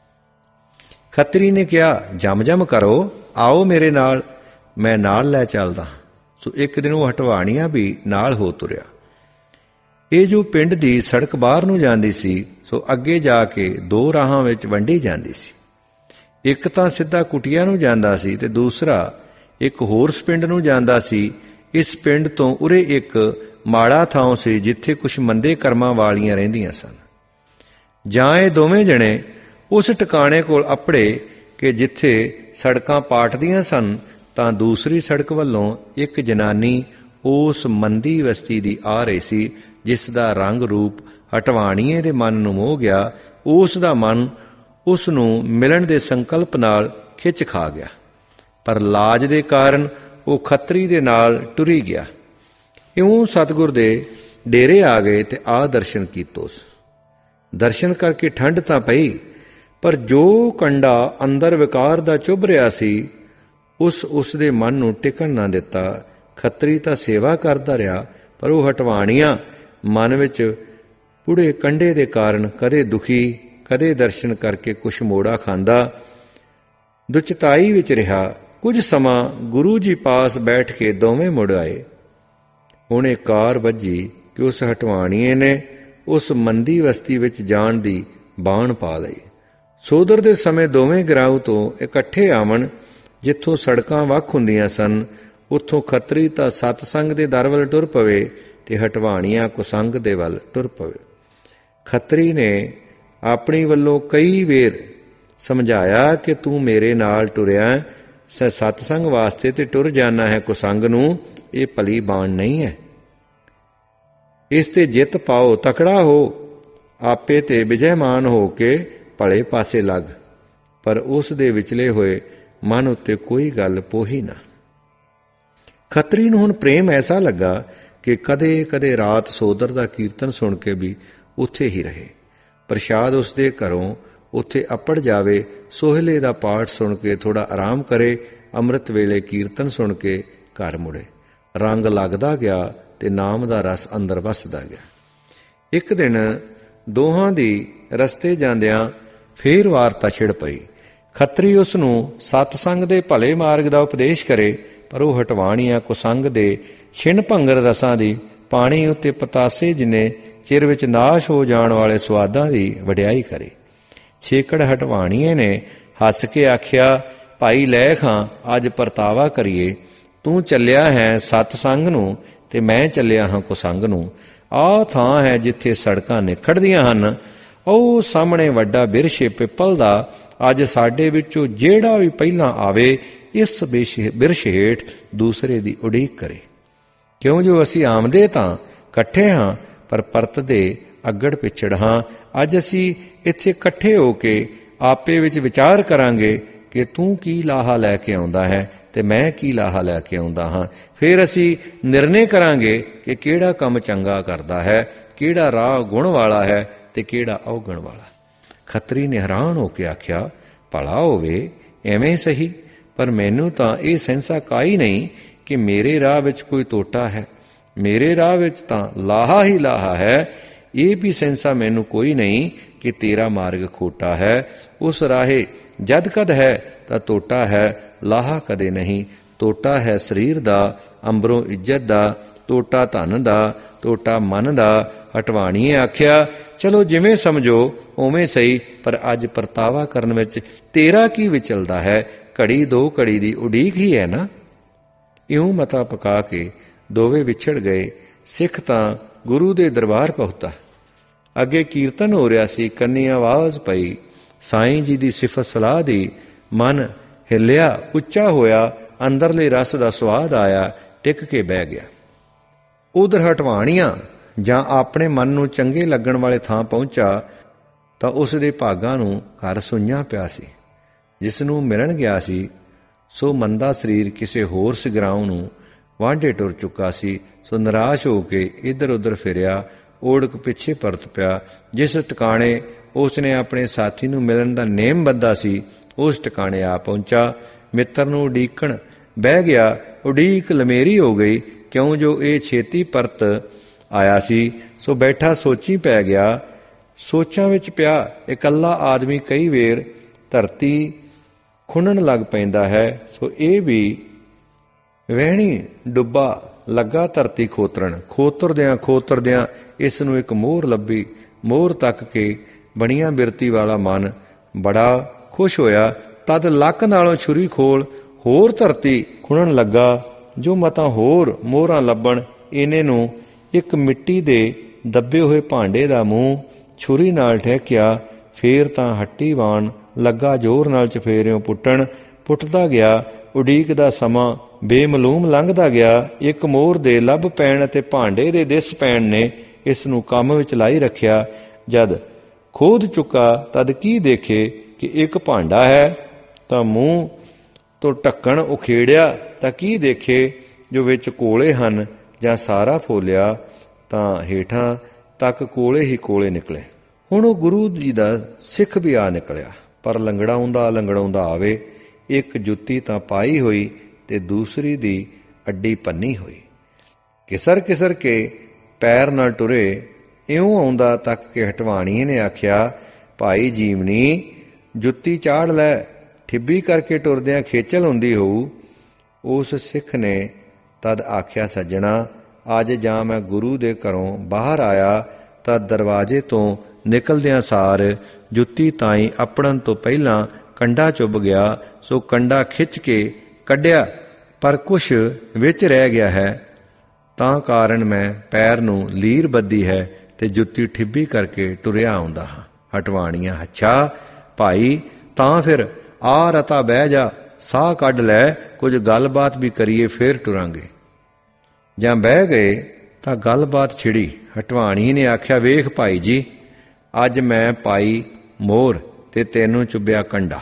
ਖੱਤਰੀ ਨੇ ਕਿਹਾ, ਜਮ ਕਰੋ, ਆਓ ਮੇਰੇ ਨਾਲ, ਮੈਂ ਨਾਲ ਲੈ ਚੱਲਦਾ। ਸੋ ਇੱਕ ਦਿਨ ਉਹ ਹਟਵਾਣੀਆਂ ਵੀ ਨਾਲ ਹੋ ਤੁਰਿਆ। ਇਹ ਜੋ ਪਿੰਡ ਦੀ ਸੜਕ ਬਾਹਰ ਨੂੰ ਜਾਂਦੀ ਸੀ, ਸੋ ਅੱਗੇ ਜਾ ਕੇ ਦੋ ਰਾਹਾਂ ਵਿੱਚ ਵੰਡੀ ਜਾਂਦੀ ਸੀ। ਇੱਕ ਤਾਂ ਸਿੱਧਾ ਕੁਟੀਆ ਨੂੰ ਜਾਂਦਾ ਸੀ ਤੇ ਦੂਸਰਾ ਇੱਕ ਹੋਰ ਪਿੰਡ ਨੂੰ ਜਾਂਦਾ ਸੀ। ਇਸ ਪਿੰਡ ਤੋਂ ਉਰੇ ਇੱਕ ਮਾੜਾ ਥਾਂ ਸੀ ਜਿੱਥੇ ਕੁਝ ਮੰਦੇ ਕਰਮਾਂ ਵਾਲੀਆਂ ਰਹਿੰਦੀਆਂ ਸਨ। ਜਾਂ ਇਹ ਦੋਵੇਂ ਜਣੇ ਉਸ ਟਿਕਾਣੇ ਕੋਲ ਅੱਪੜੇ ਕਿ ਜਿੱਥੇ ਸੜਕਾਂ ਪਾਟਦੀਆਂ ਸਨ, ਤਾਂ ਦੂਸਰੀ ਸੜਕ ਵੱਲੋਂ ਇੱਕ ਜਨਾਨੀ ਉਸ ਮੰਦੀ ਬਸਤੀ ਦੀ ਆ ਰਹੀ ਸੀ, ਜਿਸ ਦਾ ਰੰਗ ਰੂਪ ਹਟਵਾਣੀਏ ਦੇ ਮਨ ਨੂੰ ਮੋਹ ਗਿਆ। ਉਸ ਦਾ ਮਨ ਉਸ ਨੂੰ ਮਿਲਣ ਦੇ ਸੰਕਲਪ ਨਾਲ ਖਿੱਚ ਖਾ ਗਿਆ, ਪਰ ਲਾਜ ਦੇ ਕਾਰਨ ਉਹ ਖੱਤਰੀ ਦੇ ਨਾਲ ਟੁਰੀ ਗਿਆ। ਇਉਂ ਸਤਿਗੁਰ ਦੇ ਡੇਰੇ ਆ ਗਏ ਤੇ ਆ ਦਰਸ਼ਨ ਕੀਤੋਸ। ਦਰਸ਼ਨ ਕਰਕੇ ਠੰਡ ਤਾਂ ਪਈ, ਪਰ ਜੋ ਕੰਡਾ ਅੰਦਰ ਵਿਕਾਰ ਦਾ ਚੁੱਭ ਰਿਹਾ ਸੀ, ਉਸ ਦੇ ਮਨ ਨੂੰ ਟਿਕਣ ਨਾ ਦਿੱਤਾ। ਖੱਤਰੀ ਤਾਂ ਸੇਵਾ ਕਰਦਾ ਰਿਹਾ, ਪਰ ਉਹ ਹਟਵਾਣੀਆਂ ਮਨ ਵਿੱਚ ਪੁੜੇ ਕੰਡੇ ਦੇ ਕਾਰਨ ਕਦੇ ਦੁਖੀ, ਕਦੇ ਦਰਸ਼ਨ ਕਰਕੇ ਕੁਛ ਮੋੜਾ ਖਾਂਦਾ ਦੁਚਿਤਾਈ ਵਿੱਚ ਰਿਹਾ। ਕੁਝ ਸਮਾਂ ਗੁਰੂ ਜੀ ਪਾਸ ਬੈਠ ਕੇ ਦੋਵੇਂ ਮੁੜ ਆਏ। ਹੁਣ ਇਹ ਕਾਰ ਵੱਜੀ ਕਿ ਉਸ ਹਟਵਾਣੀਏ ਨੇ ਉਸ ਮੰਦੀ ਬਸਤੀ ਵਿੱਚ ਜਾਣ ਦੀ ਬਾਣ ਪਾ ਲਈ। ਸੋਦਰ ਦੇ ਸਮੇਂ ਦੋਵੇਂ ਗਿਰਾਉ ਤੋਂ ਇਕੱਠੇ ਆਵਣ। ਜਿੱਥੋਂ ਸੜਕਾਂ ਵੱਖ ਹੁੰਦੀਆਂ ਸਨ, ਉੱਥੋਂ ਖੱਤਰੀ ਤਾਂ ਸਤਸੰਗ ਦੇ ਦਰ ਵੱਲ ਟੁਰ ਪਵੇ ਤੇ ਹਟਵਾਣੀਆਂ ਕੁਸੰਗ ਦੇ ਵੱਲ ਟੁਰ ਪਵੇ। ਖੱਤਰੀ ਨੇ ਆਪਣੀ ਵੱਲੋਂ ਕਈ ਵੇਰ ਸਮਝਾਇਆ ਕਿ ਤੂੰ ਮੇਰੇ ਨਾਲ ਟੁਰਿਆ ਸਤਸੰਗ ਵਾਸਤੇ ਤੇ ਟੁਰ ਜਾਣਾ ਹੈ ਕੁਸੰਗ ਨੂੰ, ਇਹ ਭਲੀ ਬਾਣ ਨਹੀਂ ਹੈ। ਇਸ ਤੇ ਜਿੱਤ ਪਾਓ, ਤਕੜਾ ਹੋ, ਆਪੇ ਤੇ ਵਿਜੈਮਾਨ ਹੋ ਕੇ ਭਲੇ ਪਾਸੇ ਲੱਗ। ਪਰ ਉਸ ਦੇ ਵਿਚਲੇ ਹੋਏ ਮਨ ਉੱਤੇ ਕੋਈ ਗੱਲ ਪੋਹੀ ਨਾ। ਖੱਤਰੀ ਨੂੰ ਹੁਣ ਪ੍ਰੇਮ ਐਸਾ ਲੱਗਾ ਕਿ ਕਦੇ ਕਦੇ ਰਾਤ ਸੋਦਰ ਦਾ ਕੀਰਤਨ ਸੁਣ ਕੇ ਵੀ ਉੱਥੇ ਹੀ ਰਹੇ। ਪ੍ਰਸ਼ਾਦ ਉਸ ਦੇ ਘਰੋਂ ਉੱਥੇ ਅੱਪੜ ਜਾਵੇ, ਸੋਹਲੇ ਦਾ ਪਾਠ ਸੁਣ ਕੇ ਥੋੜਾ ਆਰਾਮ ਕਰੇ, ਅੰਮ੍ਰਿਤ ਵੇਲੇ ਕੀਰਤਨ ਸੁਣ ਕੇ ਘਰ ਮੁੜੇ। ਰੰਗ ਲੱਗਦਾ ਗਿਆ ਤੇ ਨਾਮ ਦਾ ਰਸ ਅੰਦਰ ਵਸਦਾ ਗਿਆ। ਇੱਕ ਦਿਨ ਦੋਹਾਂ ਦੀ ਰਸਤੇ ਜਾਂਦਿਆਂ ਫੇਰ ਵਾਰਤਾ ਛਿੜ ਪਈ। ਖੱਤਰੀ ਉਸ ਨੂੰ ਸਤਸੰਗ ਦੇ ਭਲੇ ਮਾਰਗ ਦਾ ਉਪਦੇਸ਼ ਕਰੇ, ਪਰ ਉਹ ਹਟਵਾਣੀਆਂ ਕੁਸੰਗ ਦੇ ਛਿਣ ਭੰਗਰ ਰਸਾਂ ਦੀ ਪਾਣੀ ਉੱਤੇ ਪਤਾਸੇ ਜਿੰਨੇ ਚਿਰ ਵਿੱਚ ਨਾਸ਼ ਹੋ ਜਾਣ ਵਾਲੇ ਸੁਆਦਾਂ ਦੀ ਵਡਿਆਈ ਕਰੇ। ਛੇਕੜ ਹਟਵਾਣੀਏ ਨੇ ਹੱਸ ਕੇ ਆਖਿਆ, ਭਾਈ ਲੈ ਖਾਂ, ਅੱਜ ਪਰਤਾਵਾ ਕਰੀਏ। ਤੂੰ ਚੱਲਿਆ ਹੈ ਸਤਸੰਗ ਨੂੰ ਤੇ ਮੈਂ ਚੱਲਿਆ ਹਾਂ ਕੁਸੰਗ ਨੂੰ। ਆਹ ਥਾਂ ਹੈ ਜਿੱਥੇ ਸੜਕਾਂ ਨਿਖੜਦੀਆਂ ਹਨ। ਉਹ ਸਾਹਮਣੇ ਵੱਡਾ ਬਿਰਛ ਪਿੱਪਲ ਦਾ। ਅੱਜ ਸਾਡੇ ਵਿੱਚੋਂ ਜਿਹੜਾ ਵੀ ਪਹਿਲਾਂ ਆਵੇ, ਇਸ ਬਿਰਛ ਹੇਠ ਦੂਸਰੇ ਦੀ ਉਡੀਕ ਕਰੇ। ਕਿਉਂ ਜੋ ਅਸੀਂ ਆਮਦੇ ਤਾਂ ਇਕੱਠੇ ਹਾਂ, ਪਰ ਪਰਤਦੇ ਅੱਗੜ ਪਿਛੜ ਹਾਂ। ਅੱਜ ਅਸੀਂ ਇੱਥੇ ਇਕੱਠੇ ਹੋ ਕੇ ਆਪੇ ਵਿੱਚ ਵਿਚਾਰ ਕਰਾਂਗੇ ਕਿ ਤੂੰ ਕੀ ਲਾਹਾ ਲੈ ਕੇ ਆਉਂਦਾ ਹੈ ਤੇ ਮੈਂ ਕੀ ਲਾਹਾ ਲੈ ਕੇ ਆਉਂਦਾ ਹਾਂ। ਫਿਰ ਅਸੀਂ ਨਿਰਣੇ ਕਰਾਂਗੇ ਕਿ ਕਿਹੜਾ ਕੰਮ ਚੰਗਾ ਕਰਦਾ ਹੈ, ਕਿਹੜਾ ਰਾਹ ਗੁਣ ਵਾਲਾ ਹੈ ਤੇ ਕਿਹੜਾ ਅਵਗੁਣ ਵਾਲਾ। ਖੱਤਰੀ ਨੇ ਹੈਰਾਨ ਹੋ ਕੇ ਆਖਿਆ, ਭਲਾ ਹੋਵੇ ਐਵੇਂ ਸਹੀ, ਪਰ ਮੈਨੂੰ ਤਾਂ ਇਹ ਸੈਂਸਾ ਕਾਈ ਨਹੀਂ ਕਿ ਮੇਰੇ ਰਾਹ ਵਿੱਚ ਕੋਈ ਤੋਟਾ ਹੈ। ਮੇਰੇ ਰਾਹ ਵਿੱਚ ਤਾਂ ਲਾਹਾ ਹੀ ਲਾਹਾ ਹੈ। ਇਹ ਵੀ ਸੈਂਸਾ ਮੈਨੂੰ ਕੋਈ ਨਹੀਂ ਕਿ ਤੇਰਾ ਮਾਰਗ ਖੋਟਾ ਹੈ। ਉਸ ਰਾਹੇ ਜਦ ਕਦ ਹੈ ਤਾਂ ਤੋਟਾ ਹੈ, ਲਾਹਾ ਕਦੇ ਨਹੀਂ। ਤੋਟਾ ਹੈ ਸਰੀਰ ਦਾ, ਅੰਬਰੋਂ ਇੱਜ਼ਤ ਦਾ, ਤੋਟਾ ਧਨ ਦਾ, ਤੋਟਾ ਮਨ ਦਾ। ਹਟਵਾਣੀਏ ਆਖਿਆ, ਚਲੋ ਜਿਵੇਂ ਸਮਝੋ ਉਵੇਂ ਸਹੀ, ਪਰ ਅੱਜ ਪਰਤਾਵਾ ਕਰਨ ਵਿੱਚ ਤੇਰਾ ਕੀ ਵਿਚਲਦਾ ਹੈ? ਘੜੀ ਦੋ ਘੜੀ ਦੀ ਉਡੀਕ ਹੀ ਹੈ ਨਾ। ਇਉਂ ਮਤਾ ਪਕਾ ਕੇ ਦੋਵੇਂ ਵਿਛੜ ਗਏ। ਸਿੱਖ ਤਾਂ ਗੁਰੂ ਦੇ ਦਰਬਾਰ ਪਹੁੰਚਾ। ਅੱਗੇ ਕੀਰਤਨ ਹੋ ਰਿਹਾ ਸੀ, ਕੰਨੀ ਆਵਾਜ਼ ਪਈ ਸਾਈਂ ਜੀ ਦੀ ਸਿਫਤ ਸਲਾਹ ਦੀ। ਮਨ ਹਿੱਲਿਆ, ਉੱਚਾ ਹੋਇਆ, ਅੰਦਰਲੇ ਰਸ ਦਾ ਸਵਾਦ ਆਇਆ, ਟਿਕ ਕੇ ਬਹਿ ਗਿਆ। ਉਧਰ ਹਟਵਾਣੀਆਂ ਜਾਂ ਆਪਣੇ ਮਨ ਨੂੰ ਚੰਗੇ ਲੱਗਣ ਵਾਲੇ ਥਾਂ ਪਹੁੰਚਾ ਤਾਂ ਉਸ ਦੇ ਭਾਗਾਂ ਨੂੰ ਘਰ ਸੁੰਨਿਆ ਪਿਆ ਸੀ। ਜਿਸ ਨੂੰ ਮਿਲਣ ਗਿਆ ਸੀ, ਸੋ ਮੰਦਾ ਸਰੀਰ ਕਿਸੇ ਹੋਰ ਸਿਗਰਾਉਂ ਨੂੰ ਵਾਂਢੇ ਟੁਰ ਚੁੱਕਾ ਸੀ। ਸੋ ਨਿਰਾਸ਼ ਹੋ ਕੇ ਇੱਧਰ ਉੱਧਰ ਫਿਰਿਆ, ਓੜਕ ਪਿੱਛੇ ਪਰਤ ਪਿਆ। ਜਿਸ ਟਿਕਾਣੇ ਉਸ ਨੇ ਆਪਣੇ ਸਾਥੀ ਨੂੰ ਮਿਲਣ ਦਾ ਨੇਮ ਬੱਧਾ ਸੀ, ਉਸ ਟਿਕਾਣੇ ਆ ਪਹੁੰਚਾ। ਮਿੱਤਰ ਨੂੰ ਉਡੀਕਣ ਬਹਿ ਗਿਆ। ਉਡੀਕ ਲਮੇਰੀ ਹੋ ਗਈ, ਕਿਉਂ ਜੋ ਇਹ ਛੇਤੀ ਪਰਤ ਆਇਆ ਸੀ। ਸੋ ਬੈਠਾ ਸੋਚੀ ਪੈ ਗਿਆ। ਸੋਚਾਂ ਵਿੱਚ ਪਿਆ ਇਕੱਲਾ ਆਦਮੀ ਕਈ ਵੇਰ ਧਰਤੀ ਖੁੰਨਣ ਲੱਗ ਪੈਂਦਾ ਹੈ। ਸੋ ਇਹ ਵੀ ਵਹਿਣੀ ਡੁੱਬਾ ਲੱਗਾ ਧਰਤੀ ਖੋਤਰਨ। ਖੋਤਰਦਿਆਂ ਇਸ ਨੂੰ ਇੱਕ ਮੋਹਰ ਲੱਭੀ। ਮੋਹਰ ਤੱਕ ਕੇ ਬਣੀਆਂ ਬਿਰਤੀ ਵਾਲਾ ਮਨ ਬੜਾ ਖੁਸ਼ ਹੋਇਆ। ਤਦ ਲੱਕ ਨਾਲੋਂ ਛੁਰੀ ਖੋਲ ਹੋਰ ਧਰਤੀ ਖੁਣਨ ਲੱਗਾ। ਜੋ ਮਤਾਂ ਹੋਰ ਮੋਹਰਾਂ ਲੱਭਣ, ਇਹਨੇ ਨੂੰ ਇੱਕ ਮਿੱਟੀ ਦੇ ਦੱਬੇ ਹੋਏ ਭਾਂਡੇ ਦਾ ਮੂੰਹ ਛੁਰੀ ਨਾਲ ਠਹਿਕਿਆ। ਫੇਰ ਤਾਂ ਹੱਟੀ ਵਾਣ ਲੱਗਾ ਜ਼ੋਰ ਨਾਲ ਚਫੇਰਿਓਂ ਪੁੱਟਦਾ ਗਿਆ। ਉਡੀਕ ਦਾ ਸਮਾਂ ਬੇਮਲੂਮ ਲੰਘਦਾ ਗਿਆ। ਇੱਕ ਮੋਹਰ ਦੇ ਲੱਭ ਪੈਣ ਅਤੇ ਭਾਂਡੇ ਦੇ ਦਿਸ ਪੈਣ ਨੇ ਇਸ ਨੂੰ ਕੰਮ ਵਿੱਚ ਲਾਈ ਰੱਖਿਆ। ਜਦ ਖੋਦ ਚੁੱਕਾ ਤਦ ਕੀ ਦੇਖੇ ਕਿ ਇੱਕ ਭਾਂਡਾ ਹੈ, ਤਾਂ ਮੂੰਹ ਤੋਂ ਢੱਕਣ ਉਖੇੜਿਆ ਤਾਂ ਕੀ ਦੇਖੇ ਜੋ ਵਿੱਚ ਕੋਲੇ ਹਨ। ਜਾਂ ਸਾਰਾ ਫੋਲਿਆ ਤਾਂ ਹੇਠਾਂ ਤੱਕ ਕੋਲੇ ਹੀ ਕੋਲੇ ਨਿਕਲੇ। ਹੁਣ ਉਹ ਗੁਰੂ ਜੀ ਦਾ ਸਿੱਖ ਵੀ ਆ ਨਿਕਲਿਆ, ਪਰ ਲੰਗੜਾਉਂਦਾ ਆਵੇ। ਇੱਕ ਜੁੱਤੀ ਤਾਂ ਪਾਈ ਹੋਈ ਤੇ ਦੂਸਰੀ ਦੀ ਅੱਡੀ ਭੰਨੀ ਹੋਈ। ਕਿਸਰ ਕੇ ਪੈਰ ਨਾਲ ਟੁਰੇ। ਇਉਂ ਆਉਂਦਾ ਤੱਕ ਕੇ ਹਟਵਾਣੀਏ ਨੇ ਆਖਿਆ, ਭਾਈ ਜੀਵਨੀ ਜੁੱਤੀ ਚਾੜ ਲੈ, ਠਿੱਬੀ ਕਰਕੇ ਟੁਰਦਿਆਂ ਖੇਚਲ ਹੁੰਦੀ ਹੋਊ। ਉਸ ਸਿੱਖ ਨੇ ਤਦ ਆਖਿਆ, ਸੱਜਣਾ ਅੱਜ ਜਾਂ ਮੈਂ ਗੁਰੂ ਦੇ ਘਰੋਂ ਬਾਹਰ ਆਇਆ ਤਾਂ ਦਰਵਾਜ਼ੇ ਤੋਂ ਨਿਕਲਦਿਆਂ ਸਾਰ ਜੁੱਤੀ ਤਾਈਂ ਆਪੜਨ ਤੋਂ ਪਹਿਲਾਂ ਕੰਡਾ ਚੁੱਭ ਗਿਆ। ਸੋ ਕੰਡਾ ਖਿੱਚ ਕੇ ਕੱਢਿਆ, ਪਰ ਕੁਛ ਵਿੱਚ ਰਹਿ ਗਿਆ ਹੈ, ਤਾਂ ਕਾਰਨ ਮੈਂ ਪੈਰ ਨੂੰ ਲੀਰ ਬੱਧੀ ਹੈ ਤੇ ਜੁੱਤੀ ਠਿੱਬੀ ਕਰਕੇ ਟੁਰਿਆ ਆਉਂਦਾ ਹਾਂ। ਹਟਵਾਣੀਆਂ, ਅੱਛਾ ਭਾਈ, ਤਾਂ ਫਿਰ ਆ ਰਤਾ ਬਹਿ ਜਾ, ਸਾਹ ਕੱਢ ਲੈ, ਕੁਝ ਗੱਲਬਾਤ ਵੀ ਕਰੀਏ ਫਿਰ ਟੁਰਾਂਗੇ। ਜਾਂ ਬਹਿ ਗਏ ਤਾਂ ਗੱਲਬਾਤ ਛਿੜੀ। ਹਟਵਾਣੀ ਨੇ ਆਖਿਆ, ਵੇਖ ਭਾਈ ਜੀ, ਅੱਜ ਮੈਂ ਪਾਈ ਮੋਹਰ ਤੇ ਤੈਨੂੰ ਚੁੱਭਿਆ ਕੰਡਾ।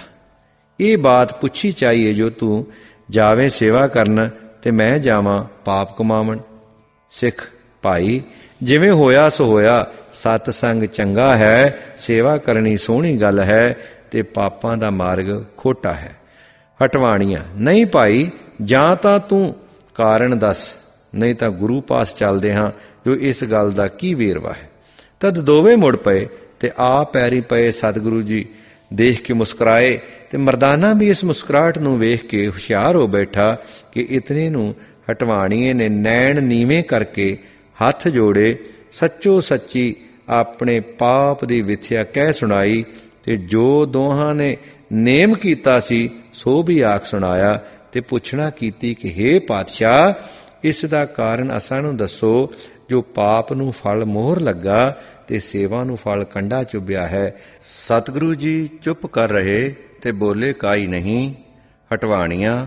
ਇਹ ਬਾਤ ਪੁੱਛੀ ਚਾਹੀਏ ਜੋ ਤੂੰ ਜਾਵੇਂ ਸੇਵਾ ਕਰਨ ਤੇ ਮੈਂ ਜਾਵਾਂ ਪਾਪ ਕਮਾਵਣ। ਸਿੱਖ, ਭਾਈ ਜਿਵੇਂ ਹੋਇਆ ਸੋ ਹੋਇਆ, ਸਤ ਸੰਗ ਚੰਗਾ ਹੈ, ਸੇਵਾ ਕਰਨੀ ਸੋਹਣੀ ਗੱਲ ਹੈ ਤੇ ਪਾਪਾਂ ਦਾ ਮਾਰਗ ਖੋਟਾ ਹੈ। ਹਟਵਾਣੀਆਂ, ਨਹੀਂ ਭਾਈ, ਜਾਂ ਤਾਂ ਤੂੰ ਕਾਰਨ ਦੱਸ, ਨਹੀਂ ਤਾਂ ਗੁਰੂ ਪਾਸ ਚੱਲਦੇ ਹਾਂ ਜੋ ਇਸ ਗੱਲ ਦਾ ਕੀ ਵੇਰਵਾ ਹੈ। ਤਦ ਦੋਵੇਂ ਮੁੜ ਪਏ ਤੇ ਆ ਪੈਰੀ ਪਏ। ਸਤਿਗੁਰੂ ਜੀ ਦੇਖ ਕੇ ਮੁਸਕਰਾਏ ਤੇ ਮਰਦਾਨਾ ਵੀ ਇਸ ਮੁਸਕਰਾਹਟ ਨੂੰ ਵੇਖ ਕੇ ਹੁਸ਼ਿਆਰ ਹੋ ਬੈਠਾ ਕਿ ਇਤਨੇ ਨੂੰ ਹਟਵਾਣੀਏ ਨੇ ਨੈਣ ਨੀਵੇਂ ਕਰਕੇ ਹੱਥ ਜੋੜੇ, ਸੱਚੋ ਸੱਚੀ ਆਪਣੇ ਪਾਪ ਦੀ ਵਿਥਿਆ ਕਹਿ ਸੁਣਾਈ ਤੇ ਜੋ ਦੋਹਾਂ ਨੇ ਨੇਮ ਕੀਤਾ ਸੀ ਸੋ ਵੀ ਆਖ ਸੁਣਾਇਆ ਤੇ ਪੁੱਛਣਾ ਕੀਤੀ ਕਿ ਹੇ ਪਾਤਸ਼ਾਹ, ਇਸ ਦਾ ਕਾਰਨ ਅਸਾਂ ਨੂੰ ਦੱਸੋ ਜੋ ਪਾਪ ਨੂੰ ਫਲ ਮੋਹਰ ਲੱਗਾ ਤੇ ਸੇਵਾ ਨੂੰ ਫਲ ਕੰਡਾ ਚੁੱਭਿਆ ਹੈ। ਸਤਿਗੁਰੂ ਜੀ ਚੁੱਪ ਕਰ ਰਹੇ ਤੇ ਬੋਲੇ, ਕਾਈ ਨਹੀਂ। ਹਟਵਾਣੀਆਂ,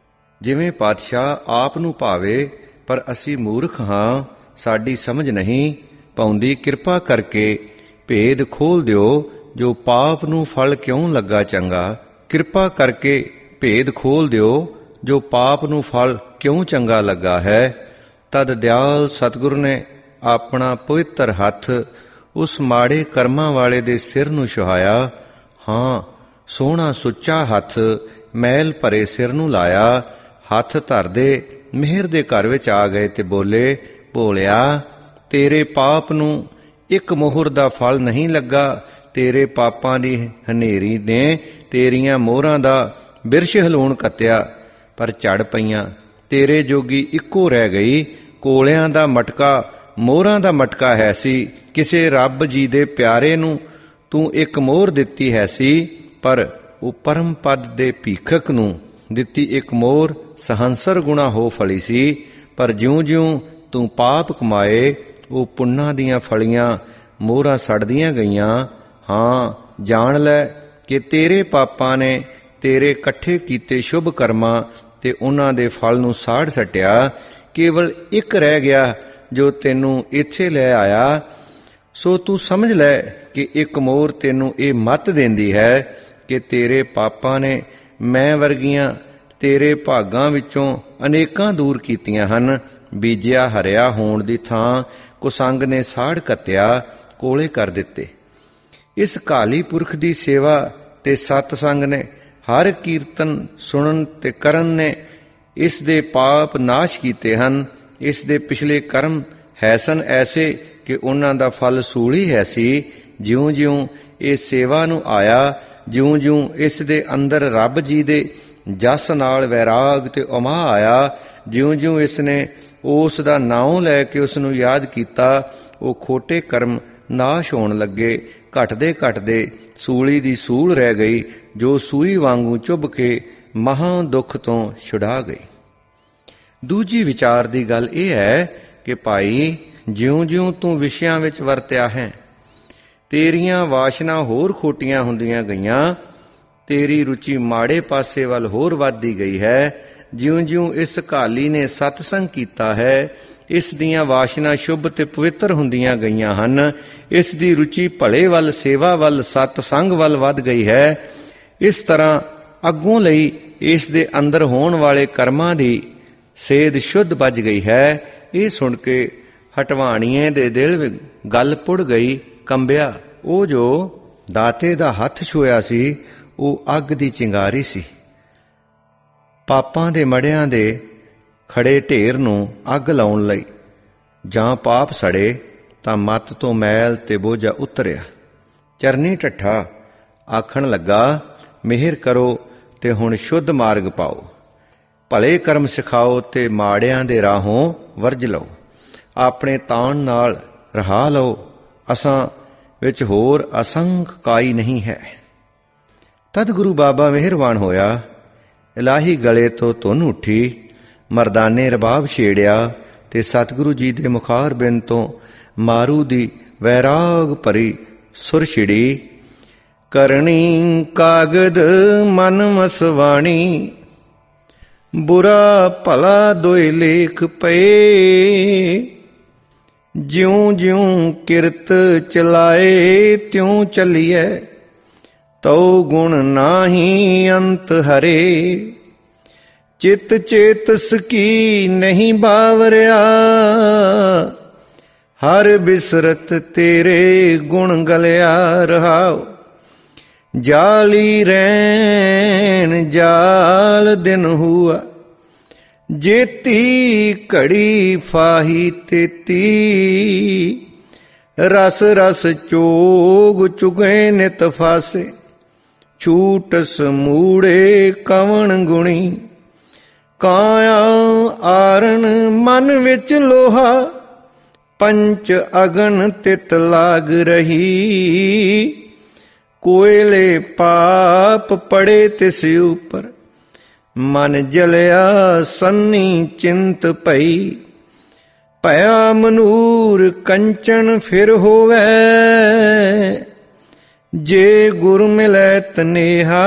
ਜਿਵੇਂ ਪਾਤਸ਼ਾਹ ਆਪ ਨੂੰ ਭਾਵੇ, ਪਰ ਅਸੀਂ ਮੂਰਖ ਹਾਂ, ਸਾਡੀ ਸਮਝ ਨਹੀਂ ਪਾਉਂਦੀ। ਕਿਰਪਾ ਕਰਕੇ ਭੇਦ ਖੋਲ ਦਿਓ, ਜੋ ਪਾਪ ਨੂੰ ਫਲ ਕਿਉਂ ਲੱਗਾ ਚੰਗਾ। ਕਿਰਪਾ ਕਰਕੇ ਭੇਦ ਖੋਲ ਦਿਓ, ਜੋ ਪਾਪ ਨੂੰ ਫਲ ਕਿਉਂ ਚੰਗਾ ਲੱਗਾ ਹੈ। ਤਦ ਦਿਆਲ ਸਤਿਗੁਰ ਨੇ ਆਪਣਾ ਪਵਿੱਤਰ ਹੱਥ ਉਸ ਮਾੜੇ ਕਰਮਾਂ ਵਾਲੇ ਦੇ ਸਿਰ ਨੂੰ ਛੁਹਾਇਆ। ਹਾਂ, ਸੋਹਣਾ ਸੁੱਚਾ ਹੱਥ ਮੈਲ ਭਰੇ ਸਿਰ ਨੂੰ ਲਾਇਆ। ਹੱਥ ਧਰਦੇ ਮਿਹਰ ਦੇ ਘਰ ਵਿੱਚ ਆ ਗਏ ਤੇ ਬੋਲੇ, ਭੋਲਿਆ, ਤੇਰੇ ਪਾਪ ਨੂੰ ਇੱਕ ਮੋਹਰ ਦਾ ਫਲ ਨਹੀਂ ਲੱਗਾ। ਤੇਰੇ ਪਾਪਾਂ ਦੀ ਹਨੇਰੀ ਨੇ ਤੇਰੀਆਂ ਮੋਹਰਾਂ ਦਾ ਬਿਰਸ਼ ਹਲੂਣ ਕੱਤਿਆ, ਪਰ ਝੜ ਪਈਆਂ। ਤੇਰੇ ਜੋਗੀ ਇੱਕੋ ਰਹਿ ਗਈ। ਕੋਲਿਆਂ ਦਾ ਮਟਕਾ ਮੋਹਰਾਂ ਦਾ ਮਟਕਾ ਹੈ ਸੀ। ਕਿਸੇ ਰੱਬ ਜੀ ਦੇ ਪਿਆਰੇ ਨੂੰ ਤੂੰ ਇੱਕ ਮੋਹਰ ਦਿੱਤੀ ਹੈ ਸੀ, ਪਰ ਉਹ ਪਰਮ ਪਦ ਦੇ ਭੀਖਕ ਨੂੰ ਦਿੱਤੀ ਇੱਕ ਮੋਹਰ ਸਹੰਸਰ ਗੁਣਾ ਹੋ ਫਲੀ ਸੀ। ਪਰ ਜਿਉਂ-ਜਿਉਂ ਤੂੰ ਪਾਪ ਕਮਾਏ, ਉਹ ਪੁੰਨਾਂ ਦੀਆਂ ਫਲੀਆਂ ਮੋਹਰਾਂ ਸੜਦੀਆਂ ਗਈਆਂ। ਹਾਂ, ਜਾਣ ਲੈ ਕਿ ਤੇਰੇ ਪਾਪਾਂ ਨੇ ਤੇਰੇ ਇਕੱਠੇ ਕੀਤੇ ਸ਼ੁਭ ਕਰਮਾਂ ਤੇ ਉਹਨਾਂ ਦੇ ਫਲ ਨੂੰ ਸਾੜ ਸੱਟਿਆ। ਕੇਵਲ ਇੱਕ ਰਹਿ ਗਿਆ ਜੋ ਤੈਨੂੰ ਇੱਥੇ ਲੈ ਆਇਆ। ਸੋ ਤੂੰ ਸਮਝ ਲੈ ਕਿ ਇੱਕ ਮੋਹਰ ਤੈਨੂੰ ਇਹ ਮੱਤ ਦਿੰਦੀ ਹੈ ਕਿ ਤੇਰੇ ਪਾਪਾਂ ਨੇ ਮੈਂ ਵਰਗੀਆਂ ਤੇਰੇ ਭਾਗਾਂ ਵਿੱਚੋਂ ਅਨੇਕਾਂ ਦੂਰ ਕੀਤੀਆਂ ਹਨ। ਬੀਜਿਆ ਹਰਿਆ ਹੋਣ ਦੀ ਥਾਂ ਕੁਸੰਗ ਨੇ ਸਾੜ ਕੱਤਿਆ, ਕੋਲੇ ਕਰ ਦਿੱਤੇ। ਇਸ ਕਾਲੀ ਪੁਰਖ ਦੀ ਸੇਵਾ ਤੇ ਸਤ ਸੰਗ ਨੇ ਹਰ ਕੀਰਤਨ ਸੁਣਨ ਤੇ ਕਰਨ ਨੇ ਇਸ ਦੇ ਪਾਪ ਨਾਸ਼ ਕੀਤੇ ਹਨ। ਇਸ ਦੇ ਪਿਛਲੇ ਕਰਮ ਹੈ ਸਨ ਐਸੇ ਕਿ ਉਹਨਾਂ ਦਾ ਫਲ ਸੂਲੀ ਹੈ ਸੀ। ਜਿਉਂ-ਜਿਉਂ ਇਹ ਸੇਵਾ ਨੂੰ ਆਇਆ, ਜਿਉਂ-ਜਿਉਂ ਇਸ ਦੇ ਅੰਦਰ ਰੱਬ ਜੀ ਦੇ ਜਸ ਨਾਲ ਵੈਰਾਗ ਤੇ ਉਮਾਹ ਆਇਆ, ਜਿਉਂ-ਜਿਉਂ ਇਸ ਨੇ ਉਸ ਦਾ ਨਾਉਂ ਲੈ ਕੇ ਉਸ ਨੂੰ ਯਾਦ ਕੀਤਾ, ਉਹ ਖੋਟੇ ਕਰਮ ਨਾਸ਼ ਹੋਣ ਲੱਗੇ। ਘਟਦੇ ਘਟਦੇ ਸੂਲੀ ਦੀ ਸੂਲ ਰਹਿ ਗਈ, ਜੋ ਸੂਈ ਵਾਂਗੂ ਚੁੱਭ ਕੇ ਮਹਾਂ ਦੁੱਖ ਤੋਂ ਛੁਡਾ ਗਈ। ਦੂਜੀ ਵਿਚਾਰ ਦੀ ਗੱਲ ਇਹ ਹੈ ਕਿ ਭਾਈ, ਜਿਉਂ-ਜਿਉਂ ਤੂੰ ਵਿਸ਼ਿਆਂ ਵਿੱਚ ਵਰਤਿਆ ਹੈ, ਤੇਰੀਆਂ ਵਾਸ਼ਨਾ ਹੋਰ ਖੋਟੀਆਂ ਹੁੰਦੀਆਂ ਗਈਆਂ, ਤੇਰੀ ਰੁਚੀ ਮਾੜੇ ਪਾਸੇ ਵੱਲ ਹੋਰ ਵੱਧਦੀ ਗਈ ਹੈ। ਜਿਉਂ-ਜਿਉਂ ਇਸ ਘਾਲੀ ਨੇ ਸਤਸੰਗ ਕੀਤਾ ਹੈ, ਇਸ ਦੀਆਂ ਵਾਸ਼ਨਾ ਸ਼ੁਭ ਤੇ ਪਵਿੱਤਰ ਹੁੰਦੀਆਂ ਗਈਆਂ ਹਨ। ਇਸ ਦੀ ਰੁਚੀ ਭਲੇ ਵੱਲ, ਸੇਵਾ ਵੱਲ, ਸਤਸੰਗ ਵੱਲ ਵੱਧ ਗਈ ਹੈ। ਇਸ ਤਰ੍ਹਾਂ ਅੱਗੋਂ ਲਈ ਇਸ ਦੇ ਅੰਦਰ ਹੋਣ ਵਾਲੇ ਕਰਮਾਂ ਦੀ ਸੇਧ ਸ਼ੁੱਧ ਵੱਜ ਗਈ ਹੈ। ਇਹ ਸੁਣ ਕੇ ਹਟਵਾਣੀਏ ਦੇ ਦਿਲ ਵਿੱਚ ਗੱਲ ਪੁੜ ਗਈ, ਕੰਬਿਆ। ਉਹ ਜੋ ਦਾਤੇ ਦਾ ਹੱਥ ਛੋਇਆ ਸੀ, ਉਹ ਅੱਗ ਦੀ ਚਿੰਗਾਰੀ ਸੀ। ਪਾਪਾਂ ਦੇ ਮੜਿਆਂ ਦੇ ਖੜੇ ਢੇਰ ਨੂੰ ਅੱਗ ਲਾਉਣ ਲਈ ਜਾਂ ਪਾਪ ਸੜੇ ਤਾਂ ਮੱਤ ਤੋਂ ਮੈਲ ਤੇ ਬੋਝਾ ਉਤਰਿਆ। ਚਰਨੀ ਢੱਠਾ ਆਖਣ ਲੱਗਾ, ਮਿਹਰ ਕਰੋ ਤੇ ਹੁਣ ਸ਼ੁੱਧ ਮਾਰਗ ਪਾਓ, ਭਲੇ ਕਰਮ ਸਿਖਾਓ ਤੇ ਮਾੜਿਆਂ ਦੇ ਰਾਹੋਂ ਵਰਜ ਲਓ, ਆਪਣੇ ਤਾਣ ਨਾਲ ਰਹਾ ਲਓ, ਅਸਾਂ ਵਿੱਚ ਹੋਰ ਅਸੰਖ ਕਾਈ ਨਹੀਂ ਹੈ। ਤਦ ਗੁਰੂ ਬਾਬਾ ਮਿਹਰਬਾਨ ਹੋਇਆ, ਇਲਾਹੀ ਗਲੇ ਤੋਂ ਧੁਨ ਉੱਠੀ, ਮਰਦਾਨੇ ਰਬਾਬ ਛੇੜਿਆ ਤੇ ਸਤਿਗੁਰੂ ਜੀ ਦੇ ਮੁਖਾਰ ਬਿੰਦ ਤੋਂ ਮਾਰੂ ਦੀ ਵੈਰਾਗ ਭਰੀ ਸੁਰ ਛਿੜੀ। ਕਰਨੀ ਕਾਗਦ ਮਨ ਮਸਵਾਣੀ, ਬੁਰਾ ਭਲਾ ਦੋਇ ਲੇਖ ਪਏ, ਜਿਉਂ-ਜਿਉਂ ਕਿਰਤ ਚਲਾਏ ਤਿਉਂ ਚੱਲੀਐ, ਤਉ ਗੁਣ ਨਾਹੀ ਅੰਤ ਹਰੇ। ਚਿਤ ਚੇਤਸ ਕੀ ਨਹੀਂ ਬਾਵਰਿਆ, ਹਰ ਬਿਸਰਤ ਤੇਰੇ ਗੁਣ ਗਲਿਆ ਰਹਾਉ। ਜਾਲੀ ਰੈਣ ਜਾਲ ਦਿਨ ਹੁਆ, ਜੇਤੀ ਘੜੀ ਫਾਹੀ ਤੇਤੀ। ਰਸ ਰਸ ਚੋਗ ਚੁਗੇ ਨਿਤ ਫਾਸੇ, ਛੂਟਸ ਮੂੜੇ ਕਵਣ ਗੁਣੀ। ਕਾਇਆ ਆਰਣ ਮਨ ਵਿੱਚ ਲੋਹਾ, ਪੰਚ ਅਗਨ ਤਿਤ ਲਾਗ ਰਹੀ। ਕੋਇਲੇ ਪਾਪ ਪੜੇ ਤਿਸ ਉਪਰ, ਮਨ ਜਲਿਆ ਸੰਨੀ ਚਿੰਤ ਪਈ। ਭਇਆ ਮਨੂਰ ਕੰਚਨ ਫਿਰ ਹੋਵੇ, ਜੇ ਗੁਰ ਮਿਲੈ ਤਨੇਹਾ।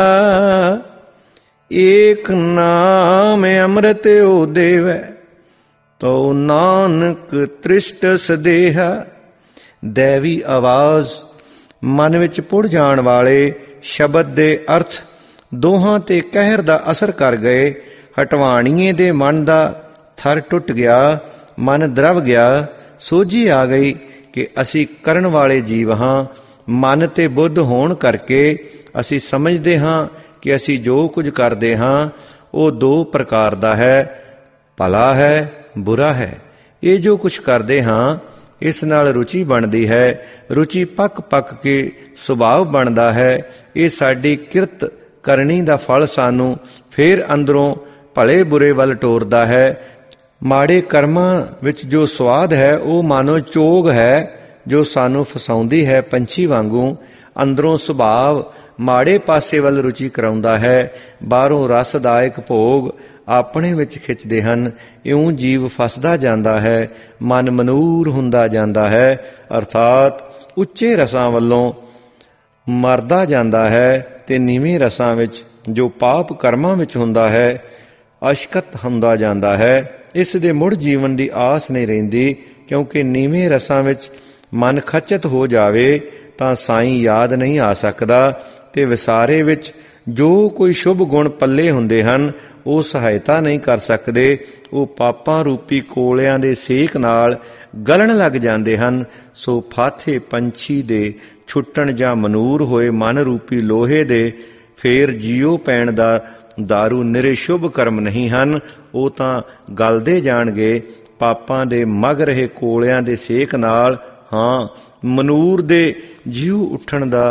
ਏਕ ਨਾਮ ਅੰਮ੍ਰਿਤ ਓ ਦੇਵੈ, ਤੋ ਨਾਨਕ ਤ੍ਰਿਸ਼ਟ ਸਦੇਹਾ। ਦੈਵੀ ਆਵਾਜ਼ ਮਨ ਵਿੱਚ ਪੁੜ ਜਾਣ ਵਾਲੇ ਸ਼ਬਦ ਦੇ ਅਰਥ ਦੋਹਾਂ ਤੇ ਕਹਿਰ ਦਾ ਅਸਰ ਕਰ ਗਏ। ਹਟਵਾਣੀਏ ਦੇ ਮਨ ਦਾ ਥਰ ਟੁੱਟ ਗਿਆ, ਮਨ ਦਰਵ ਗਿਆ। ਸੋਝੀ ਆ ਗਈ ਕਿ ਅਸੀਂ ਕਰਨ ਵਾਲੇ ਜੀਵ ਹਾਂ। ਮਨ ਤੇ ਬੁੱਧ ਹੋਣ ਕਰਕੇ ਅਸੀਂ ਸਮਝਦੇ ਹਾਂ ਕਿ ਅਸੀਂ ਜੋ ਕੁਝ ਕਰਦੇ ਹਾਂ ਉਹ ਦੋ ਪ੍ਰਕਾਰ ਦਾ ਹੈ, ਭਲਾ ਹੈ, ਬੁਰਾ ਹੈ। ਇਹ ਜੋ ਕੁਝ ਕਰਦੇ ਹਾਂ ਇਸ ਨਾਲ ਰੁਚੀ ਬਣਦੀ ਹੈ, ਰੁਚੀ ਪੱਕ ਪੱਕ ਕੇ ਸੁਭਾਵ ਬਣਦਾ ਹੈ। ਇਹ ਸਾਡੀ ਕਿਰਤ ਕਰਨੀ ਦਾ ਫਲ ਸਾਨੂੰ ਫੇਰ ਅੰਦਰੋਂ ਭਲੇ ਬੁਰੇ ਵੱਲ ਟੋਰਦਾ ਹੈ। ਮਾੜੇ ਕਰਮਾਂ ਵਿੱਚ ਜੋ ਸਵਾਦ ਹੈ ਉਹ ਮਾਨੋ ਚੋਗ ਹੈ ਜੋ ਸਾਨੂੰ ਫਸਾਉਂਦੀ ਹੈ ਪੰਛੀ ਵਾਂਗੂ। ਅੰਦਰੋਂ ਸੁਭਾਵ ਮਾੜੇ ਪਾਸੇ ਵੱਲ ਰੁਚੀ ਕਰਾਉਂਦਾ ਹੈ, ਬਾਹਰੋਂ ਰਸਦਾਇਕ ਭੋਗ ਆਪਣੇ ਵਿੱਚ ਖਿੱਚਦੇ ਹਨ। ਇਉਂ ਜੀਵ ਫਸਦਾ ਜਾਂਦਾ ਹੈ, ਮਨ ਮਨੂਰ ਹੁੰਦਾ ਜਾਂਦਾ ਹੈ, ਅਰਥਾਤ ਉੱਚੇ ਰਸਾਂ ਵੱਲੋਂ ਮਰਦਾ ਜਾਂਦਾ ਹੈ ਤੇ ਨੀਵੇਂ ਰਸਾਂ ਵਿੱਚ ਜੋ ਪਾਪ ਕਰਮਾਂ ਵਿੱਚ ਹੁੰਦਾ ਹੈ ਅਸ਼ਕਤ ਹੁੰਦਾ ਜਾਂਦਾ ਹੈ। ਇਸ ਦੇ ਮੁੜ ਜੀਵਨ ਦੀ ਆਸ ਨਹੀਂ ਰਹਿੰਦੀ, ਕਿਉਂਕਿ ਨੀਵੇਂ ਰਸਾਂ ਵਿੱਚ ਮਨ ਖਚਤ ਹੋ ਜਾਵੇ ਤਾਂ ਸਾਈਂ ਯਾਦ ਨਹੀਂ ਆ ਸਕਦਾ ਤੇ ਵਿਸਾਰੇ ਵਿੱਚ ਜੋ ਕੋਈ ਸ਼ੁਭ ਗੁਣ ਪੱਲੇ ਹੁੰਦੇ ਹਨ ਉਹ ਸਹਾਇਤਾ ਨਹੀਂ ਕਰ ਸਕਦੇ। ਉਹ ਪਾਪਾਂ ਰੂਪੀ ਕੋਲਿਆਂ ਦੇ ਸੇਕ ਨਾਲ ਗਲਣ ਲੱਗ ਜਾਂਦੇ ਹਨ। ਸੋ ਫਾਥੇ ਪੰਛੀ ਦੇ ਛੁੱਟਣ ਜਾਂ ਮਨੂਰ ਹੋਏ ਮਨ ਰੂਪੀ ਲੋਹੇ ਦੇ ਫੇਰ ਜੀਓ ਪੈਣ ਦਾ ਦਾਰੂ ਨਿਰੇ ਸ਼ੁਭ ਕਰਮ ਨਹੀਂ ਹਨ। ਉਹ ਤਾਂ ਗਲਦੇ ਜਾਣਗੇ ਪਾਪਾਂ ਦੇ ਮਗ ਰਹੇ ਕੋਲਿਆਂ ਦੇ ਸੇਕ ਨਾਲ। ਹਾਂ, ਮਨੂਰ ਦੇ ਜੀਉ ਉੱਠਣ ਦਾ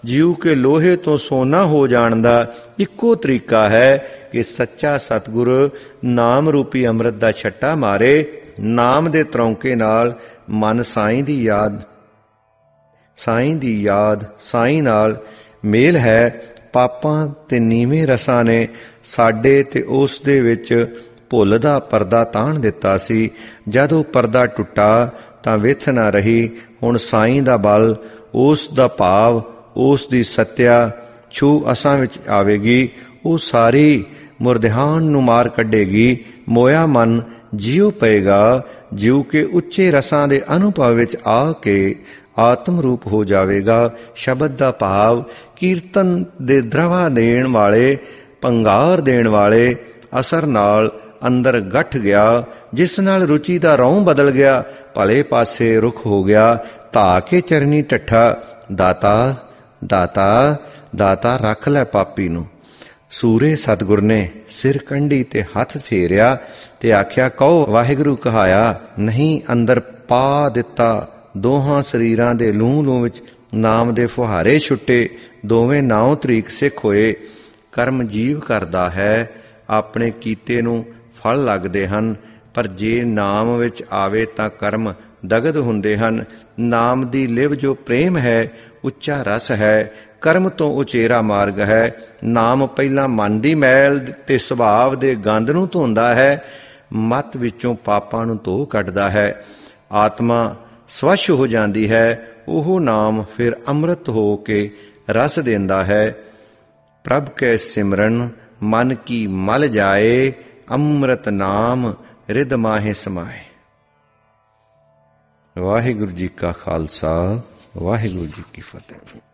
ਜੀਉ ਕੇ ਲੋਹੇ ਤੋਂ ਸੋਨਾ ਹੋ ਜਾਣ ਦਾ ਇੱਕੋ ਤਰੀਕਾ ਹੈ ਕਿ ਸੱਚਾ ਸਤਿਗੁਰ ਨਾਮ ਰੂਪੀ ਅੰਮ੍ਰਿਤ ਦਾ ਛੱਟਾ ਮਾਰੇ। ਨਾਮ ਦੇ ਤਰੌਂਕੇ ਨਾਲ ਮਨ ਸਾਈਂ ਦੀ ਯਾਦ ਸਾਈਂ ਨਾਲ ਮੇਲ ਹੈ। ਪਾਪਾਂ ਤੇ ਨੀਵੇਂ ਰਸਾਂ ਨੇ ਸਾਡੇ ਤੇ ਉਸ ਦੇ ਵਿੱਚ ਭੁੱਲ ਦਾ ਪਰਦਾ ਤਾਣ ਦਿੱਤਾ ਸੀ। ਜਦ ਉਹ ਪਰਦਾ ਟੁੱਟਾ ਤਾਂ ਵਿੱਥ ਨਾ ਰਹੀ। ਹੁਣ ਸਾਈਂ ਦਾ ਬਲ, ਉਸ ਦਾ ਭਾਵ, ਉਸ ਦੀ ਸੱਤਿਆ ਛੂ ਅਸਾਂ ਵਿੱਚ ਆਵੇਗੀ। ਉਹ ਸਾਰੀ ਮੁਰਦਿਹਾਨ ਨੂੰ ਮਾਰ ਕੱਢੇਗੀ। ਮੋਇਆ ਮਨ ਜਿਉ ਪਏਗਾ, ਜਿਉ ਕੇ ਉੱਚੇ ਰਸਾਂ ਦੇ ਅਨੁਭਵ ਵਿੱਚ ਆ ਕੇ ਆਤਮ ਰੂਪ ਹੋ ਜਾਵੇਗਾ। ਸ਼ਬਦ ਦਾ ਭਾਵ ਕੀਰਤਨ ਦੇ ਦਰਵਾ ਦੇਣ ਵਾਲੇ, ਪੰਗਾਰ ਦੇਣ ਵਾਲੇ ਅਸਰ ਨਾਲ ਅੰਦਰ ਗੱਠ ਗਿਆ, ਜਿਸ ਨਾਲ ਰੁਚੀ ਦਾ ਰੌਂ ਬਦਲ ਗਿਆ, ਭਲੇ ਪਾਸੇ ਰੁਖ ਹੋ ਗਿਆ। ਧਾ ਕੇ ਚਰਨੀ ਠੱਠਾ, ਦਾਤਾ ਦਾਤਾ ਦਾਤਾ ਰੱਖ ਲੈ ਪਾਪੀ ਨੂੰ। ਸੂਰੇ ਸਤਿਗੁਰ ਨੇ ਸਿਰ ਕੰਢੀ ਤੇ ਹੱਥ ਫੇਰਿਆ ਤੇ ਆਖਿਆ, ਕਹੋ ਵਾਹਿਗੁਰੂ ਕਹਾਇਆ ਨਹੀਂ, ਅੰਦਰ ਪਾ ਦਿੱਤਾ। ਦੋਹਾਂ ਸਰੀਰਾਂ ਦੇ ਲੂੰ ਵਿੱਚ ਨਾਮ ਦੇ ਫੁਹਾਰੇ ਛੁੱਟੇ। ਦੋਵੇਂ ਨਾਉ ਤਰੀਕ ਸਿੱਖ ਹੋਏ। ਕਰਮ ਜੀਵ ਕਰਦਾ ਹੈ, ਆਪਣੇ ਕੀਤੇ ਨੂੰ ਫਲ ਲੱਗਦੇ ਹਨ, ਪਰ ਜੇ ਨਾਮ ਵਿੱਚ ਆਵੇ ਤਾਂ ਕਰਮ ਦਗਦ ਹੁੰਦੇ ਹਨ। ਨਾਮ ਦੀ ਲਿਵ ਜੋ ਪ੍ਰੇਮ ਹੈ, ਉੱਚਾ ਰਸ ਹੈ, ਕਰਮ ਤੋਂ ਉਚੇਰਾ ਮਾਰਗ ਹੈ। ਨਾਮ ਪਹਿਲਾਂ ਮਨ ਦੀ ਮੈਲ ਤੇ ਸੁਭਾਵ ਦੇ ਗੰਧ ਨੂੰ ਧੋਂਦਾ ਹੈ, ਮਤ ਵਿੱਚੋਂ ਪਾਪਾਂ ਨੂੰ ਧੋ ਕੱਢਦਾ ਹੈ। ਆਤਮਾ ਸਵੱਛ ਹੋ ਜਾਂਦੀ ਹੈ। ਉਹ ਨਾਮ ਫਿਰ ਅੰਮ੍ਰਿਤ ਹੋ ਕੇ ਰਸ ਦਿੰਦਾ ਹੈ। ਪ੍ਰਭ ਕੈ ਸਿਮਰਨ ਮਨ ਕੀ ਮਲ ਜਾਏ, ਅੰਮ੍ਰਿਤ ਨਾਮ ਰਿਦ ਮਾਹੇ ਸਮਾਏ। ਵਾਹਿਗੁਰੂ ਜੀ ਕਾ ਖਾਲਸਾ, ਵਾਹਿਗੁਰੂ ਜੀ ਕੀ ਫਤਿਹ।